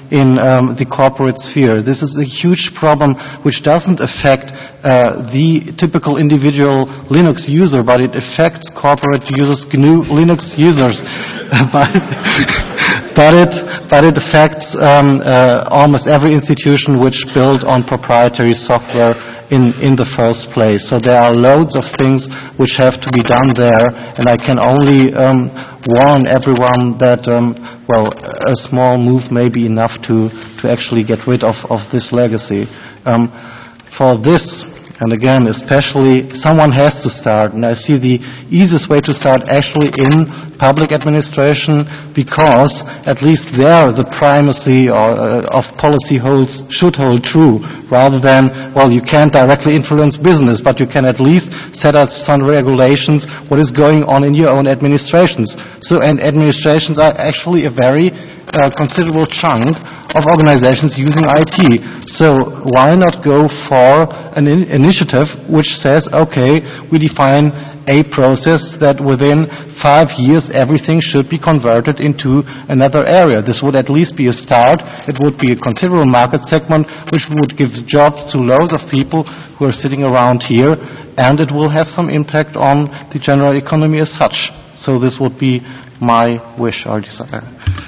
in um, the corporate sphere. This is a huge problem which doesn't affect uh, the typical individual Linux user, but it affects corporate users, G N U Linux users. but, but it but it affects um, uh, almost every institution which built on proprietary software in, in the first place. So there are loads of things which have to be done there, and I can only um, warn everyone that, um, well, a small move may be enough to, to actually get rid of, of this legacy. Um, for this, and again, especially, someone has to start, and I see the easiest way to start actually in public administration, because at least there the primacy or, uh, of policy holds, should hold true, rather than, well, you can't directly influence business, but you can at least set up some regulations, what is going on in your own administrations. So, and administrations are actually a very uh, considerable chunk of organizations using I T. So why not go for an in- initiative which says, okay, we define a process that within five years everything should be converted into another area. This would at least be a start. It would be a considerable market segment which would give jobs to loads of people who are sitting around here, and it will have some impact on the general economy as such. So this would be my wish or desire.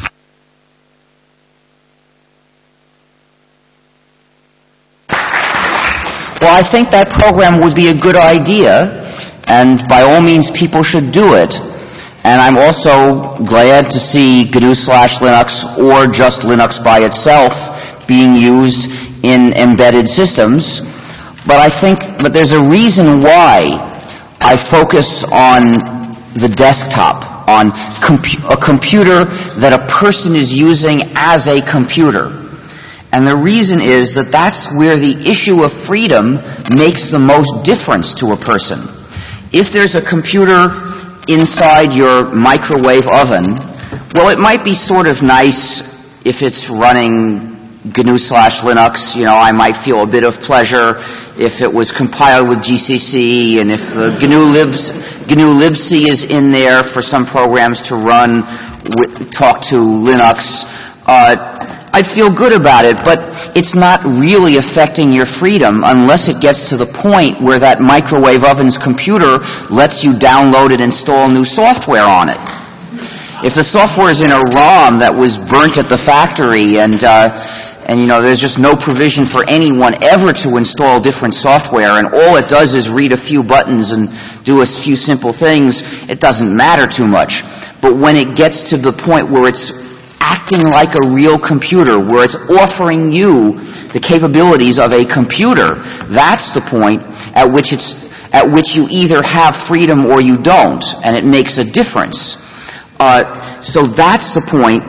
Well, I think that program would be a good idea, and by all means people should do it. And I'm also glad to see G N U slash Linux or just Linux by itself being used in embedded systems. But I think, but there's a reason why I focus on the desktop, on compu- a computer that a person is using as a computer. And the reason is that that's where the issue of freedom makes the most difference to a person. If there's a computer inside your microwave oven, well, it might be sort of nice if it's running G N U slash Linux. You know, I might feel a bit of pleasure if it was compiled with G C C, and if the G N U libs, G N U libc is in there for some programs to run, talk to Linux. Uh, I'd feel good about it, but it's not really affecting your freedom unless it gets to the point where that microwave oven's computer lets you download and install new software on it. If the software is in a ROM that was burnt at the factory and, uh, and you know, there's just no provision for anyone ever to install different software, and all it does is read a few buttons and do a few simple things, it doesn't matter too much. But when it gets to the point where it's acting like a real computer, where it's offering you the capabilities of a computer, that's the point at which it's at which you either have freedom or you don't, and it makes a difference. Uh, so that's the point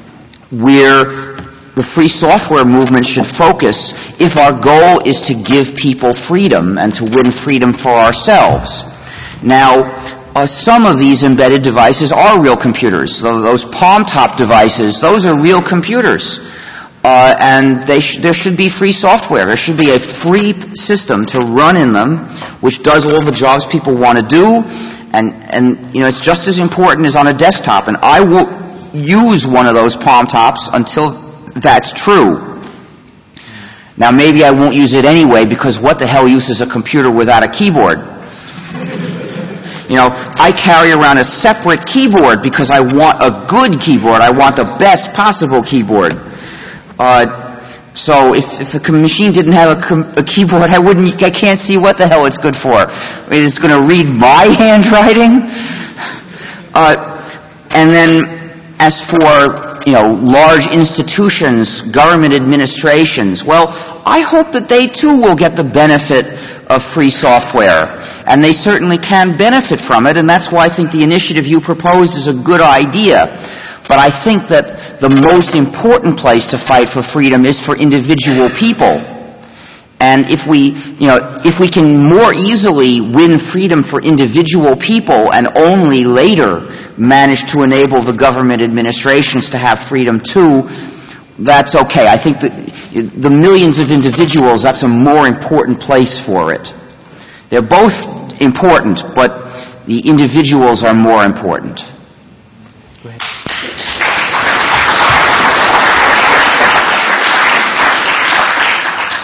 where the free software movement should focus if our goal is to give people freedom and to win freedom for ourselves. Now, Uh, some of these embedded devices are real computers. So those palm-top devices, those are real computers. Uh, and they sh- there should be free software. There should be a free system to run in them, which does all the jobs people want to do. And, and, you know, it's just as important as on a desktop. And I will use one of those palm-tops until that's true. Now, maybe I won't use it anyway, because what the hell uses a computer without a keyboard? You know, I carry around a separate keyboard because I want a good keyboard. I want the best possible keyboard. Uh, so if, if a machine didn't have a, com- a keyboard, I wouldn't. I can't see what the hell it's good for. I mean, it's going to read my handwriting. Uh, and then, as for you know, large institutions, government administrations, well, I hope that they too will get the benefit of free software, and they certainly can benefit from it, and that's why I think the initiative you proposed is a good idea. But I think that the most important place to fight for freedom is for individual people. And if we, you know, if we can more easily win freedom for individual people and only later manage to enable the government administrations to have freedom too, that's okay. I think that the millions of individuals, that's a more important place for it. They're both important, but the individuals are more important. Go ahead.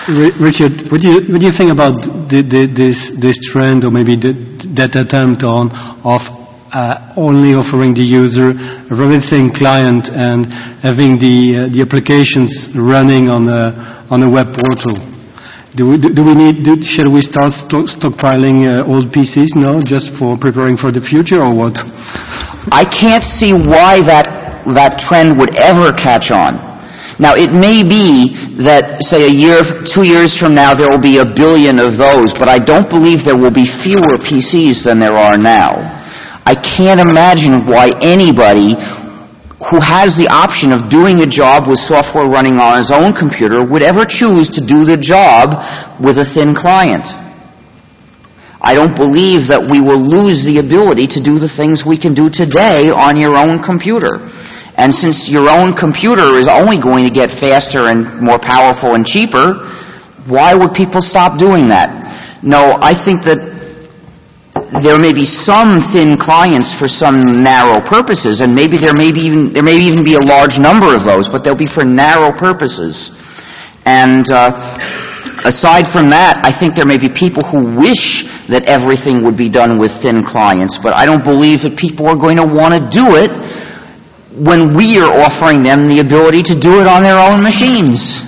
Richard, what do you what do you think about the, the, this this trend, or maybe the, that attempt on of uh, only offering the user a very thin client and having the uh, the applications running on a on a web portal? Do we do, do we need? Do, shall we start stock, stockpiling uh, old P Cs now, just for preparing for the future, or what? I can't see why that that trend would ever catch on. Now, it may be that, say, a year, two years from now, there will be a billion of those, but I don't believe there will be fewer P Cs than there are now. I can't imagine why anybody who has the option of doing a job with software running on his own computer would ever choose to do the job with a thin client. I don't believe that we will lose the ability to do the things we can do today on your own computer. And since your own computer is only going to get faster and more powerful and cheaper, why would people stop doing that? No, I think that there may be some thin clients for some narrow purposes, and maybe there may be even there may even be a large number of those, but they'll be for narrow purposes. And uh, aside from that, I think there may be people who wish that everything would be done with thin clients, but I don't believe that people are going to want to do it when we are offering them the ability to do it on their own machines.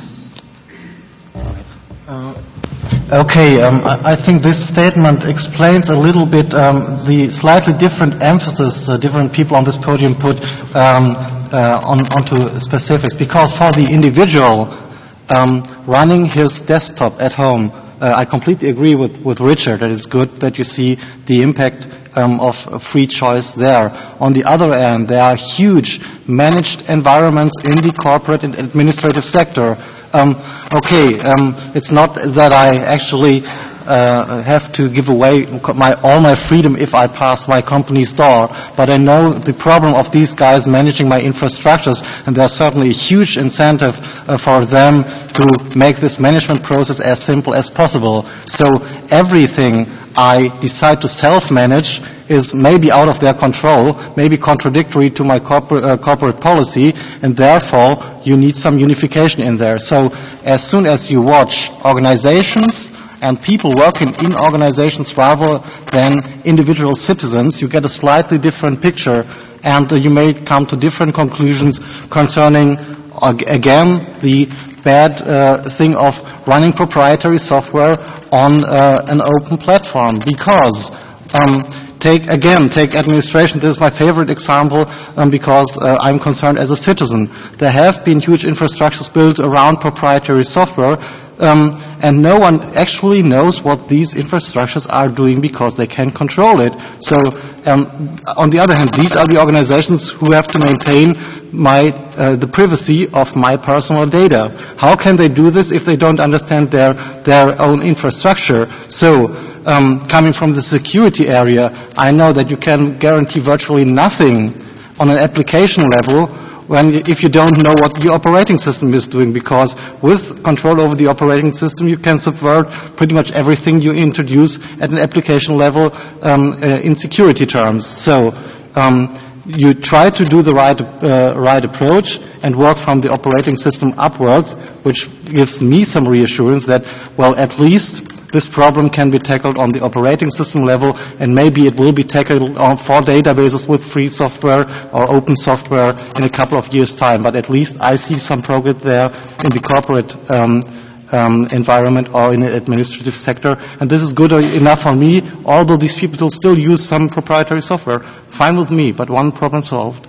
Uh, okay, um, I, I think this statement explains a little bit um, the slightly different emphasis uh, different people on this podium put um, uh, on, onto specifics. Because for the individual um, running his desktop at home, uh, I completely agree with, with Richard that it's good that you see the impact Um, of free choice there. On the other hand, there are huge managed environments in the corporate and administrative sector. Um, okay, um, it's not that I actually uh, have to give away my, all my freedom if I pass my company's door, but I know the problem of these guys managing my infrastructures, and there's certainly a huge incentive uh, for them to make this management process as simple as possible. So everything I decide to self-manage is maybe out of their control, maybe contradictory to my corporate, uh, corporate policy, and therefore you need some unification in there. So as soon as you watch organizations and people working in organizations rather than individual citizens, you get a slightly different picture, and uh, you may come to different conclusions concerning, uh, again, the bad uh, thing of running proprietary software on uh, an open platform. Because, um, take again, take administration. This is my favorite example um, because uh, I'm concerned as a citizen. There have been huge infrastructures built around proprietary software, um, and no one actually knows what these infrastructures are doing because they can't control it. So, um, on the other hand, these are the organizations who have to maintain my uh, the privacy of my personal data. How can they do this if they don't understand their their own infrastructure? So, um, coming from the security area, I know that you can guarantee virtually nothing on an application level when if you don't know what the operating system is doing, because with control over the operating system you can subvert pretty much everything you introduce at an application level um, uh, in security terms. So um, you try to do the right uh, right approach and work from the operating system upwards, which gives me some reassurance that, well, at least this problem can be tackled on the operating system level, and maybe it will be tackled on, for databases with free software or open software in a couple of years' time. But at least I see some progress there in the corporate um, um, environment or in the administrative sector, and this is good enough for me, although these people still use some proprietary software. Fine with me, but one problem solved.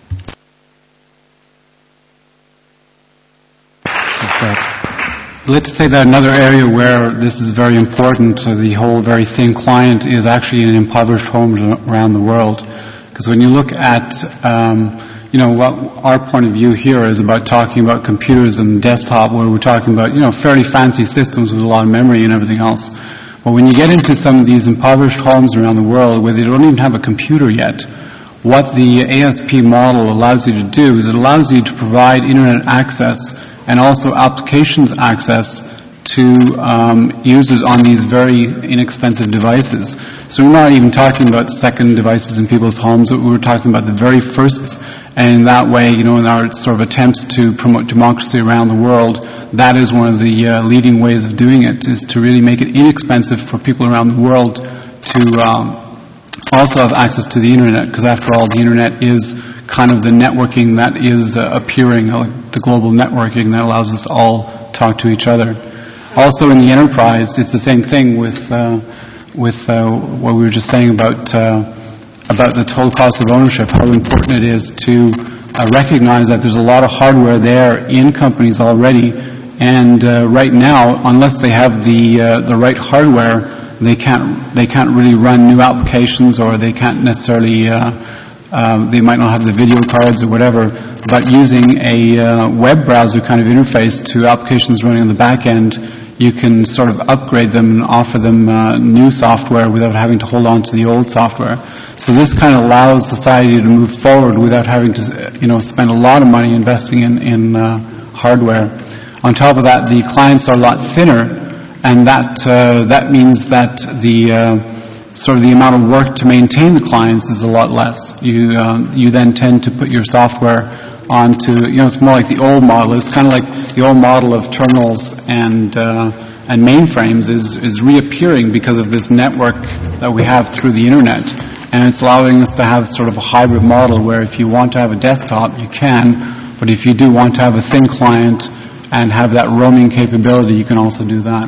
Let's say that another area where this is very important, so the whole very thin client, is actually in impoverished homes around the world. Because when you look at, um, you know, what our point of view here is about talking about computers and desktop, where we're talking about, you know, fairly fancy systems with a lot of memory and everything else. But when you get into some of these impoverished homes around the world where they don't even have a computer yet, what the A S P model allows you to do is it allows you to provide internet access and also applications access to um, users on these very inexpensive devices. So we're not even talking about second devices in people's homes. We're talking about the very first. And in that way, you know, in our sort of attempts to promote democracy around the world, that is one of the uh, leading ways of doing it, is to really make it inexpensive for people around the world to um, also have access to the Internet, because after all, the Internet is kind of the networking that is uh, appearing, uh, the global networking that allows us to all talk to each other. Also in the enterprise, it's the same thing with uh, with uh, what we were just saying about uh, about the total cost of ownership, how important it is to uh, recognize that there's a lot of hardware there in companies already, and uh, right now, unless they have the uh, the right hardware, they can't they can't really run new applications, or they can't necessarily uh, um, they might not have the video cards or whatever. But using a uh, web browser kind of interface to applications running on the back end, you can sort of upgrade them and offer them uh, new software without having to hold on to the old software. So this kind of allows society to move forward without having to, you know, spend a lot of money investing in, in uh, hardware. On top of that, the clients are a lot thinner, and that uh, that means that the uh, sort of the amount of work to maintain the clients is a lot less. You uh, you then tend to put your software onto, you know, it's more like the old model. It's kind of like the old model of terminals and uh, and mainframes is is reappearing because of this network that we have through the Internet, and it's allowing us to have sort of a hybrid model where if you want to have a desktop, you can, but if you do want to have a thin client and have that roaming capability, you can also do that.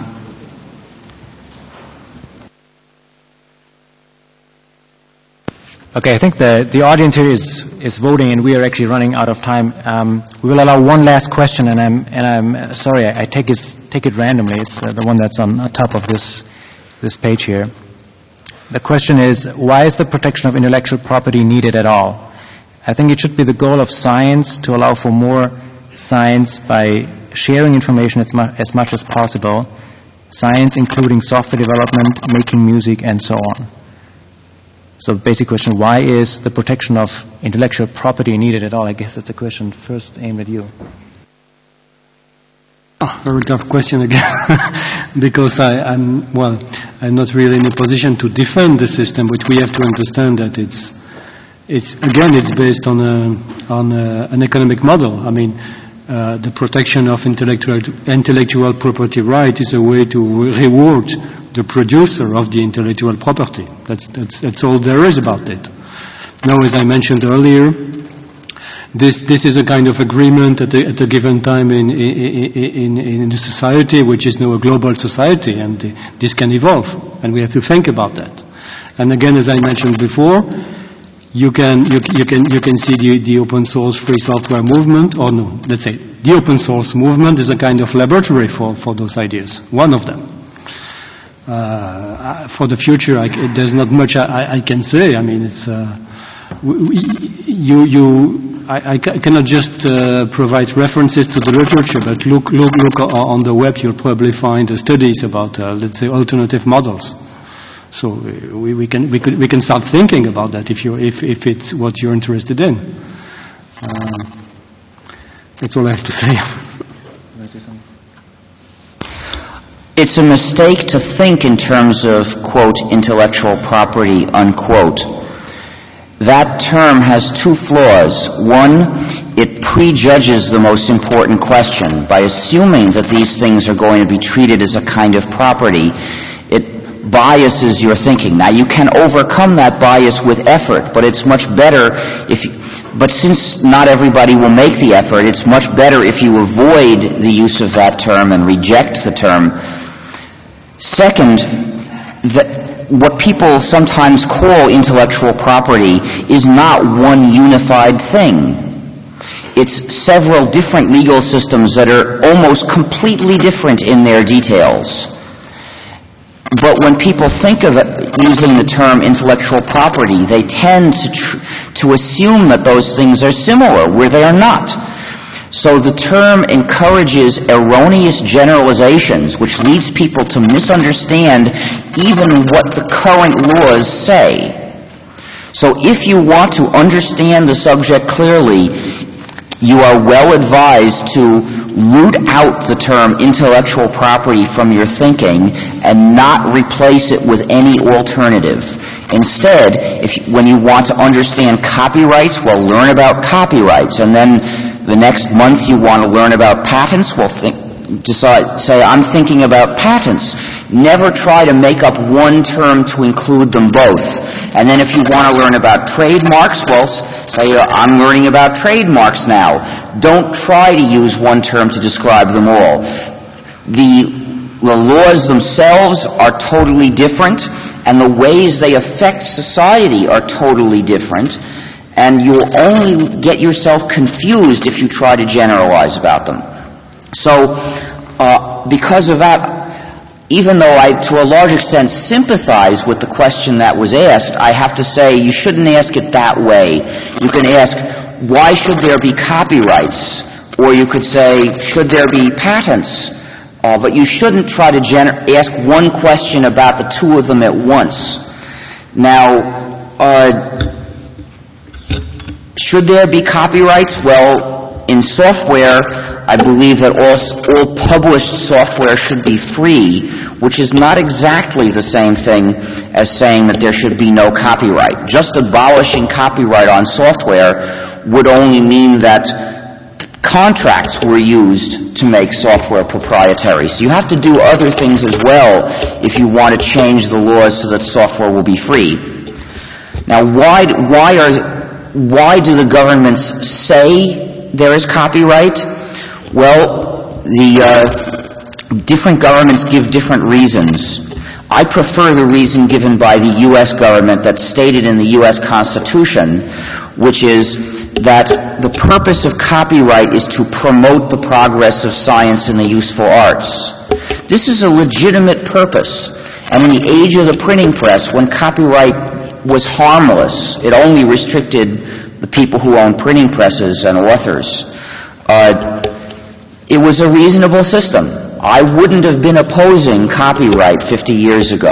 Okay, I think the, the audience here is, is voting, and we are actually running out of time. Um, we will allow one last question, and I'm and I'm sorry, I, I take it take it randomly. It's uh, the one that's on, on top of this this page here. The question is, why is the protection of intellectual property needed at all? I think it should be the goal of science to allow for more science by sharing information as, mu- as much as possible. Science including software development, making music, and so on. So the basic question, why is the protection of intellectual property needed at all? I guess that's a question first aimed at you. Oh, very tough question again, because I, I'm, well, I'm not really in a position to defend the system, but we have to understand that it's, it's again, it's based on a, on a, an economic model. I mean, uh, the protection of intellectual, intellectual property right is a way to reward the producer of the intellectual property. That's, that's, that's all there is about it. Now, as I mentioned earlier, this, this is a kind of agreement at a, at a given time in, in, in, in a society which is now a global society, and the, this can evolve, and we have to think about that. And again, as I mentioned before, you can, you, you can, you can see the, the open source free software movement, or no, let's say, the open source movement is a kind of laboratory for, for those ideas. One of them. Uh, for the future, I, there's not much I, I can say. I mean, it's uh, we, you. You. I, I cannot just uh, provide references to the literature, but look, look, look on the web. You'll probably find uh, studies about, uh, let's say, alternative models. So uh, we, we can we could we can start thinking about that if you if if it's what you're interested in. Uh, that's all I have to say. It's a mistake to think in terms of, quote, intellectual property, unquote. That term has two flaws. One, it prejudges the most important question. By assuming that these things are going to be treated as a kind of property, it biases your thinking. Now, you can overcome that bias with effort, but it's much better if you, but since not everybody will make the effort, it's much better if you avoid the use of that term and reject the term. Second, the, what people sometimes call intellectual property is not one unified thing. It's several different legal systems that are almost completely different in their details. But when people think of it using the term intellectual property, they tend to, tr- to assume that those things are similar, where they are not. So the term encourages erroneous generalizations, which leads people to misunderstand even what the current laws say. So if you want to understand the subject clearly, you are well advised to root out the term intellectual property from your thinking and not replace it with any alternative. Instead, if you, when you want to understand copyrights, well, learn about copyrights. And then the next month you want to learn about patents, well, think, decide, say, I'm thinking about patents. Never try to make up one term to include them both. And then if you want to learn about trademarks, well, say, I'm learning about trademarks now. Don't try to use one term to describe them all. The, the laws themselves are totally different, and the ways they affect society are totally different, and you'll only get yourself confused if you try to generalize about them. So, uh, because of that, even though I, to a large extent, sympathize with the question that was asked, I have to say you shouldn't ask it that way. You can ask, why should there be copyrights? Or you could say, should there be patents? Uh, but you shouldn't try to gener- ask one question about the two of them at once. Now, uh, should there be copyrights? Well, in software, I believe that all, all published software should be free, which is not exactly the same thing as saying that there should be no copyright. Just abolishing copyright on software would only mean that contracts were used to make software proprietary. So you have to do other things as well if you want to change the laws so that software will be free. Now, why, why, are, why do the governments say there is copyright? Well, the uh, different governments give different reasons. I prefer the reason given by the U S government that's stated in the U S Constitution, which is that the purpose of copyright is to promote the progress of science and the useful arts. This is a legitimate purpose. And in the age of the printing press, when copyright was harmless, it only restricted the people who owned printing presses and authors. Uh, it was a reasonable system. I wouldn't have been opposing copyright fifty years ago.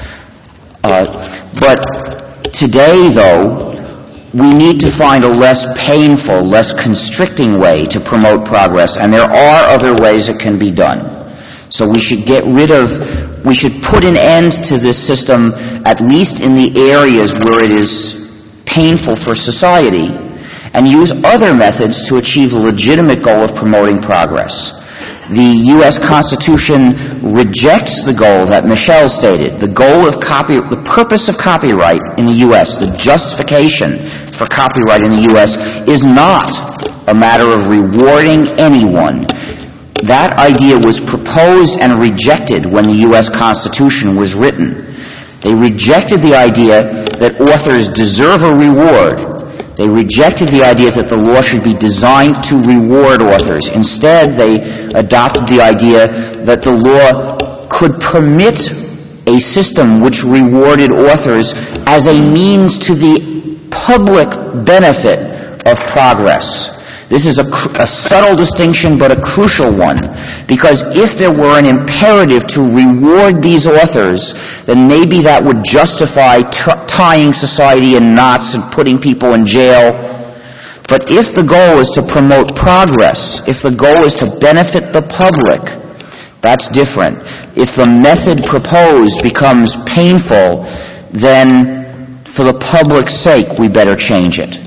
Uh, but today, though, we need to find a less painful, less constricting way to promote progress, and there are other ways it can be done. So we should get rid of, we should put an end to this system, at least in the areas where it is painful for society, and use other methods to achieve the legitimate goal of promoting progress. The U S Constitution rejects the goal that Michel stated. The goal of copy, the purpose of copyright in the U S, the justification for copyright in the U S is not a matter of rewarding anyone. That idea was proposed and rejected when the U S Constitution was written. They rejected the idea that authors deserve a reward. They rejected the idea that the law should be designed to reward authors. Instead, they adopted the idea that the law could permit a system which rewarded authors as a means to the public benefit of progress. This is a, cr- a subtle distinction, but a crucial one, because if there were an imperative to reward these authors, then maybe that would justify t- tying society in knots and putting people in jail. But if the goal is to promote progress, if the goal is to benefit the public, that's different. If the method proposed becomes painful, then for the public's sake, we better change it.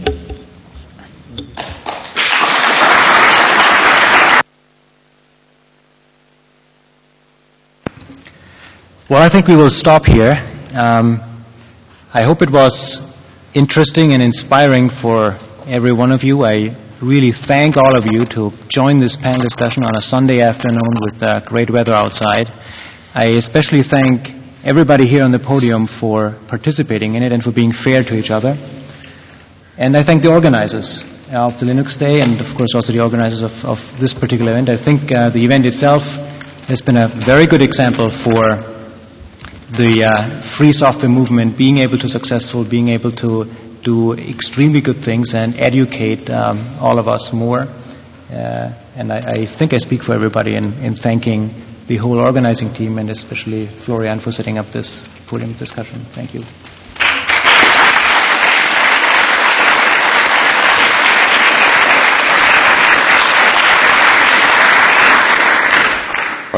Well, I think we will stop here. Um, I hope it was interesting and inspiring for every one of you. I really thank all of you to join this panel discussion on a Sunday afternoon with uh, great weather outside. I especially thank everybody here on the podium for participating in it and for being fair to each other. And I thank the organizers of the Linux Day and, of course, also the organizers of, of this particular event. I think uh, the event itself has been a very good example for the uh, free software movement being able to successful, being able to do extremely good things and educate um, all of us more. Uh, and I, I think I speak for everybody in, in thanking the whole organizing team and especially Florian for setting up this podium discussion. Thank you.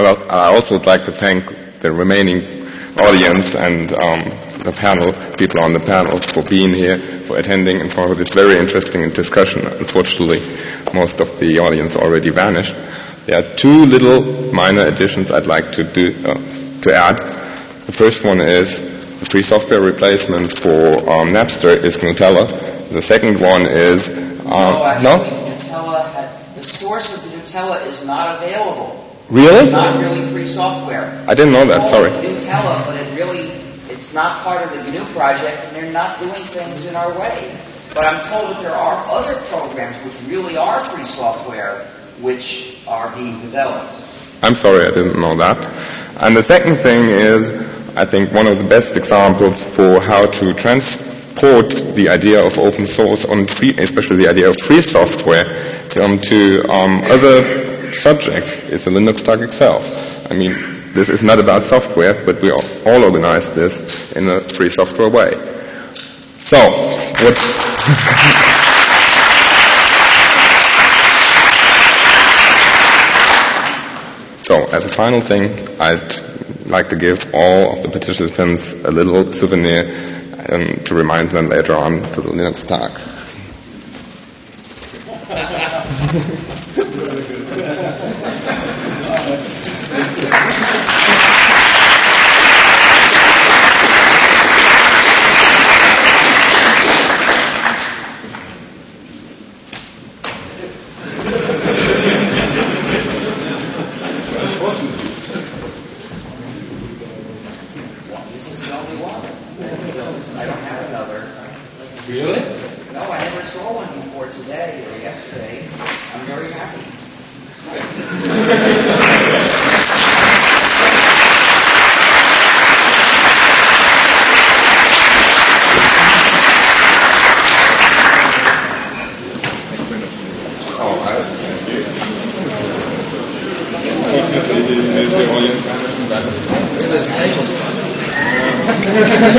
I also would like to thank the remaining audience and um, the panel, people on the panel, for being here, for attending, and for this very interesting discussion. Unfortunately, most of the audience already vanished. There are two little minor additions I'd like to do uh, to add. The first one is the free software replacement for um, Napster is Gnutella. The second one is um, no, actually, no? Gnutella had, the source of the Gnutella is not available. Really? It's not really free software. I didn't know that. Sorry. Gnutella, but it really it's not part of the G N U project, and they're not doing things in our way. But I'm told that there are other programs which really are free software which are being developed. I'm sorry, I didn't know that. And the second thing is, I think one of the best examples for how to transport the idea of open source, on free, especially the idea of free software, to, um, to um, other subjects is the Linux stack itself. I mean, this is not about software, but we all, all organize this in a free software way. So, what... So, as a final thing, I'd like to give all of the participants a little souvenir um, to remind them later on to the Linux talk. Really? No, I never saw one before today or yesterday. I'm very happy. Oh, I...